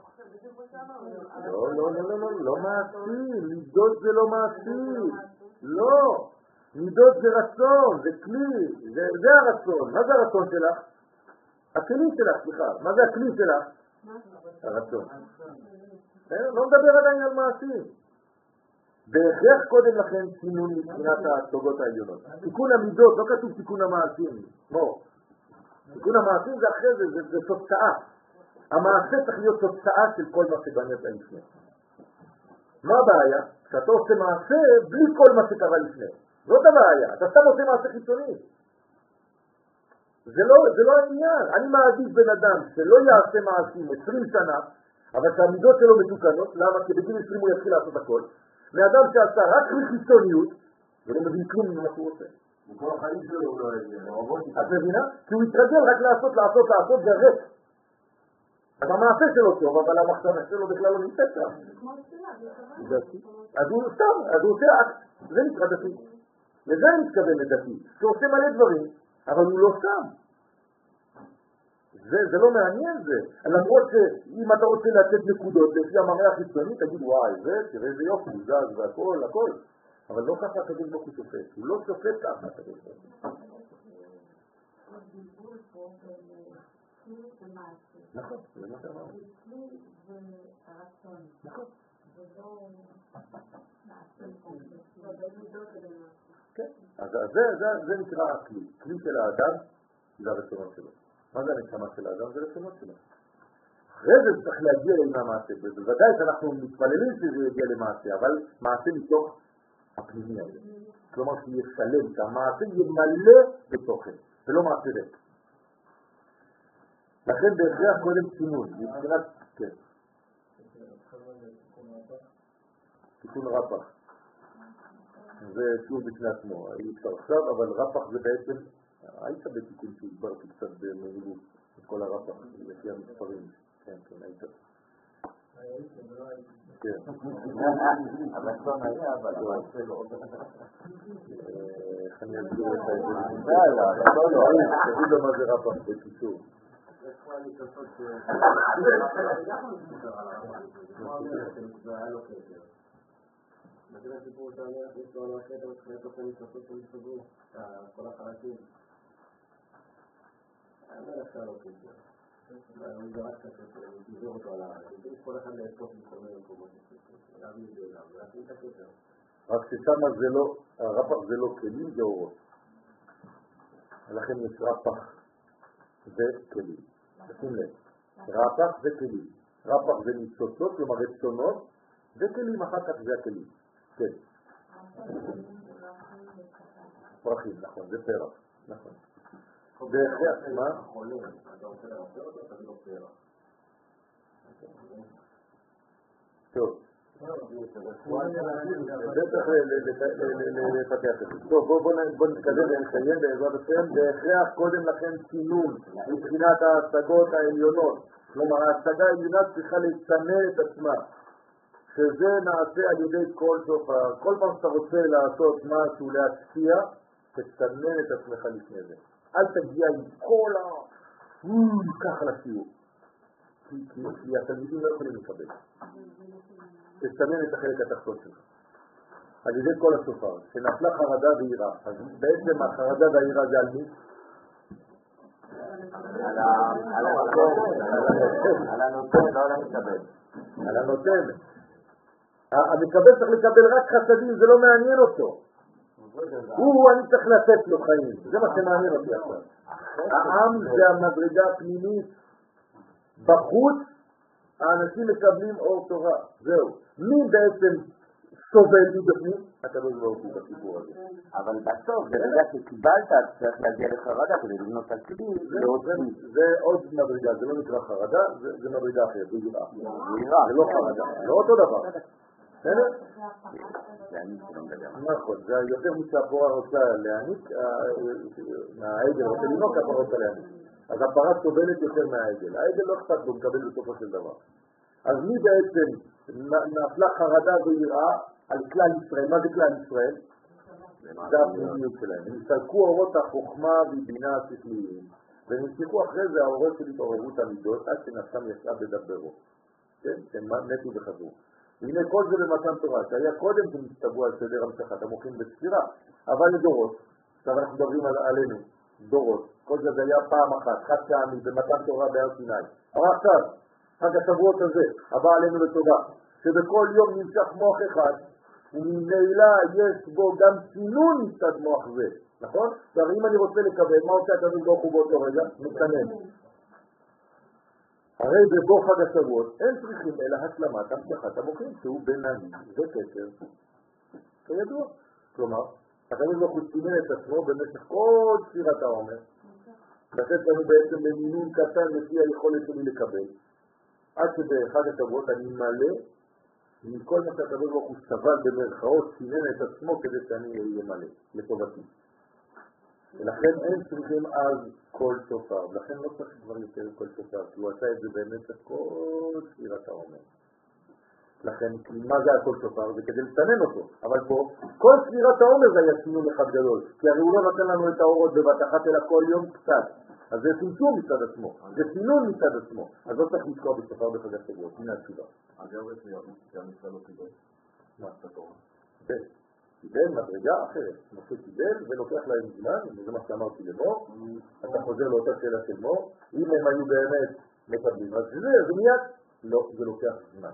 לא, לא, לא, לא, לא, לא מעשי, מידות זה לא מעשי, לא, מידות זה רצון, זה כלי, זה, זה הרצון. מה זה הרצון שלך? הכלי שלך, סליחה, מה זה הכלי שלך? הרצון. לא מדבר עדיין על מעשי. בהכרח קודם לכן סינון מבחינת התוגות העליונות. תיקון המידות, לא כתוב תיקון המעשים, לא. תיקון המעשים זה אחרי זה, זה, זה תוצאה. המעשה צריך להיות תוצאה של כל מה שבנית לפני. מה הבעיה? כשאתה עושה מעשה בלי כל מה שקרה לפני. זאת הבעיה. אתה סתם עושה מעשה חיצוני. זה לא, זה לא העניין. אני מעדיף בן אדם שלא יעשה מעשים עשרים שנה, אבל שהמידות שלו מתוקנות, למה? כי בגיל עשרים הוא יתחיל לעשות הכל. מאדם שעשה רק חיצוניות, ולא מבין כלום ממה שהוא עושה. וכל החיים שלו הוא לא הגיע. את מבינה? כי הוא יתרגל רק לעשות, לעשות, לעשות, זה ריק. אז המעשה שלו טוב, אבל המחשבה שלו בכלל לא נמצאת שם. אז הוא סתם, אז הוא עושה אקט. זה נקרא דתי. לזה אני מתכוון לדתי. שהוא עושה מלא דברים, אבל הוא לא שם. זה, זה לא מעניין זה. למרות שאם אתה רוצה לתת נקודות לפי המראה החיצוני, תגיד וואי, זה, תראה איזה יופי, זז והכל, הכל. אבל לא ככה הקדוש ברוך הוא שופט. הוא לא שופט ככה הקדוש ברוך הוא. נכון, זה מה שאמרנו. נכון. כן, אז זה נקרא הכלי. כלי של האדם זה הרצונות שלו. מה זה הנשמה של האדם? זה רצונות שלו. אחרי זה צריך להגיע עם המעשה. בוודאי שאנחנו מתפללים שזה יגיע למעשה, אבל מעשה מתוך הפנימי הזה. כלומר שישלם, שהמעשה ימלא בתוכן, ולא מעשה ריק. לכן בהכרח קודם צינון, מבחינת, כן. תיקון רפ"ח. זה שוב בפני עצמו, אי אפשר עכשיו, אבל רפ"ח זה בעצם, היית בתיקון שהסברתי קצת במהירות, את כל הרפ"ח, לפי המספרים. כן, כן, היית. כן. הרצון היה, אבל הוא עושה לו עוד. איך אני אסביר לך את זה? לא, לא, תגיד לו מה זה רפ"ח בקיצור. מכיר הסיפור שהמלך יש לו על החדר ותחילת אופן מתרסות שמסתגרו, כל החלקים. המלך שאל אותי, הוא זרק את הקטר, הוא פיזור אותו על הרעי, כל אחד לאסוף מכל מיני מקומות, להביא את זה אליו, ולהכין את הקטר. רק ששם זה לא, הרפ"ח זה לא כלים, זה אורות. לכן יש רפ"ח וכלים. תשים לב, רפ"ח וכלים. רפ"ח זה ניצוצות, כלומר רצונות, וכלים, אחר כך זה הכלים. כן. פרחים, נכון, זה פרח, נכון. ואחרי, מה? טוב. זה צריך לפתח את זה. טוב, בואו נתקדם ונסיים בעזרת השם, והכרח קודם לכן צינון מבחינת ההשגות העליונות. כלומר, ההשגה העליונה צריכה לצנן את עצמה, שזה נעשה על ידי כל שופר. כל פעם שאתה רוצה לעשות משהו להשפיע, תצנן את עצמך לפני זה. אל תגיע עם כל ה... ככה לשיעור. כי התלמידים לא יכולים לקבל. תצנן את החלק התחתון שלך. על ידי כל השופר, שנפלה חרדה ויראה. אז בעצם החרדה והיראה זה על מי? על הנותן, לא על המקבל. על הנותן. המקבל צריך לקבל רק חסדים, זה לא מעניין אותו. הוא, אני צריך לתת לו חיים. זה מה שמעניין אותי עכשיו. העם זה המדרגה הפנימית. בחוץ האנשים מקבלים אור תורה. זהו. מי בעצם סובל מבפנים? הקדוש ברוך הוא בסיפור הזה. אבל בסוף, ברגע שקיבלת, צריך להגיע לחרדה כדי לבנות על כלי. זה עוד מדרגה, זה לא נקרא חרדה, זה מדרגה אחרת, זה יראה. זה לא חרדה, זה אותו דבר. בסדר? נכון, זה יותר משהפורה רוצה להעניק, מהעגל רוצה לנוק, הפרה רוצה להעניק. אז הפרה סובלת יותר מהעגל. העגל לא אכפת לו, מקבל בסופו של דבר. אז מי בעצם נפלה חרדה ויראה על כלל ישראל? מה זה כלל ישראל? זה הפנימיות שלהם. הם הסתלקו אורות החוכמה ובינה השכליים, והם נמשכו אחרי זה האורות של התעוררות המידות, עד שנפשם יצאה בדברו. כן? הם מתו וחזרו. והנה כל זה במתן תורה, שהיה קודם שנסתברו על סדר המשכת המוחים בספירה, אבל לדורות, עכשיו אנחנו מדברים על, עלינו, דורות, כל זה היה פעם אחת, חד פעמי, במתן תורה בהר סיני. אבל עכשיו, חג השבועות הזה, הבא עלינו לטובה, שבכל יום נמשך מוח אחד, וממילא יש בו גם צינון מצד מוח זה, נכון? עכשיו אם אני רוצה לקבל, מה עושה הקדוש ברוך הוא באותו רגע? מתקנן. הרי בבוא חג השבועות אין צריכים אלא השלמת המשכת המוחים, שהוא בינני וקשר כידוע. כלומר, הקדוש ברוך הוא סימן את עצמו במשך כל ספירת העומר, לתת לנו בעצם במינון קטן לפי היכולת שלי לקבל, עד שבחג השבועות אני מלא מכל מה שהקדוש ברוך הוא סבל במרכאות, סימן את עצמו כדי שאני אהיה מלא, לטובתי. ולכן אין צריכים אז כל שופר, ולכן לא צריך כבר יותר כל שופר, כי הוא עשה את זה במשך כל ספירת העומר. לכן, מה זה הכל שופר? זה כדי לצנן אותו. אבל פה, כל ספירת העומר זה היה צינון אחד גדול, כי הרי הוא לא נותן לנו את האורות בבת אחת אלא כל יום קצת. אז זה צמצום מצד עצמו, זה צינון מצד עצמו. אז לא צריך לתקוע בשופר בחג השבועות, הנה התשובה. אגב, גם ישראל לא קיבל? מה אתה תורה? כן. קיבל מדרגה אחרת. משה קיבל ולוקח להם זמן, וזה מה שאמרתי למור, אתה חוזר לאותה שאלה של מור, אם הם היו באמת מקבלים, אז זה, זה מיד, לא, זה לוקח זמן.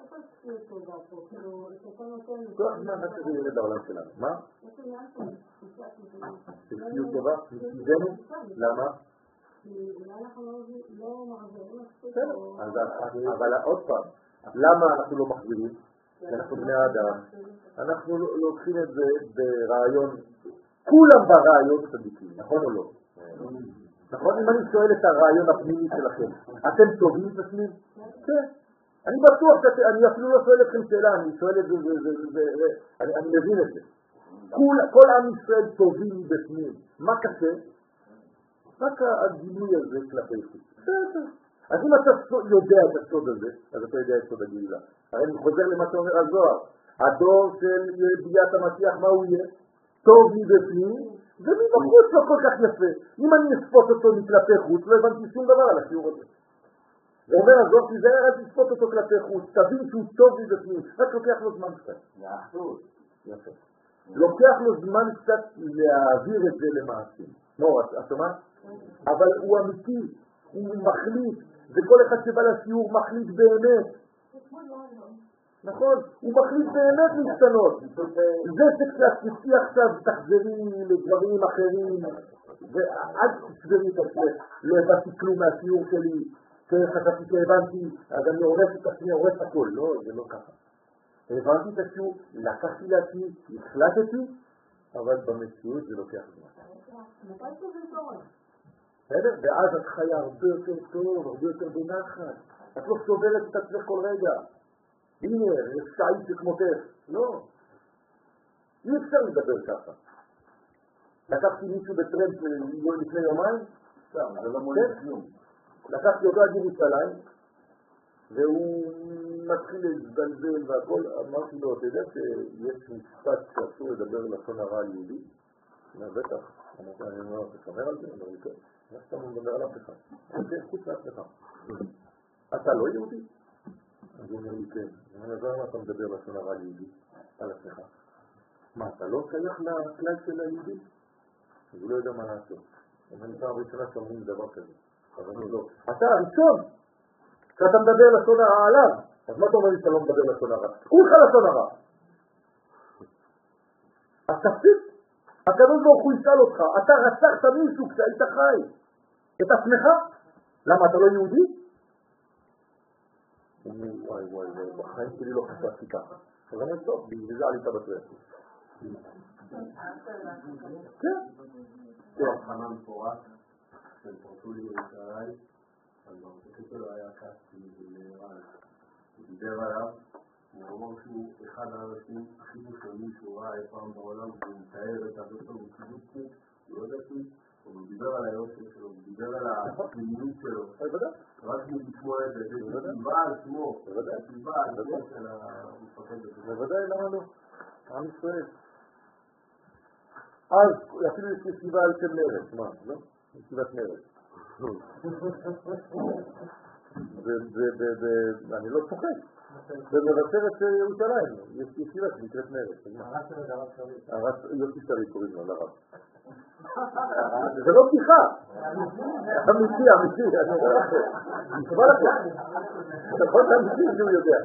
לוקח זמן, רק שזה ירד העולם שלנו. מה? תפקיעו טובה, מצידנו, למה? אבל עוד פעם, למה אנחנו לא מחזירים? אנחנו בני האדם, אנחנו לוקחים את זה ברעיון, כולם ברעיון צדיקים, נכון או לא? נכון? אם אני שואל את הרעיון הפנימי שלכם, אתם טובים בפנים? כן. אני בטוח, אני אפילו לא שואל אתכם שאלה, אני שואל את זה, אני מבין את זה. כל עם ישראל טובים בפנים. מה קשה? רק הגילוי הזה כלפי חוץ. בסדר. אז אם אתה יודע את הסוד הזה, אז אתה יודע את סוד הגאולה. הרי אני חוזר למה שאומר הזוהר. הדור של ביאת המשיח, מה הוא יהיה? טוב מבפנים, ומבחוץ לא כל כך יפה. אם אני אספוט אותו מכלפי חוץ, לא הבנתי שום דבר על השיעור הזה. ואומר הזוהר, תיזהר, אז תספוט אותו כלפי חוץ, תבין שהוא טוב מבפנים, רק לוקח לו זמן קצת. יפה. לוקח לו זמן קצת להעביר את זה למעשים. נו, את שומעת? אבל הוא אמיתי, הוא מחליט, וכל אחד שבא לשיעור מחליט באמת. נכון, הוא מחליט באמת להשתנות. זה שכשתצאי עכשיו תחזרי לדברים אחרים, ואל תשברי את עצמך, לא הבאתי כלום מהשיעור שלי, חשבתי שהבנתי, אז אני הורס את עצמי, הורס הכל. לא, זה לא ככה. הבנתי את השיעור, לקחתי לעצמי, החלטתי, אבל במציאות זה לוקח זמן. בסדר? ואז את חיה הרבה יותר טוב, הרבה יותר בנחת. את לא סובלת את עצמך כל רגע. הנה, רשעית שכמותך. לא. אי אפשר לדבר ככה. לקחתי מישהו בטרמפ לפני יומיים, זה לא מולד כלום. לקחתי אותו עד ירושלים, והוא מתחיל להתבלבל והכל. אמרתי לו, אתה יודע שיש משפט שאסור לדבר לשון הרע על יהודי? בטח. אמרתי, אני אומר, תשמר על זה? אמר לי, כן. מה שאתה מדבר על אף אחד? כן, חוץ לאף אחד. אתה לא יהודי? אז הוא אומר לי, כן. אני אומר, למה אתה מדבר לשון הרע על יהודי? על עצמך. מה, אתה לא שייך לכלל של היהודי? אז הוא לא יודע מה לעשות. אני פעם ראשונה שאומרים דבר כזה. אתה הראשון, כשאתה מדבר לשון הרע עליו, אז מה אתה אומר לי שאתה לא מדבר לשון הרע? כולך לשון הרע. אז תפסיק. הקדוש ברוך הוא ישאל אותך, אתה רצחת מישהו כשהיית חי, את עצמך? למה אתה לא יהודי? וואי וואי וואי, בחיים שלי לא חשבתי ככה. אז אני טוב, בגלל זה עלית בטרף. כן. כן, חנן פורק, שהם פורטו לי בישראל, אז במפקד שלו היה קסטי ולרן. הוא דיבר עליו, הוא אמר שהוא אחד האנשים הכי מושלמים שהוא ראה אי פעם בעולם, והוא מתאר את הדבר הוא קיבוצניק, הוא לא דתי, הוא דיבר על היושר שלו, הוא דיבר על הפנימיות שלו. רק מלשמוע את זה, זה סיבה על שמו, זה סיבה על שמו של המפקד הזה. בוודאי, למה לא? עם ישראל. אז אפילו יש ישיבה על שם מרץ, מה? לא? ישיבת מרץ. ואני לא צוחק. במבשרת ירושלים, יש ישיבה שנקראת מרץ. יוסי שריף קוראים לו, לרב. זה לא בדיחה. אמיתי, אמיתי, אני אומר לכם. נשמע לכם. נכון, אמיתי, שהוא יודע.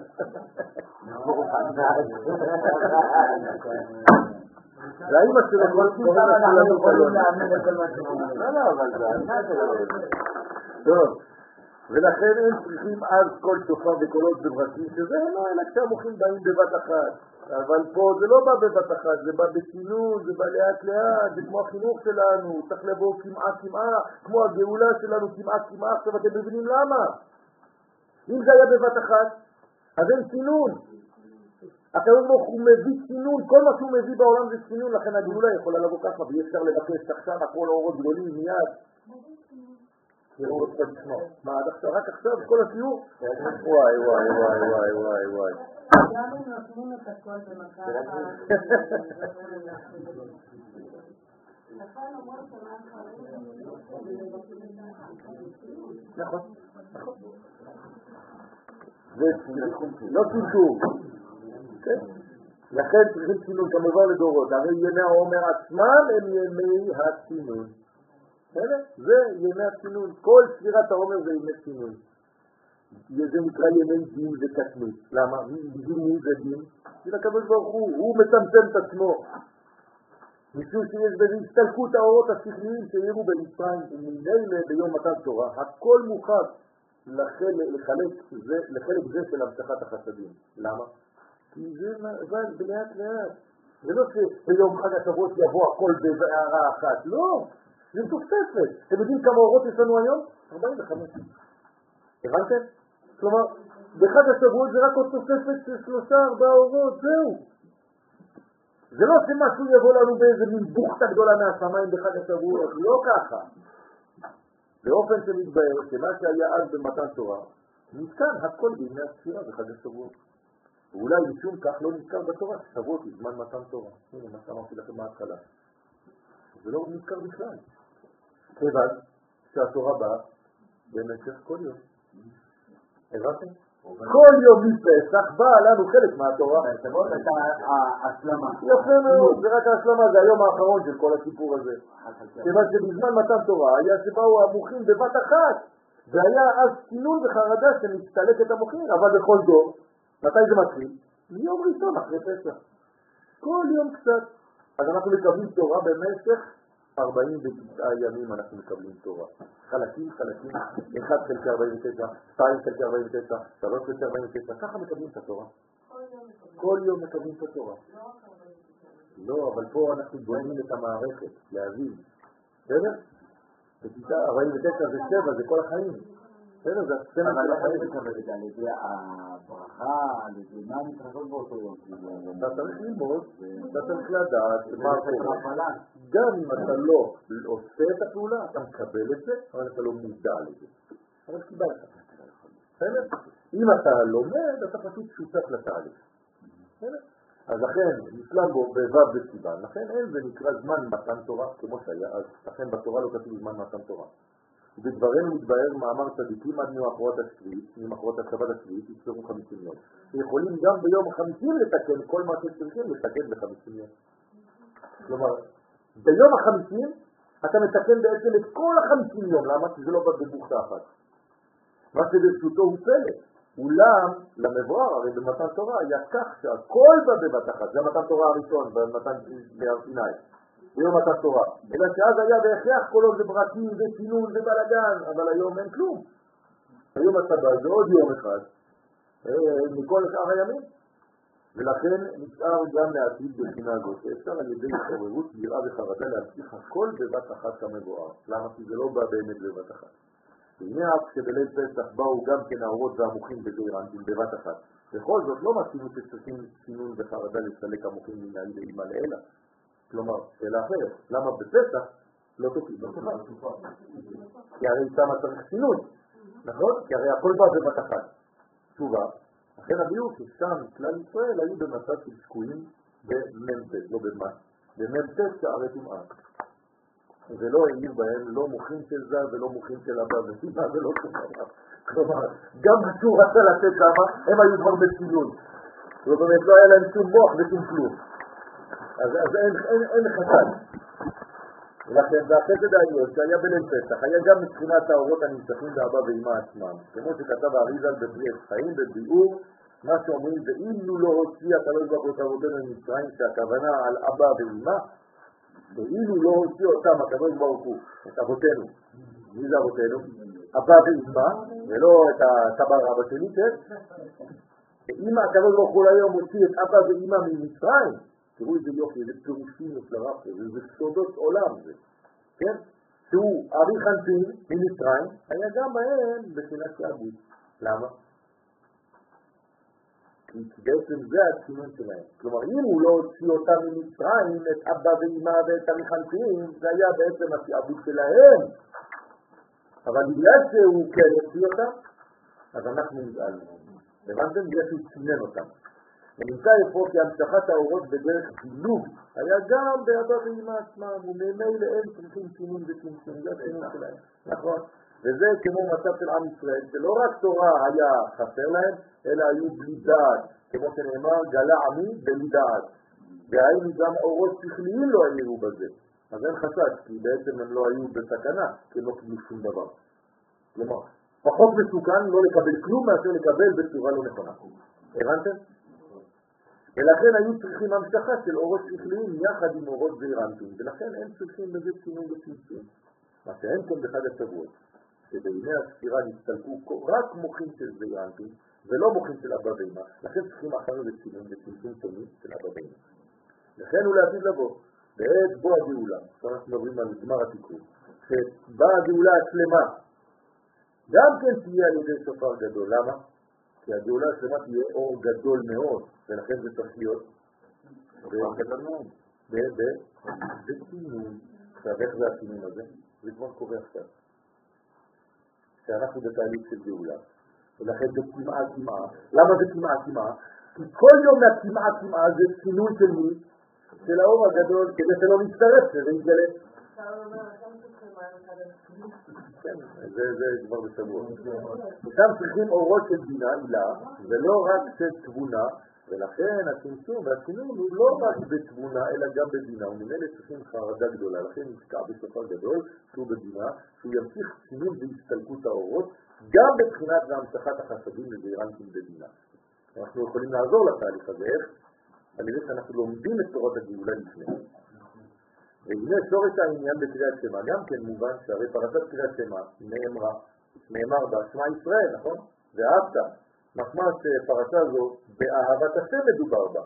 זה האמא שלו כל קוראים לנו קוראים לאמן את המתאים. לא, לא, אבל זה... טוב. ולכן הם צריכים אז כל שופר וקולות בברקים, שזה לא אלא כשהמוחים באים בבת אחת. אבל פה זה לא בא בבת אחת, זה בא בסינון, זה בא לאט לאט, זה כמו החינוך שלנו, צריך לבוא כמעט כמעט, כמו הגאולה שלנו כמעט כמעט. עכשיו אתם מבינים למה? אם זה היה בבת אחת, אז אין סינון. הקדוש ברוך הוא מביא סינון, כל מה שהוא מביא בעולם זה סינון, לכן הגאולה יכולה לבוא ככה, ואי אפשר לבקש עכשיו הכל אורות גדולים מיד. תראו את עצמו. מה, עד עכשיו, רק עכשיו, כל השיעור? וואי, וואי, וואי, וואי, וואי, וואי. גם אם נותנים את הכל במקרה נכון, נכון. זה לא צינטור. לכן צריכים צינון כמובן לדורות. הרי ימי העומר עצמם הם ימי הצינון. זה ימי הצינון. כל ספירת העומר זה ימי צינון. זה נקרא ימי דין וקטנות. למה? בשביל מי זה דין? בשביל הקדוש ברוך הוא. הוא מצמצם את עצמו. משום שיש בזה הסתלקות האורות השכליים שהירו במצרים, וממילא ביום מתן תורה, הכל מוכן לחלק זה, לחלק זה של הבטחת החסדים. למה? כי זה בלאט לאט. זה לא שביום חג השבועות יבוא הכל בהערה אחת. לא. זה תוספת. אתם יודעים כמה אורות יש לנו היום? ארבעים וחמש. הבנתם? כלומר, בחג השבועות זה רק עוד תוספת של שלושה, ארבעה אורות, זהו. זה לא שמשהו יבוא לנו באיזה מין בוכתה גדולה מהשמיים בחג השבועות, לא ככה. באופן שמתבהר שמה שהיה אז במתן תורה, נזכר הכל בימי הספירה בחג השבועות. ואולי משום כך לא נזכר בתורה, שבועות בזמן מתן תורה. הנה מה שאמרתי לכם מההתחלה. זה לא נזכר בכלל. כיוון שהתורה באה במשך כל יום. הבנתם? כל יום מפסח באה לנו חלק מהתורה. זה לא הייתה ההשלמה. יפה מאוד, זה רק ההשלמה, זה היום האחרון של כל הסיפור הזה. כיוון שבזמן מתן תורה היה שבאו המוחים בבת אחת, והיה אז סינון וחרדה שמצטלק את המוחים, אבל בכל דור, מתי זה מתחיל? מיום ראשון אחרי פסח. כל יום קצת. אז אנחנו מקבלים תורה במשך ארבעים ותשעה ימים אנחנו מקבלים תורה. חלקים, חלקים, אחד חלקי ארבעים ותשע, שתיים חלקי ארבעים ותשע, שלוש חלקי ארבעים ותשע, ככה מקבלים את התורה. כל יום מקבלים את התורה. לא, אבל פה אנחנו בונים את המערכת, להבין. בסדר? בתשעה, ארבעים ותשע זה שבע, זה כל החיים. בסדר, זה הסצנה של החיים. אבל מקבל את זה על ידי הברכה, על ידי מה מתרחב באותו יום? אתה צריך ללמוד, אתה צריך לדעת מה קורה. גם אם אתה לא עושה את הפעולה, אתה מקבל את זה, אבל אתה לא מודע לזה. אבל קיבלת. בסדר? אם אתה לומד, אתה פשוט שותף לתהליך. בסדר? אז לכן, נפלם בו בו' בסיוון, לכן אין זה נקרא זמן מתן תורה, כמו שהיה, אז לכן בתורה לא כתוב זמן מתן תורה. ובדברנו מתבהר מאמר צדיקים עד ממחרת השביעית, ממחרת השבת השביעית, יצטרכו חמישים יום. יכולים גם ביום החמישים לתקן כל מה שצריכים לתקן בחמישים יום. כלומר, ביום החמישים אתה מתקן בעצם את כל החמישים יום, למה? כי זה לא בא בבוכתה אחת. מה שברשותו הוא פלא. אולם למברר, הרי במתן תורה היה כך שהכל בא בבת אחת, זה מתן תורה הראשון, במתן מהר סיני. ביום מתן תורה. אלא שאז היה בהכרח כל עוד זה ברקים וסינון ובלגן, אבל היום אין כלום. היום אתה בא, זה עוד יום אחד, מכל שאר הימים. ולכן נשאר גם להציג בחינה הזאת, שאפשר על ידי התעוררות, יראה וחרדה להצליח הכל בבת אחת כמבואר. למה? כי זה לא בא באמת בבת אחת. והנה אף שבליל פסח באו גם כן האורות והמוחים בזעיר אנפין בבת אחת. בכל זאת לא מצאנו שצריכים סינון וחרדה לסלק המוחים מן העיל לאמא לאלה. כלומר, שאלה אחרת, למה בפסח לא תופיע? לא תופיע. כי הרי שם צריך סינון, נכון? כי הרי הכל בא בבת אחת. תשובה, לכן הביאו ששם כלל ישראל היו במצב של שקועים בממתת, לא במה, בממתת שערי טומאה. ולא העיר בהם לא מוחים של זה ולא מוחים של הבא וסיבה ולא כמה. כלומר, גם שהוא רצה לתת כמה, הם היו כבר בסינון. זאת אומרת, לא היה להם שום מוח ושום כלום. אז, אז אין, אין, אין חסד. ולכן והחסד העליון שהיה בליל פסח היה גם מבחינת האורות הנמשכים באבא ואמא עצמם. כמו שכתב האריז"ל בברי עץ חיים בביאור, מה שאומרים ואילו לא הוציא הקדוש ברוך הוא את אבותינו ממצרים, שהכוונה על אבא ואמא, ואילו לא הוציא אותם הקדוש ברוך הוא את אבותינו. מי זה אבותינו? אבא ואמא, ולא את הסבא רבא שלי, כן? ואמא הקדוש ברוך הוא היום הוציא את אבא ואמא ממצרים, תראו איזה יופי, איזה פירושים נפלאים, איזה סודות עולם זה, כן? שהוא ארי חנפין ממצרים, היה גם בהם בחינת שעבוד. למה? כי בעצם זה הסינון שלהם. כלומר, אם הוא לא הוציא אותם ממצרים, את אבא ואמא ואת ארי חנפין, זה היה בעצם השעבוד שלהם. אבל בגלל שהוא כן הוציא אותם, אז אנחנו נגאלנו. הבנתם? בגלל שהוא סינן אותם. ונמצא איפה כי המשכת האורות בדרך זילוג היה גם באבא ואמא עצמם, וממילא הם צריכים סינון וצמצום, זה הסינון שלהם. נכון? וזה כמו מצב של עם ישראל, שלא רק תורה היה חסר להם, אלא היו בלי דעת, כמו שנאמר, גלה עמי בלי דעת. והיינו גם אורות שכליים לא היו בזה. אז אין חשש, כי בעצם הם לא היו בסכנה, כי הם לא קיבלו שום דבר. כלומר, פחות מסוכן לא לקבל כלום מאשר לקבל בצורה לא נכונה. הבנתם? ולכן היו צריכים המשכה של אורות שכליים יחד עם אורות זעיר אנפין, ולכן הם צריכים בזה סינון וצמצום. מה שהם כאן בחג השבועות, שבימי הספירה נסתלקו רק מוחים של זעיר אנפין, ולא מוחים של אבא ואמא, לכן צריכים אחר לסינון וצמצום תמיד של אבא ואמא. לכן הוא לעתיד לבוא, בעת בוא הגאולה, אנחנו מדברים על גמר התיקון, שבאה הגאולה השלמה, גם כן תהיה על ידי שופר גדול. למה? כי הגאולה השלמה תהיה אור גדול מאוד, ולכן זה צריך להיות בסינון. עכשיו, איך זה הסינון הזה? זה כבר קורה עכשיו. שאנחנו בתהליך של גאולה, ולכן זה כמעה כמעה. למה זה כמעה כמעה? כי כל יום מהכמעה כמעה זה סינון של מי? של האור הגדול, כדי שלא נצטרף, שזה יתגלה. כן, זה כבר בשבוע. שם צריכים אורות של בינה, הילה, ולא רק של תבונה, ולכן הצמצום והסינון הוא לא רק בתבונה, אלא גם בבינה, וממילא צריכים חרדה גדולה, לכן נשקע בשופר גדול, שהוא בבינה, שהוא ימשיך סינון והסתלקות האורות, גם בבחינת והמשכת החסדים לזעיר אנפין בבינה. אנחנו יכולים לעזור לתהליך הזה, איך? על ידי שאנחנו לומדים את תורת הגאולה לפני. והנה שורש העניין בקריאת שמע, גם כן מובן שהרי פרשת קריאת שמע נאמרה, נאמר בה שמע ישראל, נכון? ואהבת, משמע שפרשה זו באהבת השם מדובר בה.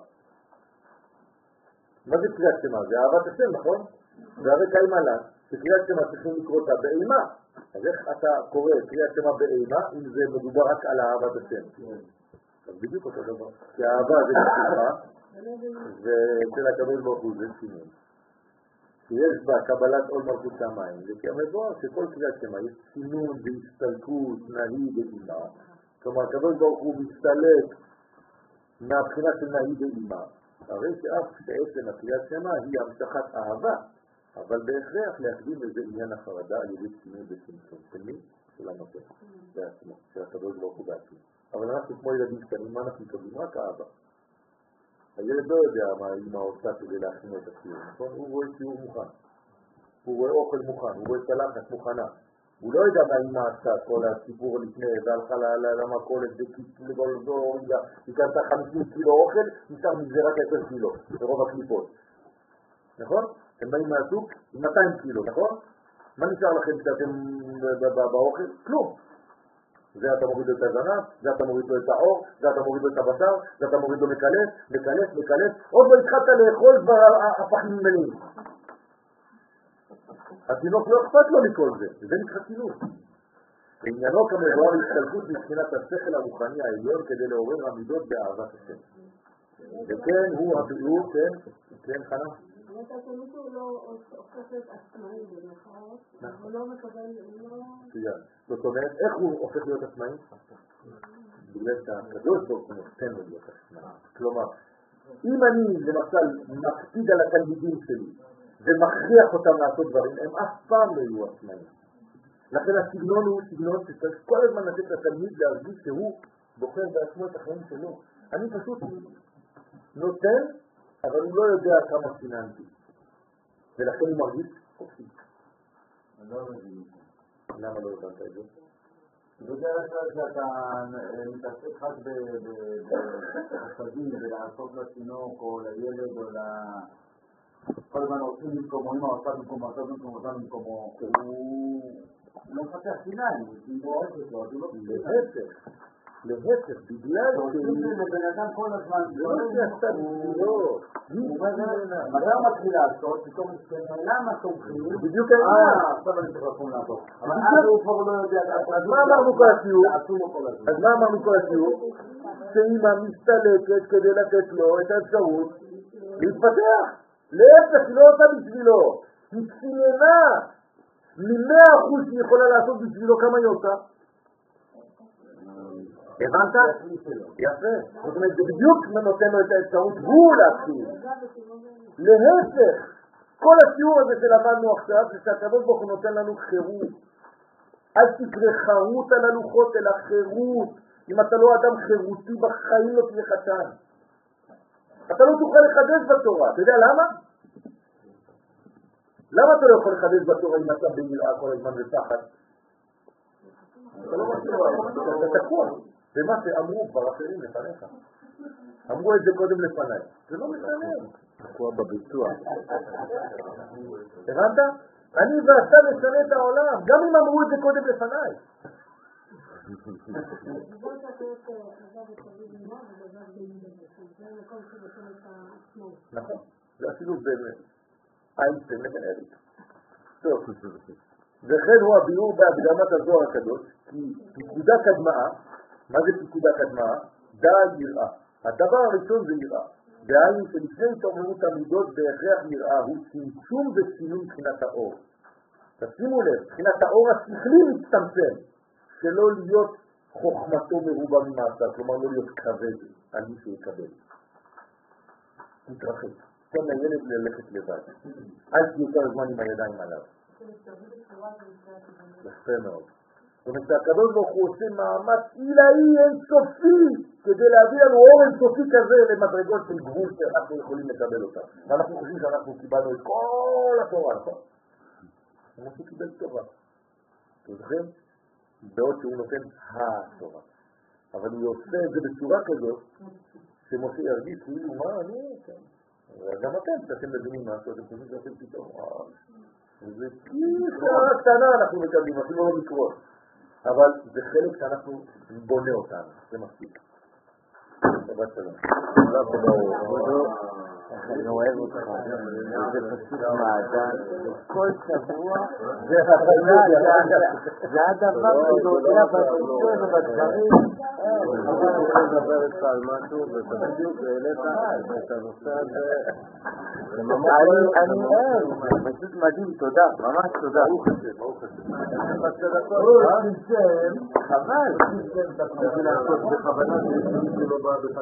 מה זה קריאת שמע? זה אהבת השם, נכון? והרי קיים עליו שקריאת שמע צריכים לקרוא אותה באימה. אז איך אתה קורא קריאת שמע באימה אם זה מדובר רק על אהבת השם? אז בדיוק אותו דבר. כי האהבה זה נשימה, ואצל הקדוש ברוך הוא זה סינון. שיש בה קבלת עול מלכות שמיים, וכי המבואר שכל קריאת שמע יש סינון והסתלקות, נהי ואימה. כלומר, הקדוש ברוך הוא מסתלק מהבחינה של נהי ואימה. הרי שאף בעצם הקריאת שמע היא המשכת אהבה, אבל בהכרח להקדים איזה עניין החרדה על ידי סינון וצמצום. של מי? של הנושא, בעצמו, של הקדוש ברוך הוא בעצמו. אבל אנחנו כמו ילדים קטנים, מה אנחנו מקבלים? רק אהבה. הילד לא יודע מה אמא עושה כדי להכין את השיעור, נכון? הוא רואה שיעור מוכן, הוא רואה אוכל מוכן, הוא רואה צלחת מוכנה. הוא לא יודע מה אמא עשתה, כל הסיפור לפני, והלכה למכולת וגולדור, היא קנתה חמישים קילו אוכל, נשאר מזה רק עשר קילו, ברוב הקליפות. נכון? אתם באים מהסוג עם מאתיים קילו, נכון? מה נשאר לכם כשאתם באוכל? כלום. זה אתה מוריד לו את הזנב, זה אתה מוריד לו את האור, זה אתה מוריד לו את הבשר, זה אתה מוריד לו מקלף, מקלף, מקלף, עוד לא התחלת לאכול כבר הפכים מלאים. התינוק לא אכפת לו מכל זה, זה נקרא תינוק. בעניינו כמבואר הסתלקות מבחינת השכל הרוחני העליון כדי לעורר עמידות באהבת השם. וכן הוא הביאור, כן, כן חנה? אבל מישהו לא הופך להיות עצמאי במחאות, הוא לא מקבל, הוא לא... מצוין. זאת אומרת, איך הוא הופך להיות עצמאי? בגלל שהקדוש ברוך הוא נותן לו להיות עצמאי. כלומר, אם אני למשל מקפיד על התלמידים שלי ומכריח אותם לעשות דברים, הם אף פעם לא יהיו עצמאים. לכן הסגנון הוא סגנון שצריך כל הזמן לתת לתלמיד להרגיש שהוא בוחר בעצמו את החיים שלו. אני פשוט נותן, אבל הוא לא יודע כמה סיננתי. ולכן הוא מרגיש חופשי. אני לא מבין. למה לא הבנת את זה? בדרך כלל שאתה מתעסק רק בחסדים ולעשות לתינוק או לילד או ל... כל הזמן עושים במקומו, אמא עושה במקומו, עושה במקומו, עושה במקומו, הוא לא מפתח שיניים, הוא בועט אותו, אז הוא לא מפתח. להפך, להפך, בגלל שעושים לבן אדם כל הזמן, זה לא שעשתה בגללו, מתי הוא מתחיל לעשות, פתאום למה תומכים, בדיוק העניין. אה, עכשיו אני צריך לקום לעשות, אבל אז הוא כבר לא יודע, אז מה אמרנו כל השיעור? אז מה אמרנו כל השיעור? שאמא מסתלקת כדי לתת לו את האפשרות להתפתח. להפך, היא לא עושה בשבילו, היא ציינה ממאה אחוז שהיא יכולה לעשות בשבילו, כמה היא עושה? הבנת? יפה. זאת אומרת, זה בדיוק נותן לו את האפשרות הוא להתחיל. להפך, כל השיעור הזה שלמדנו עכשיו, זה שהקדוש ברוך הוא נותן לנו חירות. אל תקרא חירות על הלוחות, אלא חירות. אם אתה לא אדם חירותי בחיים לא תהיה חתן. אתה לא תוכל לחדש בתורה. אתה יודע למה? למה אתה לא יכול לחדש בתורה אם אתה ביראה כל הזמן ופחד? אתה לא מכיר, אתה תקוע. זה מה שאמרו כבר אחרים לפניך. אמרו את זה קודם לפניי. זה לא משנה. תקוע בביצוע. הבנת? אני ואתה נשנה את העולם, גם אם אמרו את זה קודם לפניי. נכון, זה אפילו באמת. איינשטיין לבן אריק. טוב, וכן הוא הביאור בהקדמת הזוהר הקדוש, כי פיקודה קדמה, מה זה פיקודה קדמה? דעת יראה. הדבר הראשון זה יראה. דהיינו שלפני התעוררות המידות בהכרח יראה הוא צמצום וסינון מבחינת האור. תשימו לב, מבחינת האור השכלי מצטמצם, שלא להיות חוכמתו מרובה ממעשה, כלומר לא להיות כבד על מי שיקבל. מתרחק. תן לילד ללכת לבד. אל תהיה כל הזמן עם הידיים עליו. יפה מאוד. זאת אומרת שהקדוש ברוך הוא עושה מאמץ עילאי אינסופי כדי להביא לנו אור אינסופי כזה למדרגות של גבול שאנחנו יכולים לקבל אותה. ואנחנו חושבים שאנחנו קיבלנו את כל התורה, נכון? אנחנו קיבל תורה. אתם זוכרים? בעוד שהוא נותן התורה. אבל הוא עושה את זה בצורה כזאת שמשה ירגיש כאילו מה אני... וגם אתם, שאתם מבינים משהו, אתם חושבים שאתם פתאום, זה קטנה קטנה אנחנו מקבלים, אפילו לא לקרוא. אבל זה חלק שאנחנו בונה אותנו, זה מספיק. שבת שלום. אני אוהב אותך, זה פשוט מעדן, כל שבוע זה הדבר שדודע בנושא ובדברים. אני רוצה לדבר איתך על משהו, ובדיוק העלית את הנושא הזה. אני אוהב, פשוט מדהים, תודה, ממש תודה. ברוך השם, ברוך השם. חבל. בכוונה, זה לא בא